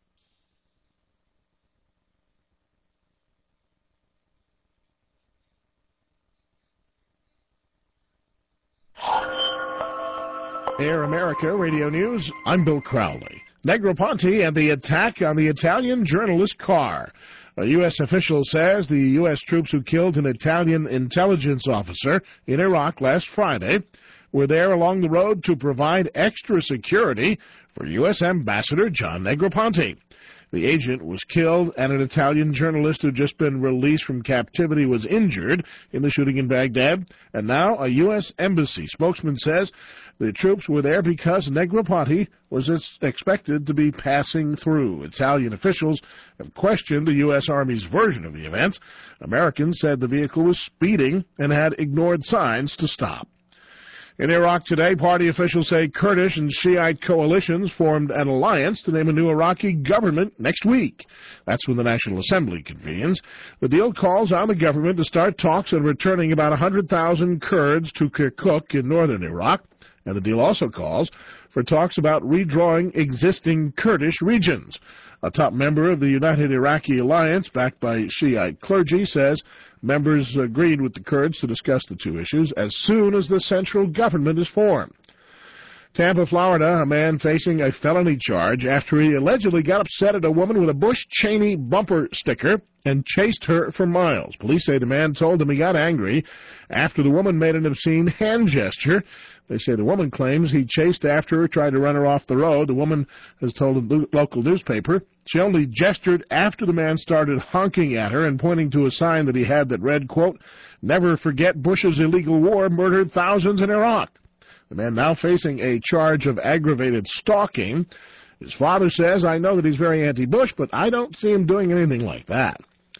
Air America Radio News, I'm Bill Crowley. Negroponte and the attack on the Italian journalist Carr. A U.S. official says the U.S. troops who killed an Italian intelligence officer in Iraq last Friday were there along the road to provide extra security for U.S. Ambassador John Negroponte. The agent was killed, and an Italian journalist who had just been released from captivity was injured in the shooting in Baghdad. And now a U.S. Embassy spokesman says the troops were there because Negroponte was expected to be passing through. Italian officials have questioned the U.S. Army's version of the events. Americans said the vehicle was speeding and had ignored signs to stop. In Iraq today, party officials say Kurdish and Shiite coalitions formed an alliance to name a new Iraqi government next week. That's when the National Assembly convenes. The deal calls on the government to start talks on returning about 100,000 Kurds to Kirkuk in northern Iraq. And the deal also calls for talks about redrawing existing Kurdish regions. A top member of the United Iraqi Alliance, backed by Shiite clergy, says members agreed with the Kurds to discuss the two issues as soon as the central government is formed. Tampa, Florida, a man facing a felony charge after he allegedly got upset at a woman with a Bush Cheney bumper sticker and chased her for miles. Police say the man told him he got angry after the woman made an obscene hand gesture. They say the woman claims he chased after her, tried to run her off the road. The woman has told a local newspaper she only gestured after the man started honking at her and pointing to a sign that he had that read, quote, "Never forget Bush's illegal war murdered thousands in Iraq." The man now facing a charge of aggravated stalking. His father says, "I know that he's very anti-Bush, but I don't see him doing anything like that."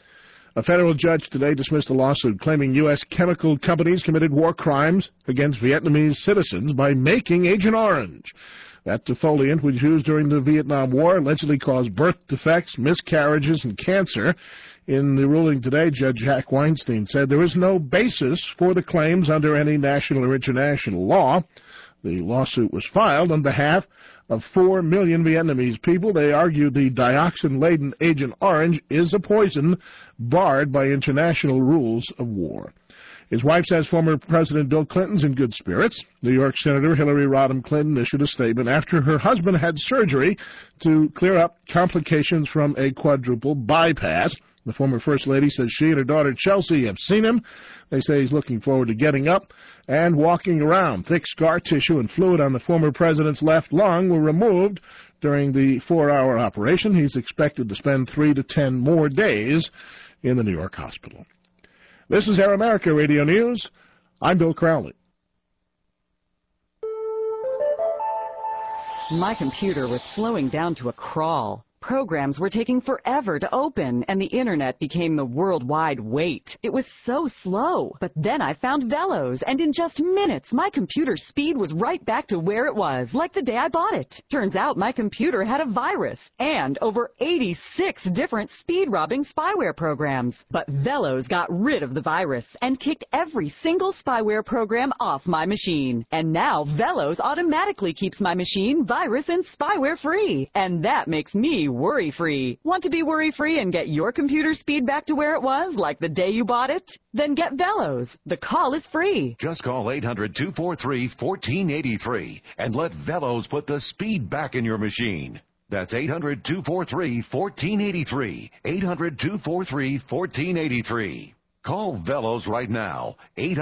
A federal judge today dismissed a lawsuit claiming U.S. chemical companies committed war crimes against Vietnamese citizens by making Agent Orange. That defoliant was used during the Vietnam War, allegedly caused birth defects, miscarriages, and cancer. In the ruling today, Judge Jack Weinstein said there is no basis for the claims under any national or international law. The lawsuit was filed on behalf of 4 million Vietnamese people. They argue the dioxin-laden Agent Orange is a poison barred by international rules of war. His wife says former President Bill Clinton's in good spirits. New York Senator Hillary Rodham Clinton issued a statement after her husband had surgery to clear up complications from a quadruple bypass. The former First Lady says she and her daughter Chelsea have seen him. They say he's looking forward to getting up and walking around. Thick scar tissue and fluid on the former president's left lung were removed during the 4-hour operation. He's expected to spend 3 to 10 more days in the New York hospital. This is Air America Radio News. I'm Bill Crowley. My computer was slowing down to a crawl. Programs were taking forever to open, and the Internet became the worldwide wait. It was so slow. But then I found Velos, and in just minutes, my computer's speed was right back to where it was, like the day I bought it. Turns out my computer had a virus, and over 86 different speed-robbing spyware programs. But Velos got rid of the virus, and kicked every single spyware program off my machine. And now Velos automatically keeps my machine virus and spyware-free. And that makes me worry-free. Want to be worry-free and get your computer speed back to where it was, like the day you bought it? Then get Velos. The call is free. Just call 800-243-1483 and let Velos put the speed back in your machine. That's 800-243-1483. 800-243-1483. Call Velos right now.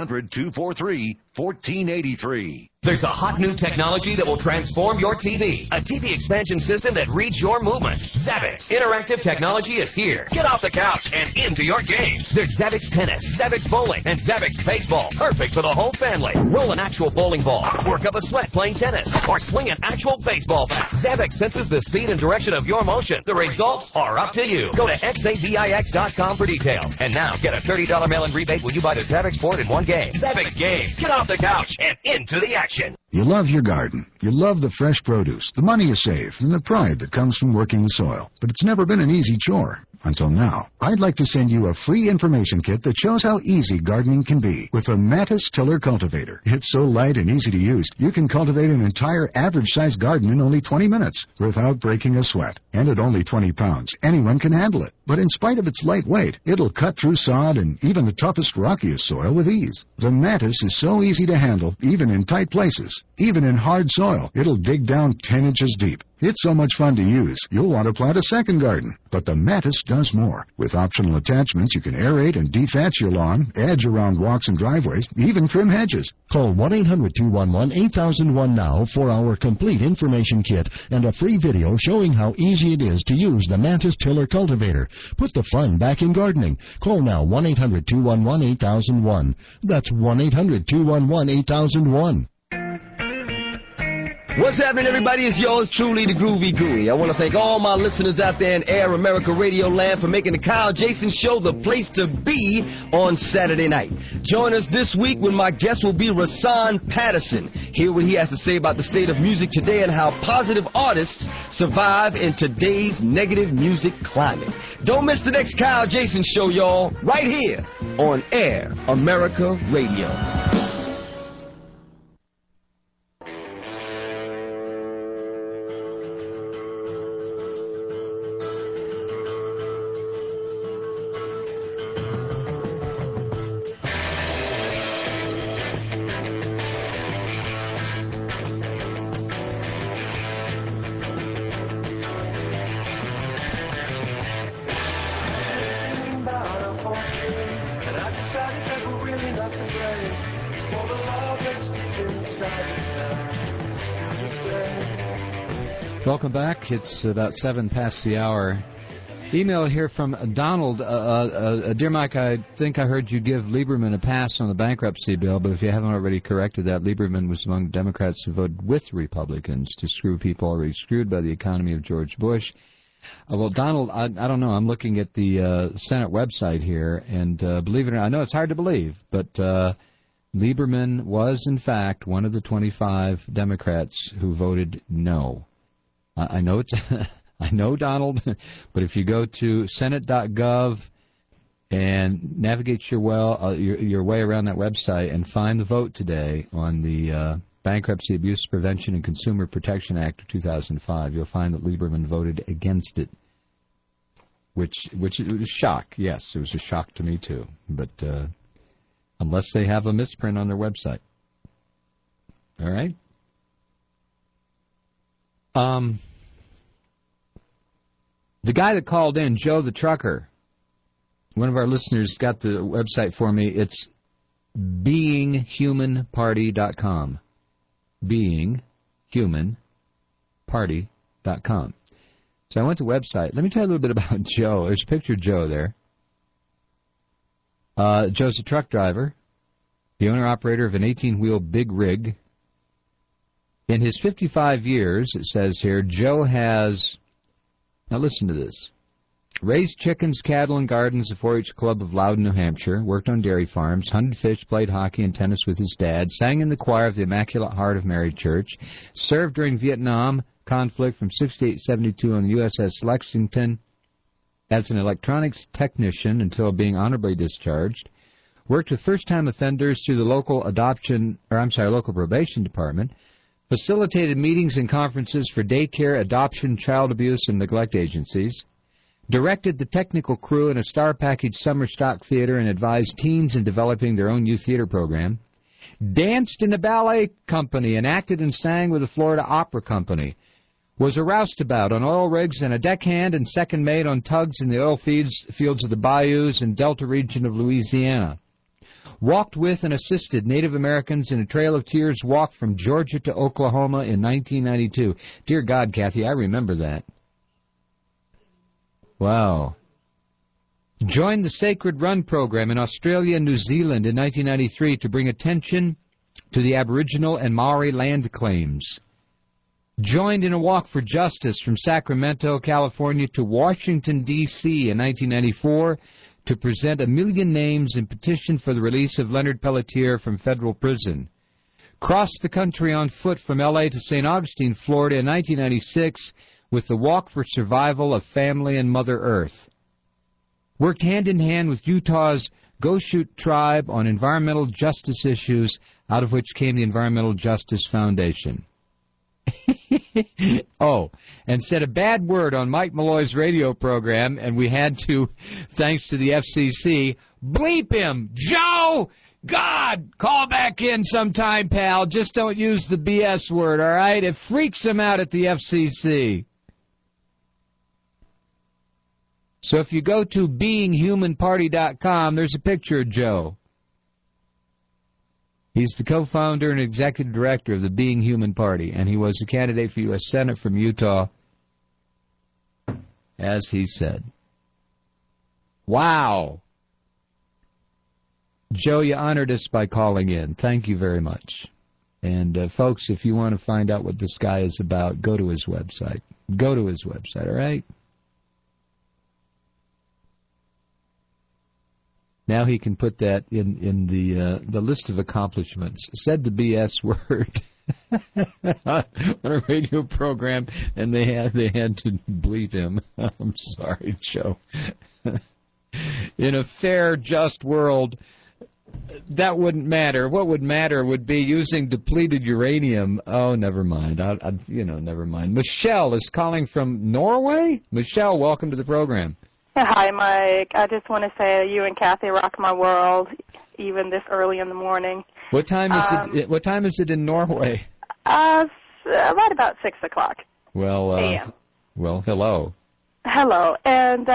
800-243-1483. There's a hot new technology that will transform your TV. A TV expansion system that reads your movements. Zavix interactive technology is here. Get off the couch and into your games. There's Zavix Tennis, Zavix Bowling, and Zavix Baseball. Perfect for the whole family. Roll an actual bowling ball. Work up a sweat playing tennis. Or swing an actual baseball bat. Zavix senses the speed and direction of your motion. The results are up to you. Go to xavix.com for details. And now get a $30 mail-in rebate when you buy the Zavix board in one game. Zavix Games. Get off the couch and into the action. You love your garden. You love the fresh produce, the money you save, and the pride that comes from working the soil. But it's never been an easy chore. Until now. I'd like to send you a free information kit that shows how easy gardening can be with a Matus tiller cultivator. It's so light and easy to use, you can cultivate an entire average-sized garden in only 20 minutes without breaking a sweat. And at only 20 pounds, anyone can handle it. But in spite of its light weight, it'll cut through sod and even the toughest, rockiest soil with ease. The Matus is so easy to handle, even in tight places. Even in hard soil, it'll dig down 10 inches deep. It's so much fun to use, you'll want to plant a second garden. But the Matus does more. With optional attachments, you can aerate and dethatch your lawn, edge around walks and driveways, even trim hedges. Call 1-800-211-8001 now for our complete information kit and a free video showing how easy it is to use the Matus tiller cultivator. Put the fun back in gardening. Call now 1-800-211-8001. That's 1-800-211-8001. What's happening, everybody? It's yours truly, the Groovy Gooey. I want to thank all my listeners out there in Air America Radio Land for making the Kyle Jason Show the place to be on Saturday night. Join us this week when my guest will be Rasan Patterson. Hear what he has to say about the state of music today and how positive artists survive in today's negative music climate. Don't miss the next Kyle Jason Show, y'all, right here on Air America Radio. Welcome back. It's about 7 past the hour. Email here from Donald. Dear Mike, I think I heard you give Lieberman a pass on the bankruptcy bill, but if you haven't already corrected that, Lieberman was among the Democrats who voted with Republicans to screw people already screwed by the economy of George Bush. Well, Donald, I don't know. I'm looking at the Senate website here, and believe it or not, I know it's hard to believe, but Lieberman was, in fact, one of the 25 Democrats who voted no. I know it's, I know, Donald, but if you go to Senate.gov and navigate your way around that website and find the vote today on the Bankruptcy Abuse Prevention and Consumer Protection Act of 2005, you'll find that Lieberman voted against it, which was a shock. Yes, it was a shock to me too. But unless they have a misprint on their website, all right. The guy that called in, Joe the Trucker, one of our listeners got the website for me. It's beinghumanparty.com. Beinghumanparty.com. So I went to the website. Let me tell you a little bit about Joe. There's a picture of Joe there. Joe's a truck driver, the owner-operator of an 18-wheel big rig. In his 55 years, it says here, Joe has, now listen to this, raised chickens, cattle, and gardens at 4-H Club of Loudon, New Hampshire, worked on dairy farms, hunted fish, played hockey and tennis with his dad, sang in the choir of the Immaculate Heart of Mary Church, served during Vietnam conflict from 68 to 72 on the USS Lexington as an electronics technician until being honorably discharged, worked with first-time offenders through the local local probation department, facilitated meetings and conferences for daycare, adoption, child abuse, and neglect agencies, directed the technical crew in a star package summer stock theater and advised teens in developing their own youth theater program, danced in a ballet company and acted and sang with the Florida Opera Company, was a roustabout on oil rigs and a deckhand and second mate on tugs in the oil fields of the bayous and Delta region of Louisiana. Walked with and assisted Native Americans in a Trail of Tears walk from Georgia to Oklahoma in 1992. Dear God, Kathy, I remember that. Wow. Joined the Sacred Run program in Australia and New Zealand in 1993 to bring attention to the Aboriginal and Maori land claims. Joined in a walk for justice from Sacramento, California to Washington, D.C. in 1994 to present 1 million names in petition for the release of Leonard Pelletier from federal prison. Crossed the country on foot from L.A. to St. Augustine, Florida in 1996 with the Walk for Survival of Family and Mother Earth. Worked hand-in-hand with Utah's Goshute tribe on environmental justice issues, out of which came the Environmental Justice Foundation. Oh, and said a bad word on Mike Malloy's radio program, and we had to, thanks to the FCC, bleep him. Joe! God! Call back in sometime, pal. Just don't use the BS word, all right? It freaks him out at the FCC. So if you go to beinghumanparty.com, there's a picture of Joe. He's the co-founder and executive director of the Being Human Party, and he was a candidate for U.S. Senate from Utah, as he said. Wow. Joe, you honored us by calling in. Thank you very much. And, folks, if you want to find out what this guy is about, go to his website. Go to his website, all right? Now he can put that in the list of accomplishments. Said the BS word on a radio program, and they had to bleep him. I'm sorry, Joe. In a fair, just world, that wouldn't matter. What would matter would be using depleted uranium. Oh, never mind. Never mind. Michelle is calling from Norway. Michelle, welcome to the program. Hi, Mike. I just want to say you and Kathy rock my world, even this early in the morning. What time is it? What time is it in Norway? Right about 6 o'clock. Well, a.m. Well, hello. Hello, and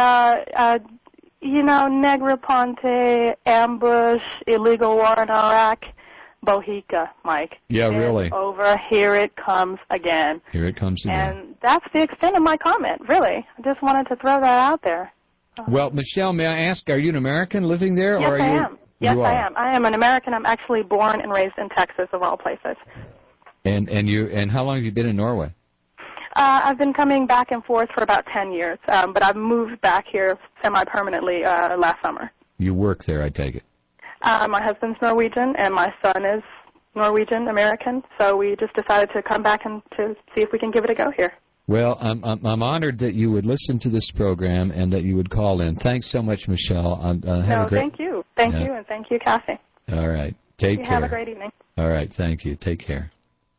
Negroponte, ambush, illegal war in Iraq, Bohica, Mike. Yeah, it's really. Over. Here it comes again. Here it comes again. And that's the extent of my comment. Really, I just wanted to throw that out there. Well, Michelle, may I ask, are you an American living there? Yes, or are I you? am. Yes, I am. I am an American. I'm actually born and raised in Texas, of all places. And how long have you been in Norway? I've been coming back and forth for about 10 years, but I've moved back here semi-permanently last summer. You work there, I take it. My husband's Norwegian, and my son is Norwegian American, so we just decided to come back and to see if we can give it a go here. Well, I'm honored that you would listen to this program and that you would call in. Thanks so much, Michelle. Thank you. Thank you, and thank you, Kathy. All right. Take care. Have a great evening. All right. Thank you. Take care.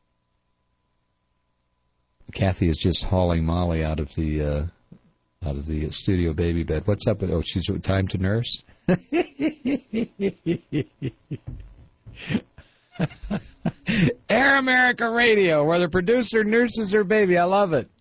Kathy is just hauling Molly out of the studio baby bed. What's up with? Oh, she's time to nurse. Air America Radio, where the producer nurses her baby. I love it.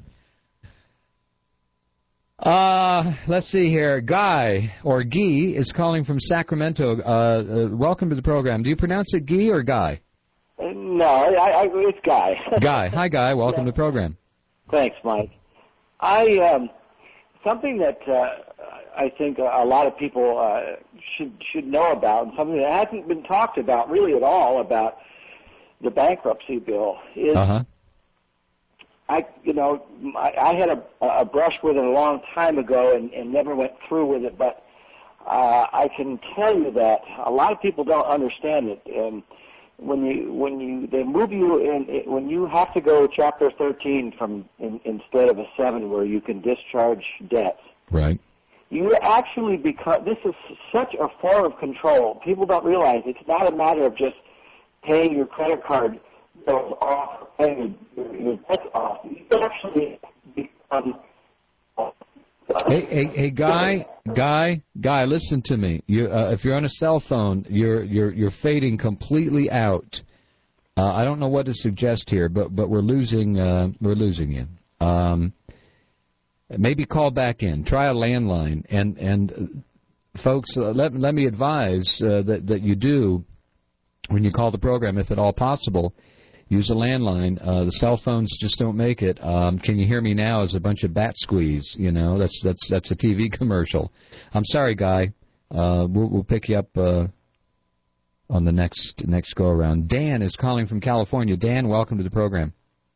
Let's see here. Guy, or Guy, is calling from Sacramento. Welcome to the program. Do you pronounce it Guy or Guy? No, it's Guy. Guy. Hi, Guy. Welcome to the program. Thanks, Mike. Something that I think a lot of people should know about, and something that hasn't been talked about really at all about the bankruptcy bill is I had a brush with it a long time ago and never went through with it, but I can tell you that a lot of people don't understand it. When they move you in, when you have to go Chapter 13 instead of a 7 where you can discharge debts, right? You actually become. This is such a form of control. People don't realize it's not a matter of just paying your credit card bills off, paying your debts off. You actually become. Hey, Guy, listen to me. If you're on a cell phone, you're fading completely out. I don't know what to suggest here, but we're losing you. Maybe call back in. Try a landline, and folks, let me advise that you do, when you call the program, if at all possible, use a landline. The cell phones just don't make it. Can you hear me now? Is a bunch of bat squeeze. You know, that's a TV commercial. I'm sorry, Guy. We'll pick you up on the next go around. Dan is calling from California. Dan, welcome to the program.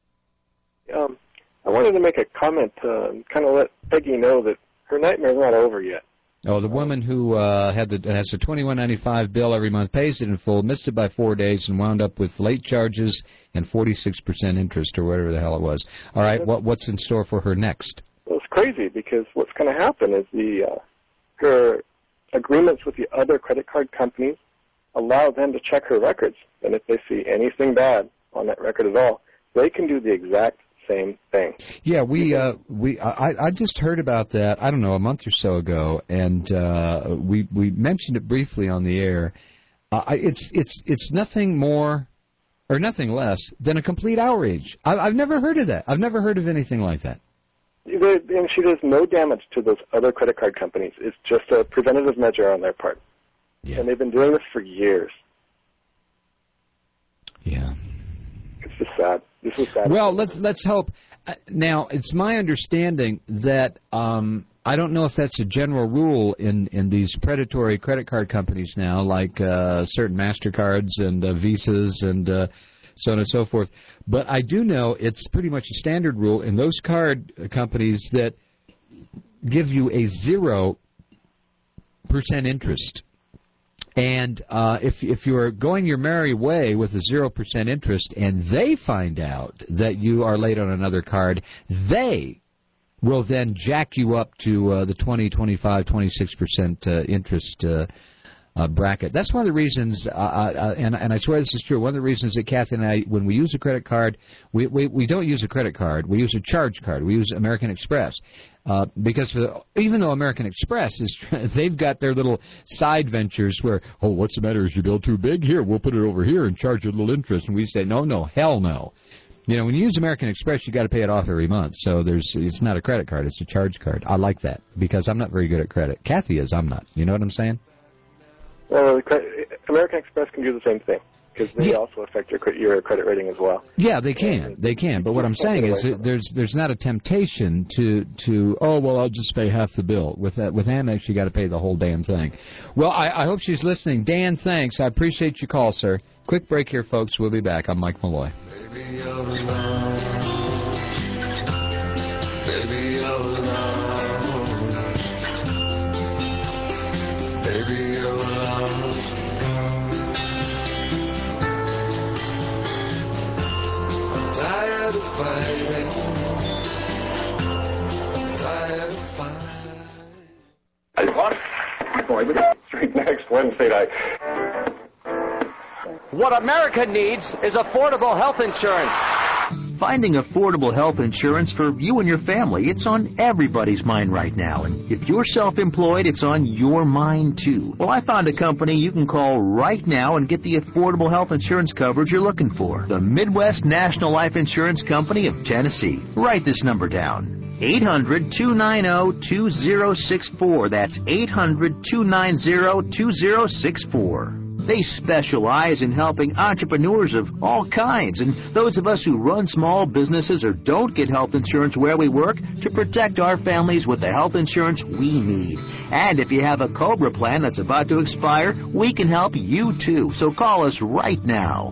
I wanted to make a comment, kind of let Peggy know that her nightmare's not over yet. Oh, the woman who has a $21.95 bill every month, pays it in full, missed it by 4 days, and wound up with late charges and 46% interest, or whatever the hell it was. All right, what's in store for her next? Well, it's crazy, because what's going to happen is her agreements with the other credit card companies allow them to check her records, and if they see anything bad on that record at all, they can do the exact same thing. Yeah, I just heard about that, I don't know, a month or so ago, and we mentioned it briefly on the air. It's nothing more or nothing less than a complete outrage. I've never heard of that. I've never heard of anything like that. And she does no damage to those other credit card companies. It's just a preventative measure on their part. Yeah. And they've been doing this for years. Yeah. It's just sad. This is sad. Well, let's hope. Now, it's my understanding that I don't know if that's a general rule in these predatory credit card companies now, like certain MasterCards and Visas and so on and so forth. But I do know it's pretty much a standard rule in those card companies that give you a 0% interest. And if you're going your merry way with a 0% interest and they find out that you are late on another card, they will then jack you up to the 20, 25, 26% interest bracket. That's one of the reasons, and I swear this is true, one of the reasons that Kathy and I, when we use a credit card, we don't use a credit card, we use a charge card, we use American Express. Because even though American Express they've got their little side ventures where, oh, what's the matter? Is your bill too big? Here, we'll put it over here and charge you a little interest. And we say, no, hell no. You know, when you use American Express, you got to pay it off every month. So it's not a credit card, it's a charge card. I like that because I'm not very good at credit. Kathy is, I'm not. You know what I'm saying? Well, American Express can do the same thing because they also affect your credit rating as well. Yeah, they can. But what I'm saying is there's not a temptation to I'll just pay half the bill. With Amex, you got to pay the whole damn thing. Well, I hope she's listening. Dan, thanks. I appreciate your call, sir. Quick break here, folks. We'll be back. I'm Mike Malloy. Baby, you're alone. Baby, you're alone. Baby, you're alone. I'm tired of fighting. I'm tired of fighting. I want going to the street next Wednesday night. What America needs is affordable health insurance. Finding affordable health insurance for you and your family, it's on everybody's mind right now. And if you're self-employed, it's on your mind, too. Well, I found a company you can call right now and get the affordable health insurance coverage you're looking for. The Midwest National Life Insurance Company of Tennessee. Write this number down. 800-290-2064. That's 800-290-2064. They specialize in helping entrepreneurs of all kinds and those of us who run small businesses or don't get health insurance where we work to protect our families with the health insurance we need. And if you have a COBRA plan that's about to expire, we can help you too. So call us right now.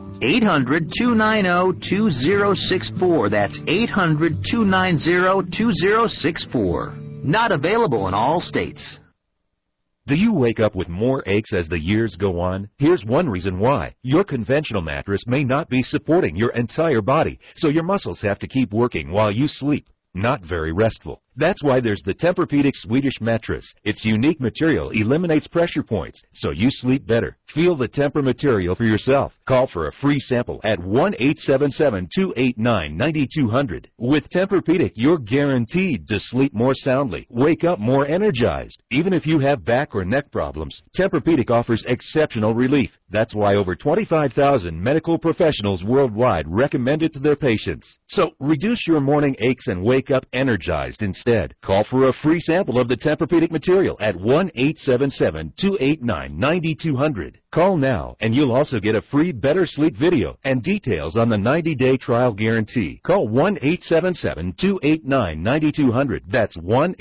800-290-2064. That's 800-290-2064. Not available in all states. Do you wake up with more aches as the years go on? Here's one reason why. Your conventional mattress may not be supporting your entire body, so your muscles have to keep working while you sleep. Not very restful. That's why there's the Tempur-Pedic Swedish mattress. Its unique material eliminates pressure points, so you sleep better. Feel the Tempur material for yourself. Call for a free sample at 1-877-289-9200. With Tempur-Pedic, you're guaranteed to sleep more soundly, wake up more energized. Even if you have back or neck problems, Tempur-Pedic offers exceptional relief. That's why over 25,000 medical professionals worldwide recommend it to their patients. So reduce your morning aches and wake up energized instead. Call for a free sample of the Tempur-Pedic material at 1-877-289-9200. Call now, and you'll also get a free Better Sleep video and details on the 90-day trial guarantee. Call 1-877-289-9200. That's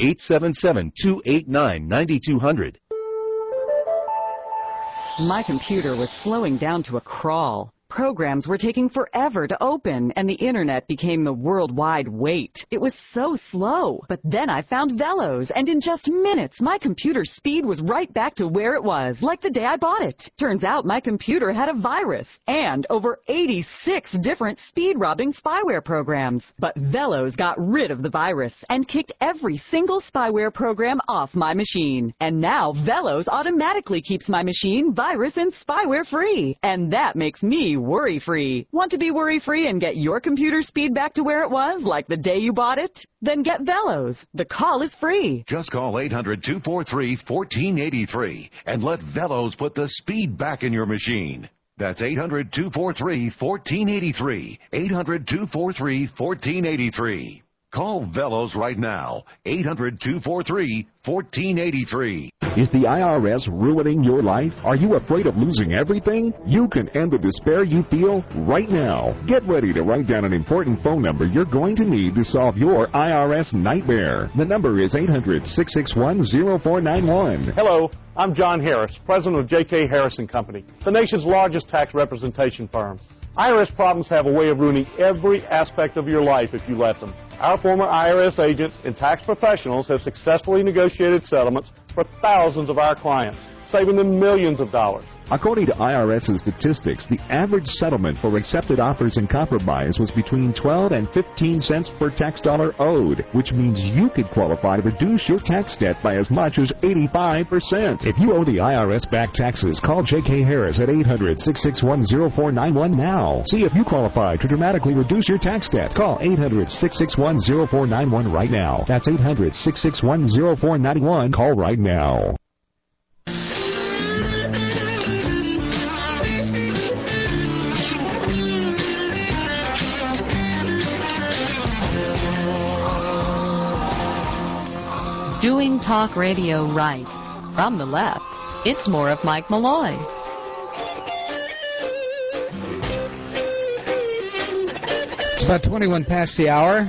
1-877-289-9200. My computer was slowing down to a crawl. Programs were taking forever to open, and the Internet became the worldwide wait. It was so slow. But then I found Velos, and in just minutes, my computer's speed was right back to where it was, like the day I bought it. Turns out my computer had a virus, and over 86 different speed-robbing spyware programs. But Velos got rid of the virus, and kicked every single spyware program off my machine. And now Velos automatically keeps my machine virus and spyware-free. And that makes me worry-free. Want to be worry-free and get your computer speed back to where it was, like the day you bought it? Then get Velos. The call is free. Just call 800-243-1483 and let Velos put the speed back in your machine. That's 800-243-1483. 800-243-1483. Call Velos right now. 800-243-1483. Is the IRS ruining your life? Are you afraid of losing everything? You can end the despair you feel right now. Get ready to write down an important phone number you're going to need to solve your IRS nightmare. The number is 800-661-0491. Hello, I'm John Harris, president of J.K. Harris & Company, the nation's largest tax representation firm. IRS problems have a way of ruining every aspect of your life if you let them. Our former IRS agents and tax professionals have successfully negotiated settlements for thousands of our clients, saving them millions of dollars. According to IRS statistics, the average settlement for accepted offers and compromise was between 12 and 15 cents per tax dollar owed, which means you could qualify to reduce your tax debt by as much as 85%. If you owe the IRS back taxes, call J.K. Harris at 800-661-0491 now. See if you qualify to dramatically reduce your tax debt. Call 800-661-0491 right now. That's 800-661-0491. Call right now. Doing talk radio right. From the left, it's more of Mike Malloy. It's about 21 past the hour.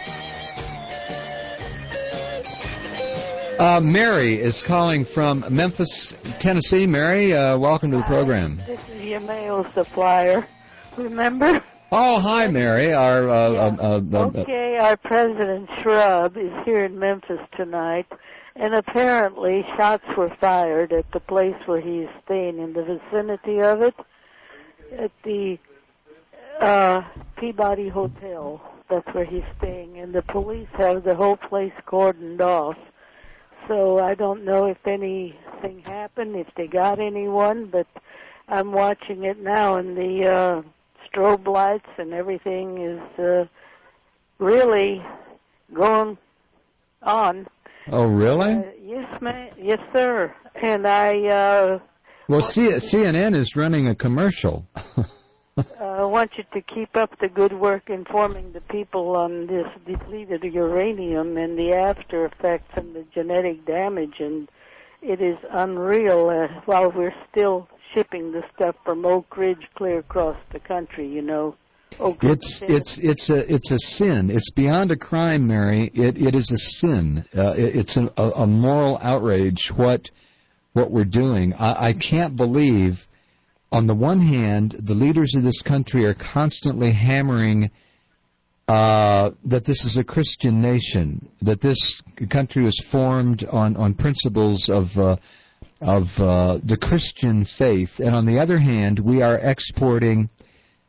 Mary is calling from Memphis, Tennessee. Mary, welcome to the program. This is your mail supplier. Remember? Oh, hi, Mary. Our President Shrub is here in Memphis tonight, and apparently shots were fired at the place where he's staying, in the vicinity of it, at the Peabody Hotel. That's where he's staying, and the police have the whole place cordoned off. So I don't know if anything happened, if they got anyone, but I'm watching it now, and the strobe lights and everything is really going on. Oh, really? Yes, ma'am. Yes, sir. And I... well, CNN is running a commercial. I want you to keep up the good work informing the people on this depleted uranium and the after effects and the genetic damage, and it is unreal while we're still shipping the stuff from Oak Ridge clear across the country, you know. It's a sin. It's beyond a crime, Mary. It is a sin. It's a moral outrage what we're doing. I can't believe, on the one hand, the leaders of this country are constantly hammering that this is a Christian nation, that this country was formed on principles of the Christian faith, and on the other hand, we are exporting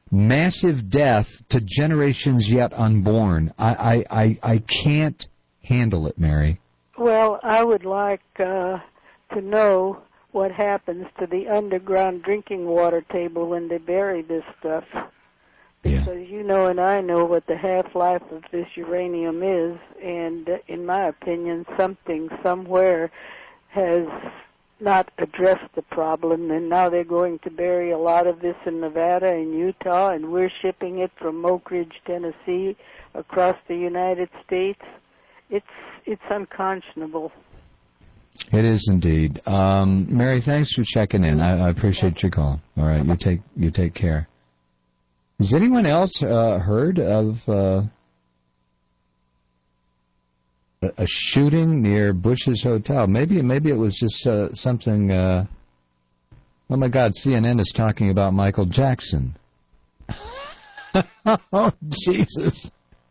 massive death to generations yet unborn. I can't handle it, Mary? Well, I would like to know what happens to the underground drinking water table when they bury this stuff. Because you know and I know what the half-life of this uranium is, and in my opinion, something somewhere has not addressed the problem, and now they're going to bury a lot of this in Nevada and Utah, and we're shipping it from Oak Ridge, Tennessee, across the United States. It's unconscionable. It is indeed. Mary, thanks for checking in. I appreciate your call. All right, you take care. Has anyone else heard of a shooting near Bush's Hotel? Maybe it was just something. Oh my God! CNN is talking about Michael Jackson. Oh Jesus!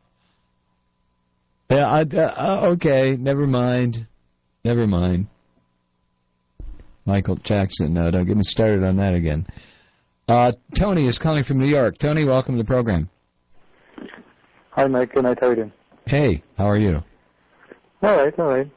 Yeah. Okay. Never mind. Michael Jackson. No, don't get me started on that again. Tony is calling from New York. Tony, welcome to the program. Hi, Mike. Good night. How are you doing? Hey, how are you? All right.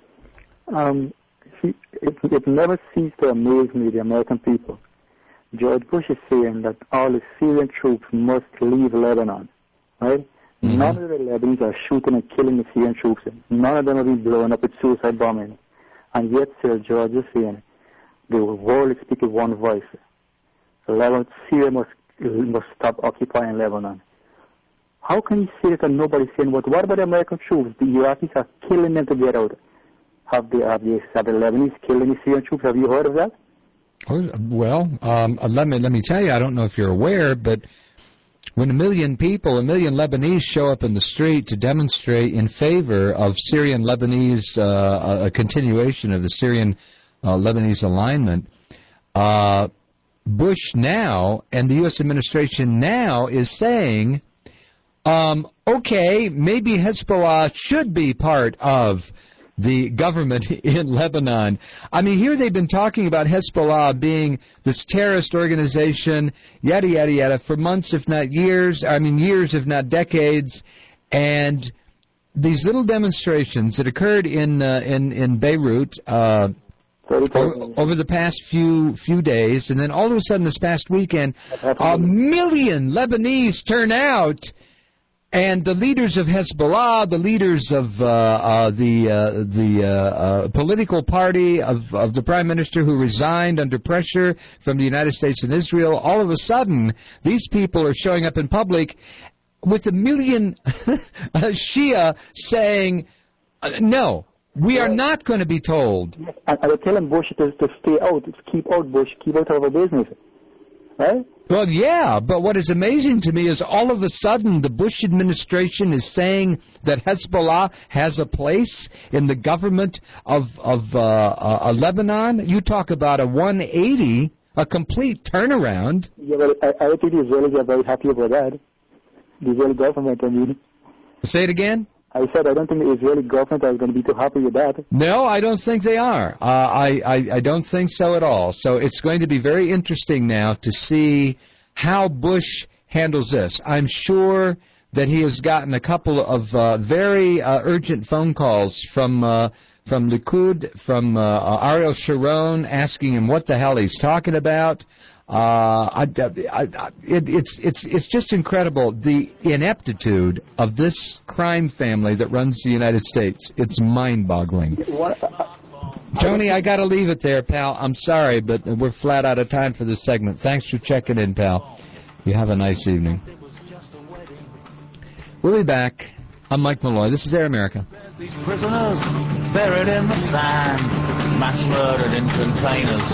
It never ceased to amaze me, the American people. George Bush is saying that all the Syrian troops must leave Lebanon, right? Mm-hmm. None of the Lebanese are shooting and killing the Syrian troops. None of them are being blown up with suicide bombing. And yet, Sir George is saying the world is speaking one voice. Syria must stop occupying Lebanon. How can you say that nobody's saying what about the American troops? The Iraqis are killing them to get out. Have the Lebanese killing the Syrian troops? Have you heard of that? Well, let me tell you, I don't know if you're aware, but when a million Lebanese show up in the street to demonstrate in favor of Syrian-Lebanese, a continuation of the Syrian-Lebanese alignment, Bush now and the U.S. administration now is saying, okay, maybe Hezbollah should be part of the government in Lebanon. I mean, here they've been talking about Hezbollah being this terrorist organization, yada, yada, yada, for months, if not years, years, if not decades. And these little demonstrations that occurred in Beirut over the past few days, and then all of a sudden this past weekend, 1 million Lebanese turn out. And the leaders of Hezbollah, the leaders of the political party of the prime minister who resigned under pressure from the United States and Israel, all of a sudden, these people are showing up in public with 1 million Shia saying, no, we are not going to be told. I was telling Bush to stay out, to keep out Bush, keep out of our business. Right? Well, yeah, but what is amazing to me is all of a sudden the Bush administration is saying that Hezbollah has a place in the government of Lebanon. You talk about a 180, a complete turnaround. Yeah, well, I think the Israelis are very happy about that. The Israeli government, I mean. Say it again? I said I don't think the Israeli government is going to be too happy with that. No, I don't think they are. I don't think so at all. So it's going to be very interesting now to see how Bush handles this. I'm sure that he has gotten a couple of very urgent phone calls from Likud, from Ariel Sharon, asking him what the hell he's talking about. It's just incredible, the ineptitude of this crime family that runs the United States. It's mind-boggling. Tony, I got to leave it there, pal. I'm sorry, but we're flat out of time for this segment. Thanks for checking in, pal. You have a nice evening. We'll be back. I'm Mike Malloy. This is Air America. These prisoners buried in the sand, mass murdered in containers.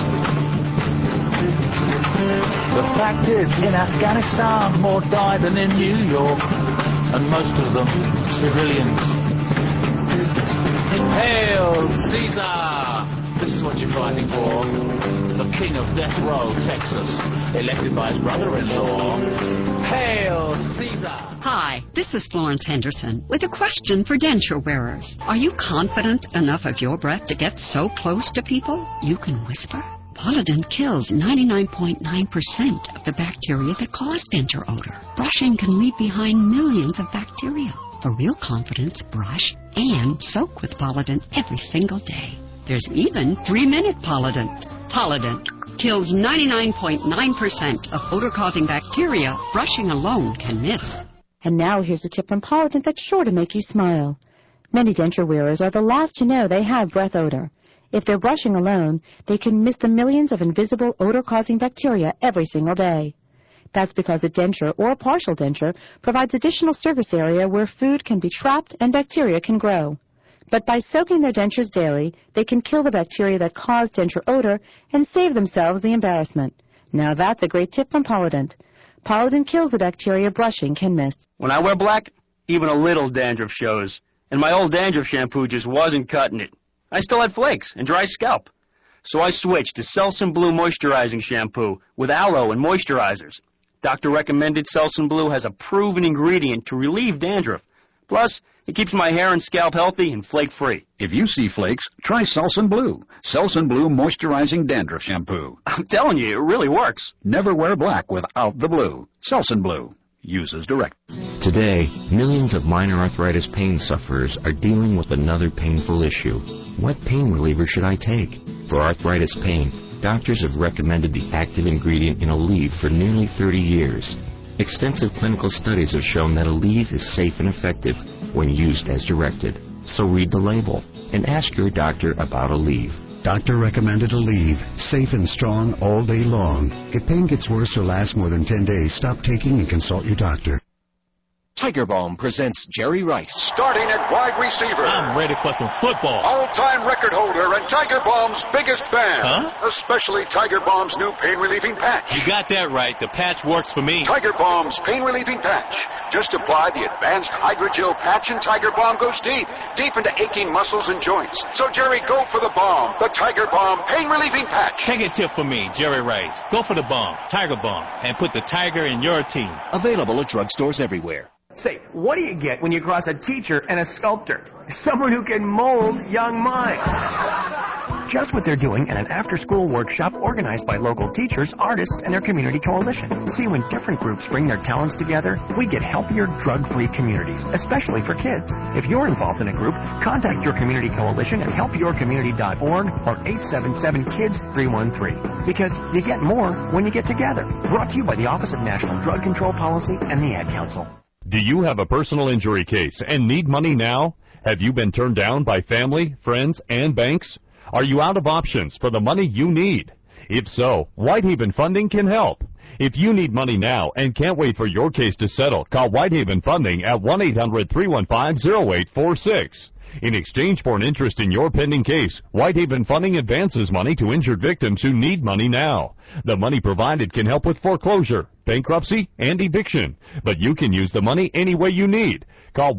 The fact is, in Afghanistan, more die than in New York, and most of them civilians. Hail Caesar! This is what you're fighting for. The king of death row, Texas, elected by his brother-in-law. Hail Caesar! Hi, this is Florence Henderson with a question for denture wearers. Are you confident enough of your breath to get so close to people you can whisper? Polident kills 99.9% of the bacteria that cause denture odor. Brushing can leave behind millions of bacteria. For real confidence, brush and soak with Polident every single day. There's even 3-minute Polident. Polident kills 99.9% of odor-causing bacteria brushing alone can miss. And now here's a tip from Polident that's sure to make you smile. Many denture wearers are the last to know they have breath odor. If they're brushing alone, they can miss the millions of invisible odor-causing bacteria every single day. That's because a denture or a partial denture provides additional surface area where food can be trapped and bacteria can grow. But by soaking their dentures daily, they can kill the bacteria that cause denture odor and save themselves the embarrassment. Now that's a great tip from Polident. Polident kills the bacteria brushing can miss. When I wear black, even a little dandruff shows. And my old dandruff shampoo just wasn't cutting it. I still had flakes and dry scalp. So I switched to Selsun Blue Moisturizing Shampoo with aloe and moisturizers. Doctor recommended Selsun Blue has a proven ingredient to relieve dandruff. Plus, it keeps my hair and scalp healthy and flake-free. If you see flakes, try Selsun Blue. Selsun Blue Moisturizing Dandruff Shampoo. I'm telling you, it really works. Never wear black without the blue. Selsun Blue. Use as directed. Today, millions of minor arthritis pain sufferers are dealing with another painful issue. What pain reliever should I take? For arthritis pain, doctors have recommended the active ingredient in Aleve for nearly 30 years. Extensive clinical studies have shown that Aleve is safe and effective when used as directed. So read the label and ask your doctor about Aleve. Doctor recommended Aleve, safe and strong all day long. If pain gets worse or lasts more than 10 days, stop taking and consult your doctor. Tiger Balm presents Jerry Rice. Starting at wide receiver. I'm ready for some football. All-time record holder and Tiger Balm's biggest fan. Huh? Especially Tiger Balm's new pain-relieving patch. You got that right. The patch works for me. Tiger Balm's pain-relieving patch. Just apply the advanced hydrogel patch and Tiger Balm goes deep into aching muscles and joints. So, Jerry, go for the balm. The Tiger Balm pain-relieving patch. Take a tip from me, Jerry Rice. Go for the balm, Tiger Balm, and put the tiger in your team. Available at drugstores everywhere. Say, what do you get when you cross a teacher and a sculptor? Someone who can mold young minds. Just what they're doing in an after-school workshop organized by local teachers, artists, and their community coalition. See, when different groups bring their talents together, we get healthier, drug-free communities, especially for kids. If you're involved in a group, contact your community coalition at helpyourcommunity.org or 877-KIDS-313. Because you get more when you get together. Brought to you by the Office of National Drug Control Policy and the Ad Council. Do you have a personal injury case and need money now? Have you been turned down by family, friends, and banks? Are you out of options for the money you need? If so, Whitehaven Funding can help. If you need money now and can't wait for your case to settle, call Whitehaven Funding at 1-800-315-0846. In exchange for an interest in your pending case, Whitehaven Funding advances money to injured victims who need money now. The money provided can help with foreclosure, bankruptcy, and eviction. But you can use the money any way you need. Call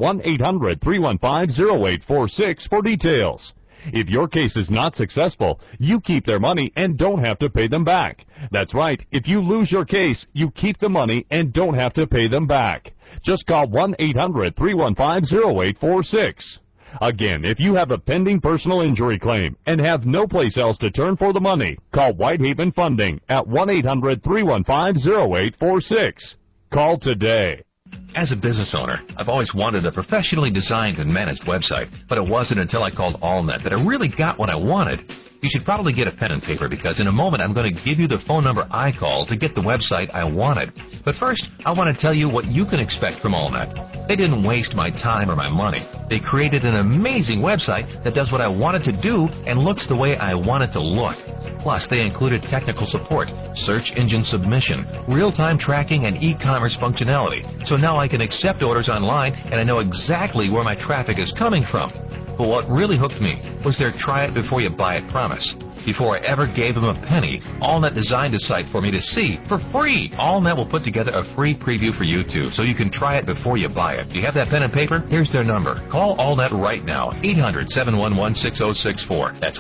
1-800-315-0846 for details. If your case is not successful, you keep their money and don't have to pay them back. That's right. If you lose your case, you keep the money and don't have to pay them back. Just call 1-800-315-0846. Again, if you have a pending personal injury claim and have no place else to turn for the money, call Whitehaven Funding at 1-800-315-0846. Call today. As a business owner, I've always wanted a professionally designed and managed website, but it wasn't until I called AllNet that I really got what I wanted. You should probably get a pen and paper because in a moment I'm going to give you the phone number I called to get the website I wanted. But first, I want to tell you what you can expect from AllNet. They didn't waste my time or my money. They created an amazing website that does what I want it to do and looks the way I want it to look. Plus, they included technical support, search engine submission, real-time tracking, and e-commerce functionality. So now I can accept orders online and I know exactly where my traffic is coming from. But what really hooked me was their try-it-before-you-buy-it promise. Before I ever gave them a penny, AllNet designed a site for me to see for free. AllNet will put together a free preview for you, too, so you can try it before you buy it. Do you have that pen and paper? Here's their number. Call AllNet right now, 800-711-6064. That's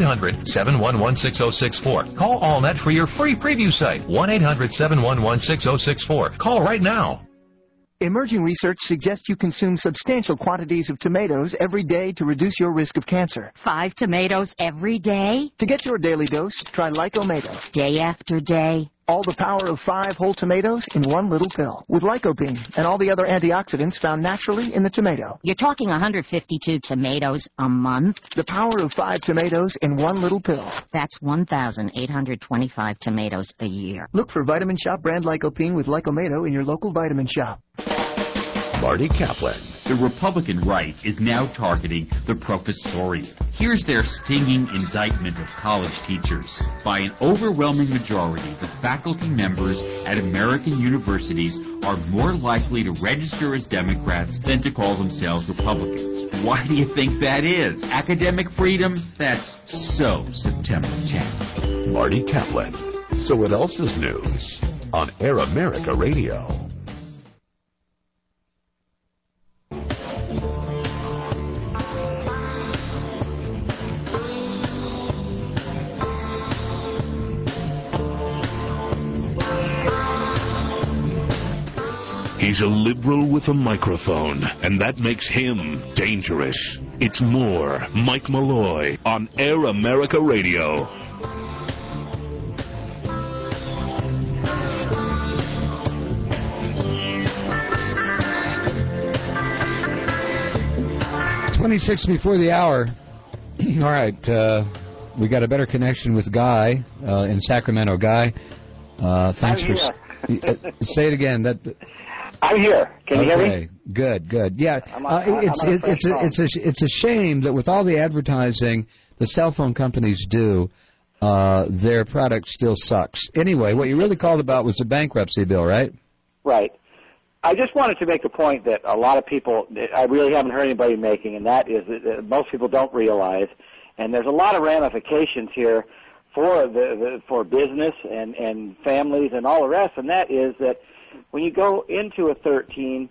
1-800-711-6064. Call AllNet for your free preview site, 1-800-711-6064. Call right now. Emerging research suggests you consume substantial quantities of tomatoes every day to reduce your risk of cancer. 5 tomatoes every day? To get your daily dose, try Lycomato. Day after day? All the power of 5 whole tomatoes in one little pill with lycopene and all the other antioxidants found naturally in the tomato. You're talking 152 tomatoes a month? The power of 5 tomatoes in one little pill. That's 1,825 tomatoes a year. Look for Vitamin Shop brand lycopene with Lycomato in your local vitamin shop. Marty Kaplan. The Republican right is now targeting the professoriate. Here's their stinging indictment of college teachers. By an overwhelming majority, the faculty members at American universities are more likely to register as Democrats than to call themselves Republicans. Why do you think that is? Academic freedom? That's so September 10th. Marty Kaplan. So what else is news on Air America Radio? He's a liberal with a microphone, and that makes him dangerous. It's more Mike Malloy on Air America Radio. .26 before the hour. All right, we got a better connection with Guy in Sacramento. Guy, thanks for... say it again. I'm here. Can you hear me? Good. Yeah, it's a shame that with all the advertising the cell phone companies do, their product still sucks. Anyway, what you really called about was the bankruptcy bill, right? Right. I just wanted to make a point that a lot of people, I really haven't heard anybody making, and that is that most people don't realize, and there's a lot of ramifications here for for business and families and all the rest, and that is that when you go into a 13,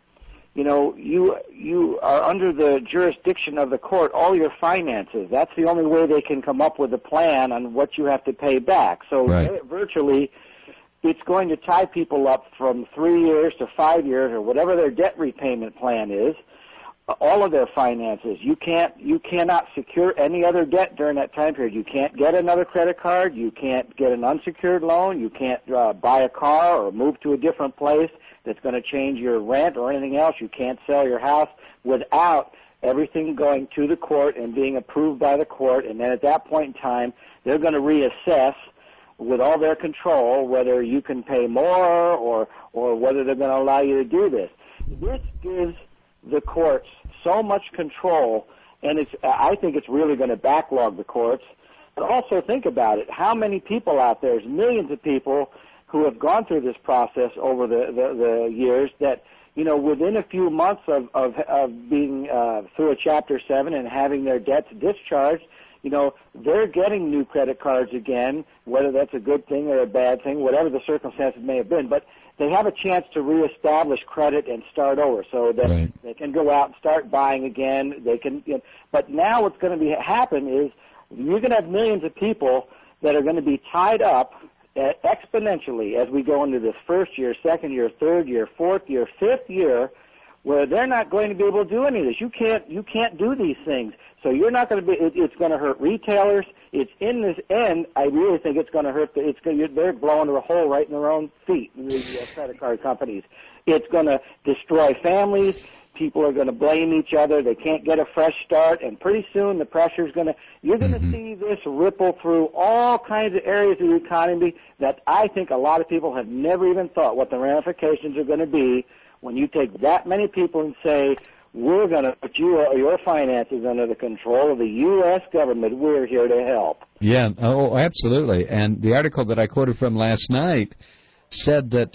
you are under the jurisdiction of the court, all your finances. That's the only way they can come up with a plan on what you have to pay back. So virtually, it's going to tie people up from 3 years to 5 years or whatever their debt repayment plan is. All of their finances. You cannot secure any other debt during that time period. You can't get another credit card. You can't get an unsecured loan. You can't buy a car or move to a different place that's going to change your rent or anything else. You can't sell your house without everything going to the court and being approved by the court. And then at that point in time, they're going to reassess with all their control whether you can pay more or whether they're going to allow you to do this. This gives the courts so much control, and I think it's really going to backlog the courts. But also think about it. How many people out there, there's millions of people who have gone through this process over the years that, within a few months of being through a Chapter 7 and having their debts discharged, they're getting new credit cards again, whether that's a good thing or a bad thing, whatever the circumstances may have been. But they have a chance to reestablish credit and start over, so that they can go out and start buying again. They can, but now what's going to happen is you're going to have millions of people that are going to be tied up exponentially as we go into this first year, second year, third year, fourth year, fifth year, where they're not going to be able to do any of this. You can't do these things. So you're not going to be. It's going to hurt retailers. It's in this end. I really think it's going to hurt. They're blowing a hole right in their own feet. The credit card companies. It's going to destroy families. People are going to blame each other. They can't get a fresh start, and pretty soon the pressure's going to. You're going to see this ripple through all kinds of areas of the economy that I think a lot of people have never even thought what the ramifications are going to be when you take that many people and say, we're going to put your finances under the control of the U.S. government. We're here to help. Yeah, absolutely. And the article that I quoted from last night said that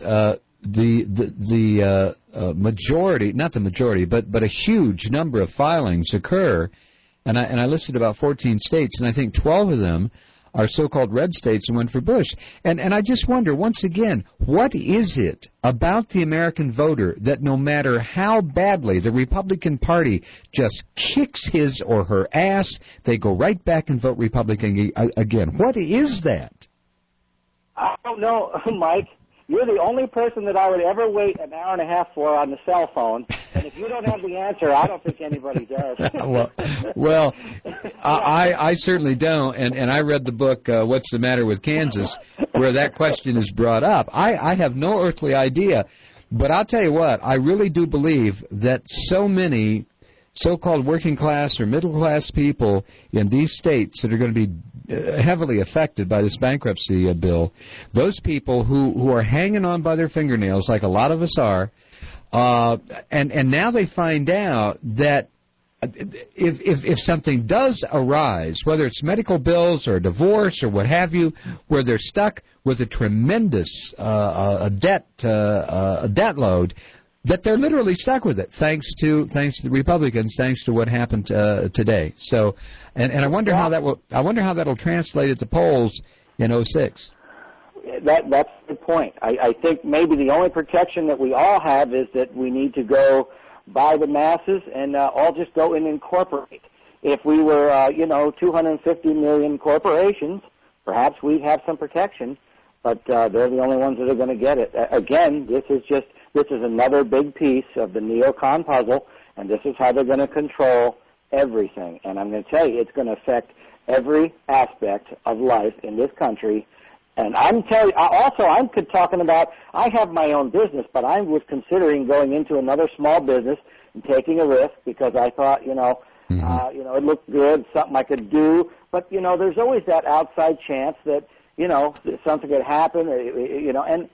the majority, not the majority, but a huge number of filings occur, and I listed about 14 states, and I think 12 of them are so-called red states and went for Bush. And I just wonder, once again, what is it about the American voter that no matter how badly the Republican Party just kicks his or her ass, they go right back and vote Republican again? What is that? I don't know, Mike. You're the only person that I would ever wait an hour and a half for on the cell phone, and if you don't have the answer, I don't think anybody does. I certainly don't, and I read the book, What's the Matter with Kansas, where that question is brought up. I have no earthly idea. But I'll tell you what, I really do believe that so many so-called working class or middle class people in these states that are going to be heavily affected by this bankruptcy bill, those people who are hanging on by their fingernails like a lot of us are, and now they find out that if something does arise, whether it's medical bills or a divorce or what have you, where they're stuck with a tremendous debt load, that they're literally stuck with it, thanks to the Republicans, thanks to what happened today. So, and I wonder how that'll translate at the polls in 2006. That's the point. I think maybe the only protection that we all have is that we need to go by the masses and all just go and incorporate. If we were, 250 million corporations, perhaps we'd have some protection, but they're the only ones that are going to get it. Again, this is another big piece of the neocon puzzle, and this is how they're going to control everything. And I'm going to tell you, it's going to affect every aspect of life in this country. And I'm talking about, I have my own business, but I was considering going into another small business and taking a risk because I thought, it looked good, something I could do. But, there's always that outside chance that, something could happen, and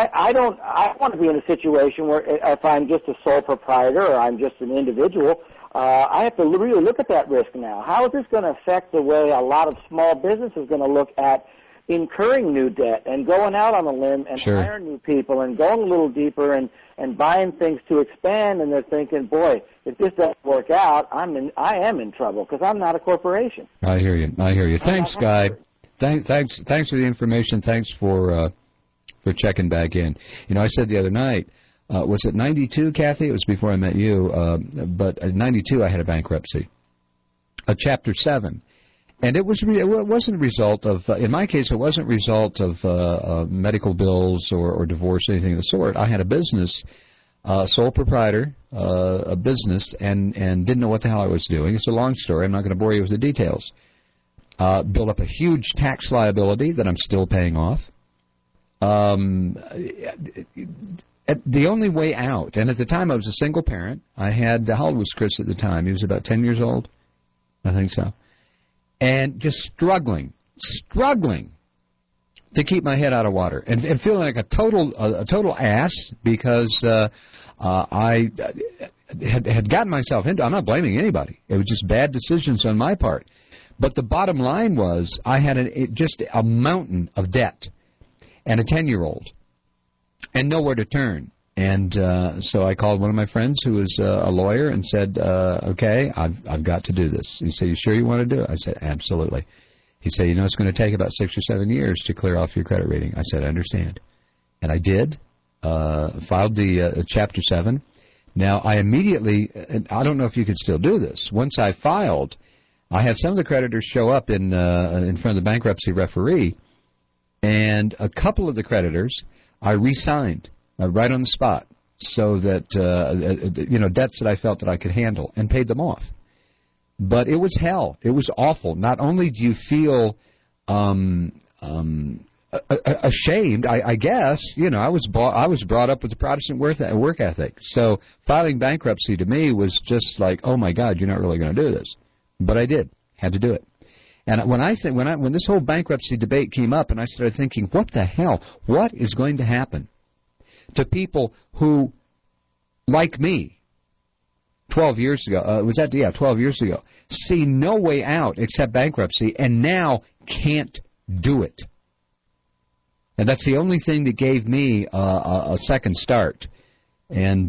I want to be in a situation where if I'm just a sole proprietor or I'm just an individual, I have to really look at that risk now. How is this going to affect the way a lot of small business is going to look at incurring new debt and going out on a limb and hiring new people and going a little deeper and buying things to expand, and they're thinking, boy, if this doesn't work out, I am in trouble because I'm not a corporation. I hear you. Thanks, Guy. Thanks for the information. Thanks for checking back in. I said the other night, was it 92, Kathy? It was before I met you, but in 92 I had a bankruptcy, a Chapter 7. And it wasn't a result of, in my case, it wasn't a result of medical bills or divorce or anything of the sort. I had a business, sole proprietor, a business, and didn't know what the hell I was doing. It's a long story. I'm not going to bore you with the details. Built up a huge tax liability that I'm still paying off. The only way out, and at the time I was a single parent. I had, how old was Chris at the time? He was about 10 years old. I think so. And just struggling to keep my head out of water, and feeling like a total ass because I had gotten myself into. I'm not blaming anybody. It was just bad decisions on my part. But the bottom line was I had just a mountain of debt and a 10-year-old and nowhere to turn. And so I called one of my friends who was a lawyer and said, okay, I've got to do this. He said, you sure you want to do it? I said, absolutely. He said, it's going to take about 6 or 7 years to clear off your credit rating. I said, I understand. And I did, filed the Chapter 7. Now, I immediately, and I don't know if you could still do this, once I filed, I had some of the creditors show up in front of the bankruptcy referee, and a couple of the creditors I re-signed. Right on the spot, so that, debts that I felt that I could handle, and paid them off. But it was hell. It was awful. Not only do you feel ashamed, I guess, I was brought up with the Protestant work ethic. So filing bankruptcy to me was just like, oh, my God, you're not really going to do this. But I did. Had to do it. And when this whole bankruptcy debate came up, and I started thinking, what the hell? What is going to happen to people who, like me, 12 years ago, 12 years ago, see no way out except bankruptcy and now can't do it. And that's the only thing that gave me a second start. And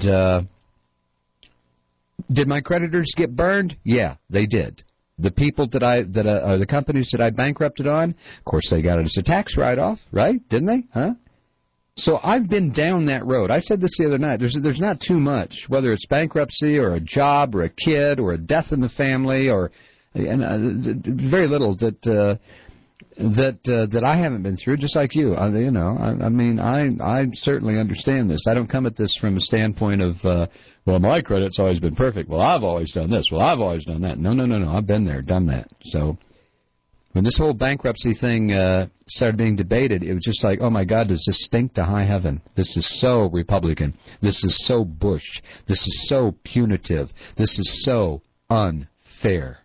did my creditors get burned? Yeah, they did. The people the companies that I bankrupted on, of course they got it as a tax write-off, right? Didn't they? Huh? So I've been down that road. I said this the other night. There's not too much, whether it's bankruptcy or a job or a kid or a death in the family or very little that I haven't been through, just like you. I certainly understand this. I don't come at this from a standpoint of, my credit's always been perfect. Well, I've always done this. Well, I've always done that. No. I've been there, done that. So When this whole bankruptcy thing started being debated, it was just like, oh, my God, does this stink to high heaven? This is so Republican. This is so Bush. This is so punitive. This is so unfair.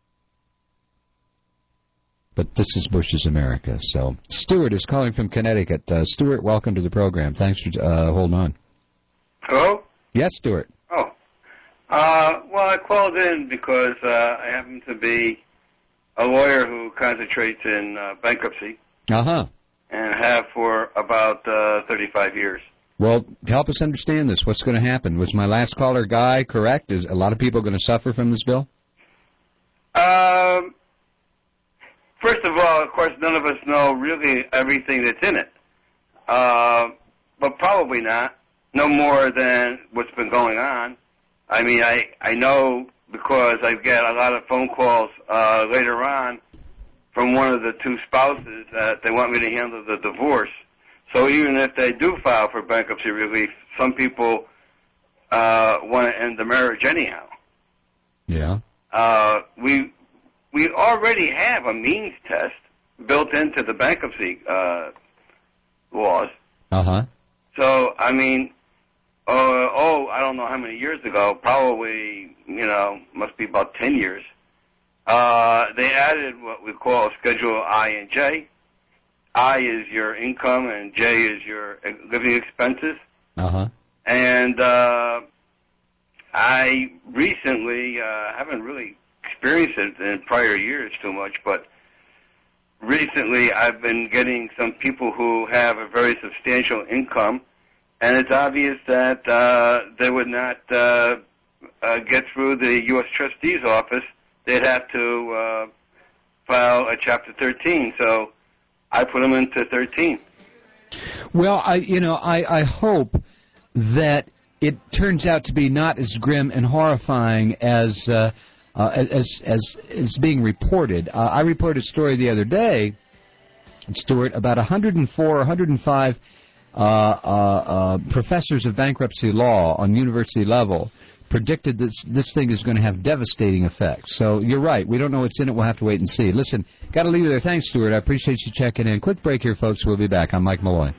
But this is Bush's America. So Stuart is calling from Connecticut. Stuart, welcome to the program. Thanks for holding on. Hello? Yes, Stuart. Oh. Well, I called in because I happen to be a lawyer who concentrates in bankruptcy. Uh-huh. And have for about 35 years. Well, help us understand this. What's going to happen? Was my last caller Guy correct? Is a lot of people going to suffer from this bill? First of all, of course, none of us know really everything that's in it. But probably not. No more than what's been going on. I mean, I know because I get a lot of phone calls later on from one of the two spouses that they want me to handle the divorce. So even if they do file for bankruptcy relief, some people want to end the marriage anyhow. Yeah. We already have a means test built into the bankruptcy laws. Uh-huh. So, I mean, I don't know how many years ago, probably, must be about 10 years, they added what we call Schedule I and J. I is your income and J is your living expenses. Uh-huh. And I recently haven't really experienced it in prior years too much, but recently I've been getting some people who have a very substantial income, and it's obvious that they would not get through the U.S. Trustee's office. They'd have to file a Chapter 13, so I put them into 13. Well, I hope that it turns out to be not as grim and horrifying as being reported. I reported a story the other day, Stuart, about 104 or 105 professors of bankruptcy law on university level predicted this thing is going to have devastating effects. So you're right. We don't know what's in it. We'll have to wait and see. Listen, got to leave you there. Thanks, Stuart. I appreciate you checking in. Quick break here, folks. We'll be back. I'm Mike Malloy.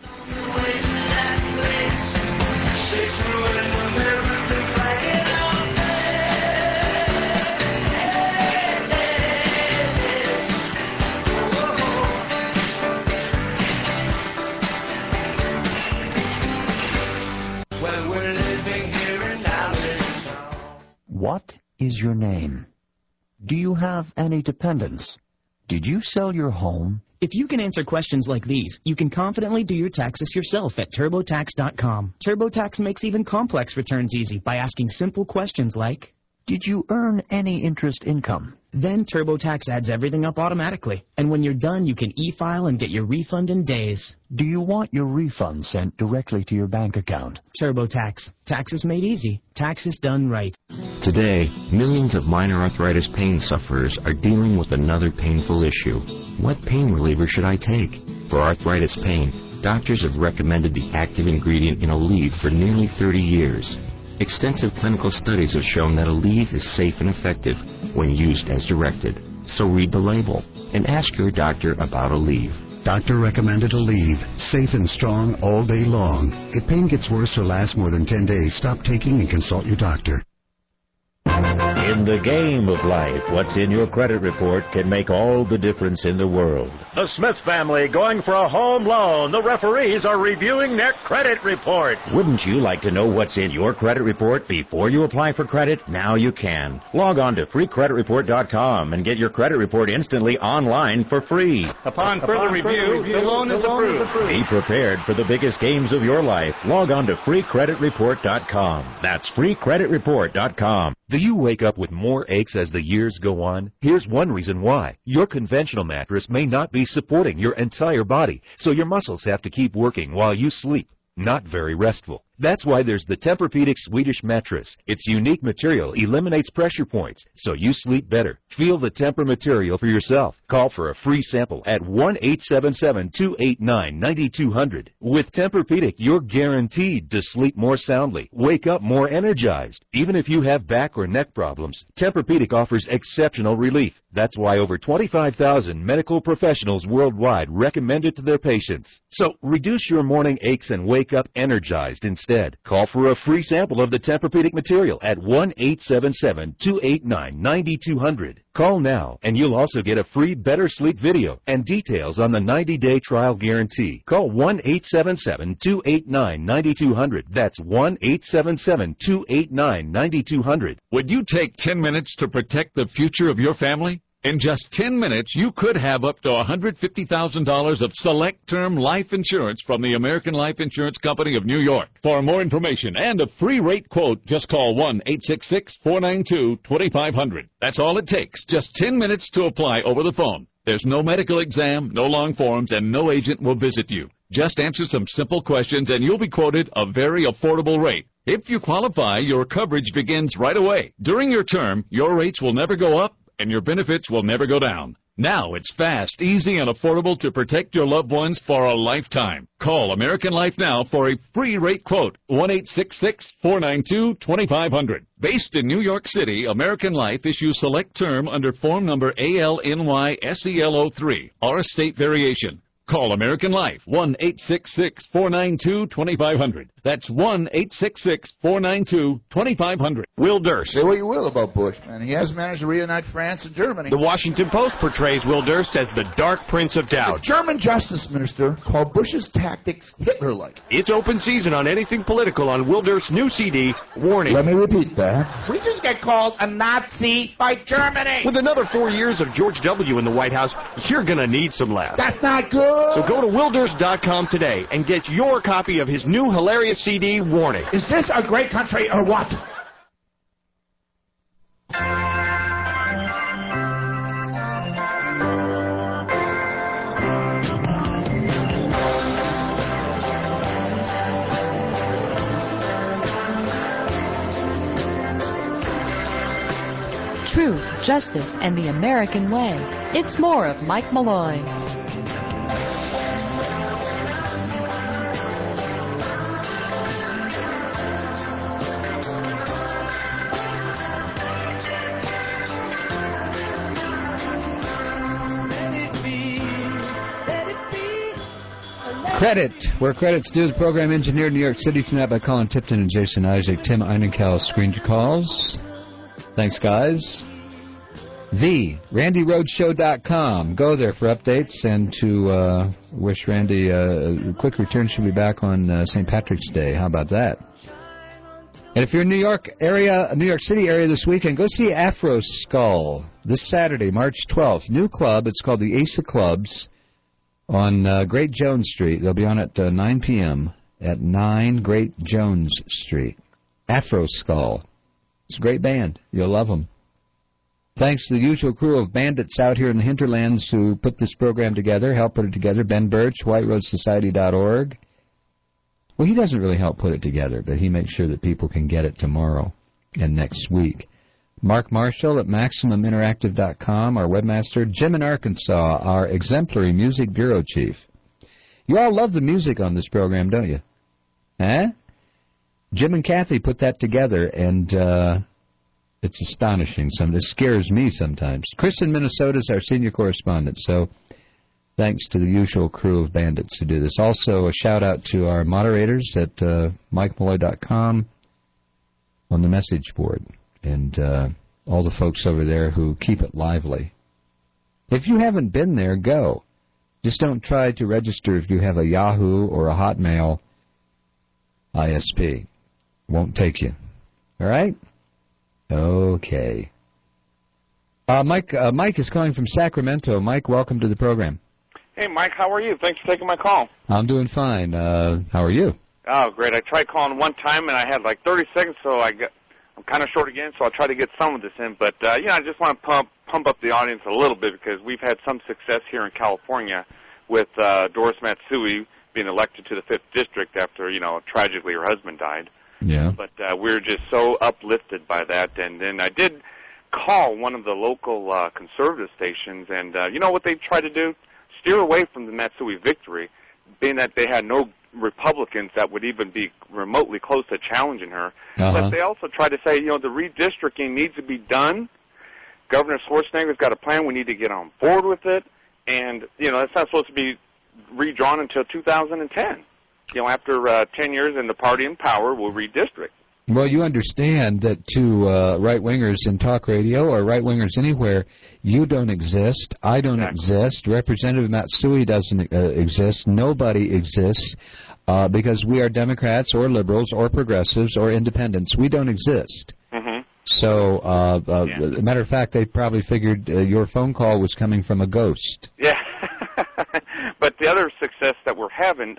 What is your name? Do you have any dependents? Did you sell your home? If you can answer questions like these, you can confidently do your taxes yourself at TurboTax.com. TurboTax makes even complex returns easy by asking simple questions like, did you earn any interest income? Then TurboTax adds everything up automatically. And when you're done, you can e-file and get your refund in days. Do you want your refund sent directly to your bank account? TurboTax. Taxes made easy. Taxes done right. Today, millions of minor arthritis pain sufferers are dealing with another painful issue. What pain reliever should I take? For arthritis pain, doctors have recommended the active ingredient in Aleve for nearly 30 years. Extensive clinical studies have shown that Aleve is safe and effective when used as directed. So read the label and ask your doctor about Aleve. Doctor recommended Aleve. Safe and strong all day long. If pain gets worse or lasts more than 10 days, stop taking and consult your doctor. In the game of life, what's in your credit report can make all the difference in the world. The Smith family going for a home loan. The referees are reviewing their credit report. Wouldn't you like to know what's in your credit report before you apply for credit? Now you can. Log on to freecreditreport.com and get your credit report instantly online for free. Upon further review, the loan is approved. Be prepared for the biggest games of your life. Log on to freecreditreport.com. That's freecreditreport.com. Do you wake up with more aches as the years go on? Here's one reason why. Your conventional mattress may not be supporting your entire body, so your muscles have to keep working while you sleep. Not very restful. That's why there's the Tempur-Pedic Swedish mattress. Its unique material eliminates pressure points, so you sleep better. Feel the Tempur material for yourself. Call for a free sample at 1-877-289-9200. With Tempur-Pedic, you're guaranteed to sleep more soundly, wake up more energized. Even if you have back or neck problems, Tempur-Pedic offers exceptional relief. That's why over 25,000 medical professionals worldwide recommend it to their patients. So reduce your morning aches and wake up energized instead. Call for a free sample of the Tempur-Pedic material at 1-877-289-9200. Call now, and you'll also get a free Better Sleep video and details on the 90-day trial guarantee. Call 1-877-289-9200. That's 1-877-289-9200. Would you take 10 minutes to protect the future of your family? In just 10 minutes, you could have up to $150,000 of select term life insurance from the American Life Insurance Company of New York. For more information and a free rate quote, just call 1-866-492-2500. That's all it takes, just 10 minutes to apply over the phone. There's no medical exam, no long forms, and no agent will visit you. Just answer some simple questions and you'll be quoted a very affordable rate. If you qualify, your coverage begins right away. During your term, your rates will never go up and your benefits will never go down. Now it's fast, easy, and affordable to protect your loved ones for a lifetime. Call American Life now for a free rate quote, 1-866-492-2500. Based in New York City, American Life issues select term under form number ALNYSEL03 or a state variation. Call American Life, 1-866-492-2500. That's 1-866-492-2500. Will Durst. Say what you will about Bush, man. He has managed to reunite France and Germany. The Washington Post portrays Will Durst as the Dark Prince of Doubt. The German Justice Minister called Bush's tactics Hitler-like. It's open season on anything political on Will Durst's new CD, Warning. Let me repeat that. We just got called a Nazi by Germany. With another 4 years of George W. in the White House, you're going to need some laughs. That's not good. So go to WillDurst.com today and get your copy of his new hilarious CD, Warning. Is this a great country or what? Truth, justice, and the American way. It's more of Mike Malloy. Credit, where credit's due. The program engineered in New York City tonight by Colin Tipton and Jason Isaac. Tim Einenkel screened your calls. Thanks, guys. RandyRhoadsShow.com. Go there for updates and to wish Randy a quick return. She'll be back on St. Patrick's Day. How about that? And if you're in New York City area this weekend, go see Afro Skull this Saturday, March 12th. New club. It's called the Ace of Clubs on Great Jones Street. They'll be on at 9 p.m. at 9 Great Jones Street. Afro Skull. It's a great band. You'll love them. Thanks to the usual crew of bandits out here in the hinterlands who put this program together, helped put it together. Ben Birch, WhiteRoadSociety.org. Well, he doesn't really help put it together, but he makes sure that people can get it tomorrow and next week. Mark Marshall at MaximumInteractive.com, our webmaster. Jim in Arkansas, our exemplary music bureau chief. You all love the music on this program, don't you? Huh? Jim and Kathy put that together, and it's astonishing. It scares me sometimes. Chris in Minnesota is our senior correspondent, so thanks to the usual crew of bandits who do this. Also, a shout-out to our moderators at MikeMalloy.com on the message board, and all the folks over there who keep it lively. If you haven't been there, go. Just don't try to register if you have a Yahoo or a Hotmail ISP. Won't take you. All right? Okay. Mike is calling from Sacramento. Mike, welcome to the program. Hey, Mike, how are you? Thanks for taking my call. I'm doing fine. How are you? Oh, great. I tried calling one time, and I had like 30 seconds, so I'm kind of short again, so I'll try to get some of this in. But, I just want to pump up the audience a little bit because we've had some success here in California with Doris Matsui being elected to the 5th District after, tragically her husband died. Yeah. But we're just so uplifted by that. And then I did call one of the local conservative stations, and you know what they tried to do? Steer away from the Matsui victory, being that they had no Republicans that would even be remotely close to challenging her. But they also tried to say, the redistricting needs to be done. Governor Schwarzenegger's got a plan. We need to get on board with it. And, it's not supposed to be redrawn until 2010. After 10 years in the party in power, we'll redistrict. Well, you understand that to right-wingers in talk radio or right-wingers anywhere, you don't exist, I don't exist, Representative Matsui doesn't exist, nobody exists, because we are Democrats or liberals or progressives or independents. We don't exist. Mm-hmm. So, as a matter of fact, they probably figured your phone call was coming from a ghost. Yeah. But the other success that we're having,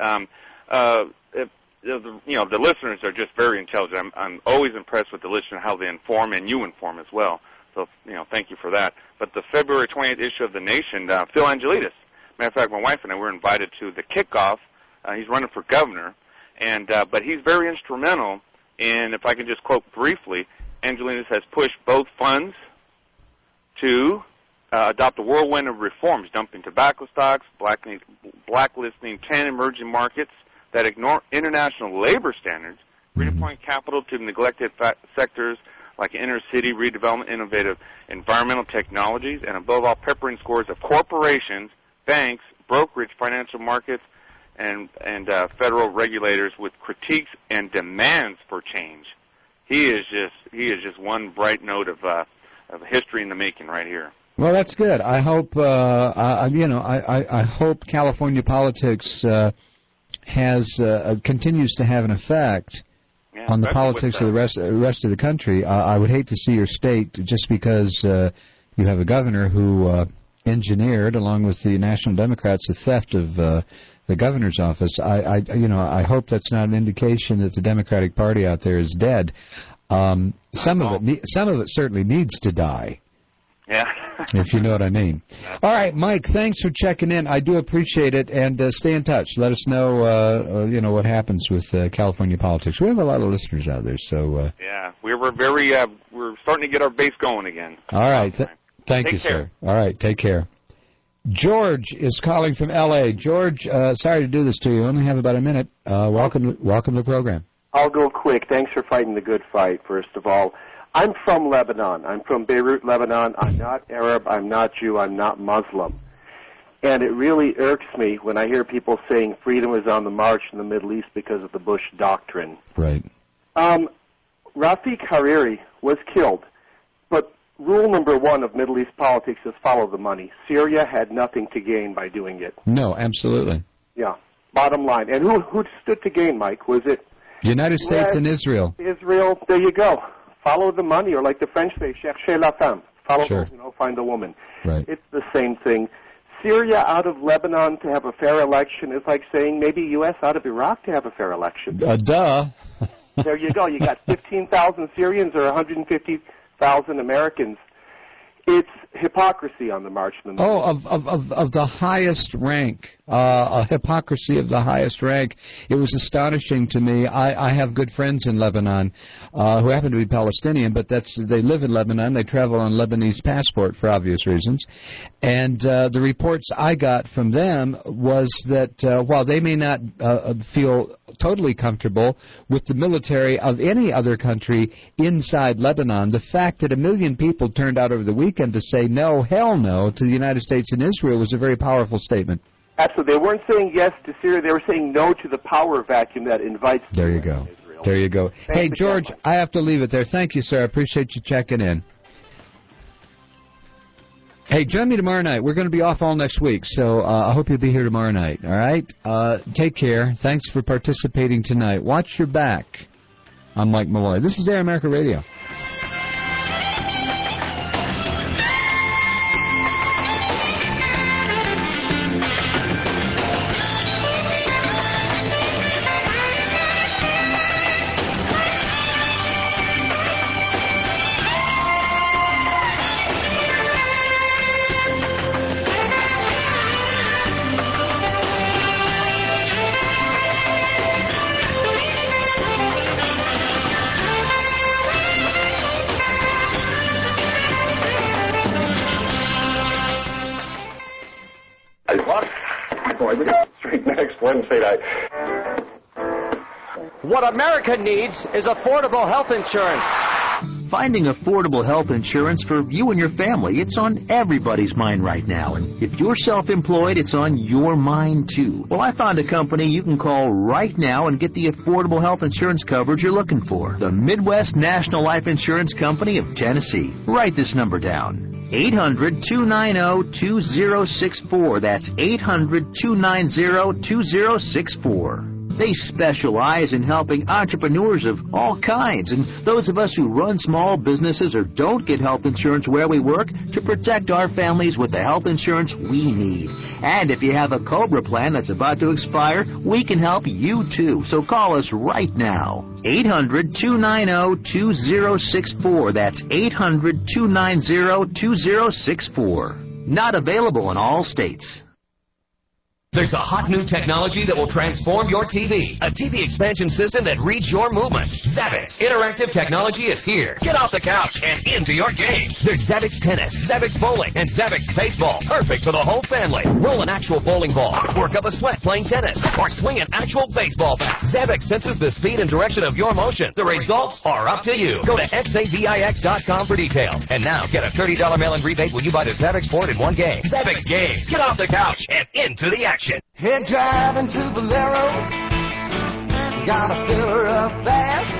the listeners are just very intelligent. I'm always impressed with the listener, how they inform, and you inform as well. So, thank you for that. But the February 28th issue of The Nation, Phil Angelidis, matter of fact, my wife and I were invited to the kickoff. He's running for governor, and but he's very instrumental in, if I can just quote briefly, Angelidis has pushed both funds to adopt a whirlwind of reforms, dumping tobacco stocks, blacklisting 10 emerging markets that ignore international labor standards, redeploying capital to neglected sectors like inner-city redevelopment, innovative environmental technologies, and above all, peppering scores of corporations, banks, brokerage, financial markets, and federal regulators with critiques and demands for change. He is just one bright note of history in the making right here. Well, that's good. I hope I hope California politics continues to have an effect on the politics of the rest of the country. I would hate to see your state, just because you have a governor who engineered, along with the National Democrats, the theft of the governor's office. I hope that's not an indication that the Democratic Party out there is dead. Some of it certainly needs to die. Yeah. If you know what I mean. All right, Mike, thanks for checking in. I do appreciate it, and stay in touch. Let us know, what happens with California politics. We have a lot of listeners out there, so. Yeah, we're starting to get our base going again. All right, thank you, sir. All right, take care. George is calling from L.A. George, sorry to do this to you. I only have about a minute. Welcome to the program. I'll go quick. Thanks for fighting the good fight, first of all. I'm from Lebanon. I'm from Beirut, Lebanon. I'm not Arab. I'm not Jew. I'm not Muslim. And it really irks me when I hear people saying freedom is on the march in the Middle East because of the Bush doctrine. Right. Rafiq Hariri was killed. But rule number one of Middle East politics is follow the money. Syria had nothing to gain by doing it. No, absolutely. Yeah. Bottom line. And who stood to gain, Mike? Was it United States and Israel? Israel. There you go. Follow the money, or like the French say, cherchez la femme. Follow, find the woman. Right. It's the same thing. Syria out of Lebanon to have a fair election is like saying maybe U.S. out of Iraq to have a fair election. Duh. There you go. You got 15,000 Syrians or 150,000 Americans. It's hypocrisy on the march. Of the highest rank, a hypocrisy of the highest rank. It was astonishing to me. I have good friends in Lebanon who happen to be Palestinian, but they live in Lebanon. They travel on Lebanese passport for obvious reasons. And the reports I got from them was that while they may not feel totally comfortable with the military of any other country inside Lebanon, the fact that 1 million people turned out over the weekend to say no, hell no, to the United States and Israel was a very powerful statement. Absolutely. They weren't saying yes to Syria. They were saying no to the power vacuum that invites There you go. Israel. There you go. Hey, George, I have to leave it there. Thank you, sir. I appreciate you checking in. Hey, join me tomorrow night. We're going to be off all next week, so I hope you'll be here tomorrow night, all right? Take care. Thanks for participating tonight. Watch your back. I'm Mike Malloy. This is Air America Radio. next Wednesday night. What America needs is affordable health insurance. Finding affordable health insurance for you and your family, it's on everybody's mind right now. And if you're self-employed, it's on your mind too. Well, I found a company you can call right now and get the affordable health insurance coverage you're looking for. The Midwest National Life Insurance Company of Tennessee. Write this number down. 800-290-2064. That's 800-290-2064. They specialize in helping entrepreneurs of all kinds and those of us who run small businesses or don't get health insurance where we work to protect our families with the health insurance we need. And if you have a COBRA plan that's about to expire, we can help you too. So call us right now. 800-290-2064. That's 800-290-2064. Not available in all states. There's a hot new technology that will transform your TV. A TV expansion system that reads your movements. Zabbix. Interactive technology is here. Get off the couch and into your game. There's Zabbix Tennis, Zabbix Bowling, and Zabbix Baseball. Perfect for the whole family. Roll an actual bowling ball. Work up a sweat playing tennis. Or swing an actual baseball bat. Zabbix senses the speed and direction of your motion. The results are up to you. Go to xavix.com for details. And now get a $30 mail-in rebate when you buy the Zabbix board in one game. Zabbix Game. Get off the couch and into the action. Head driving to Valero, gotta fill her up fast.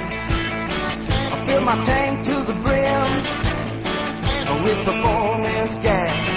I fill my tank to the brim with performance gas.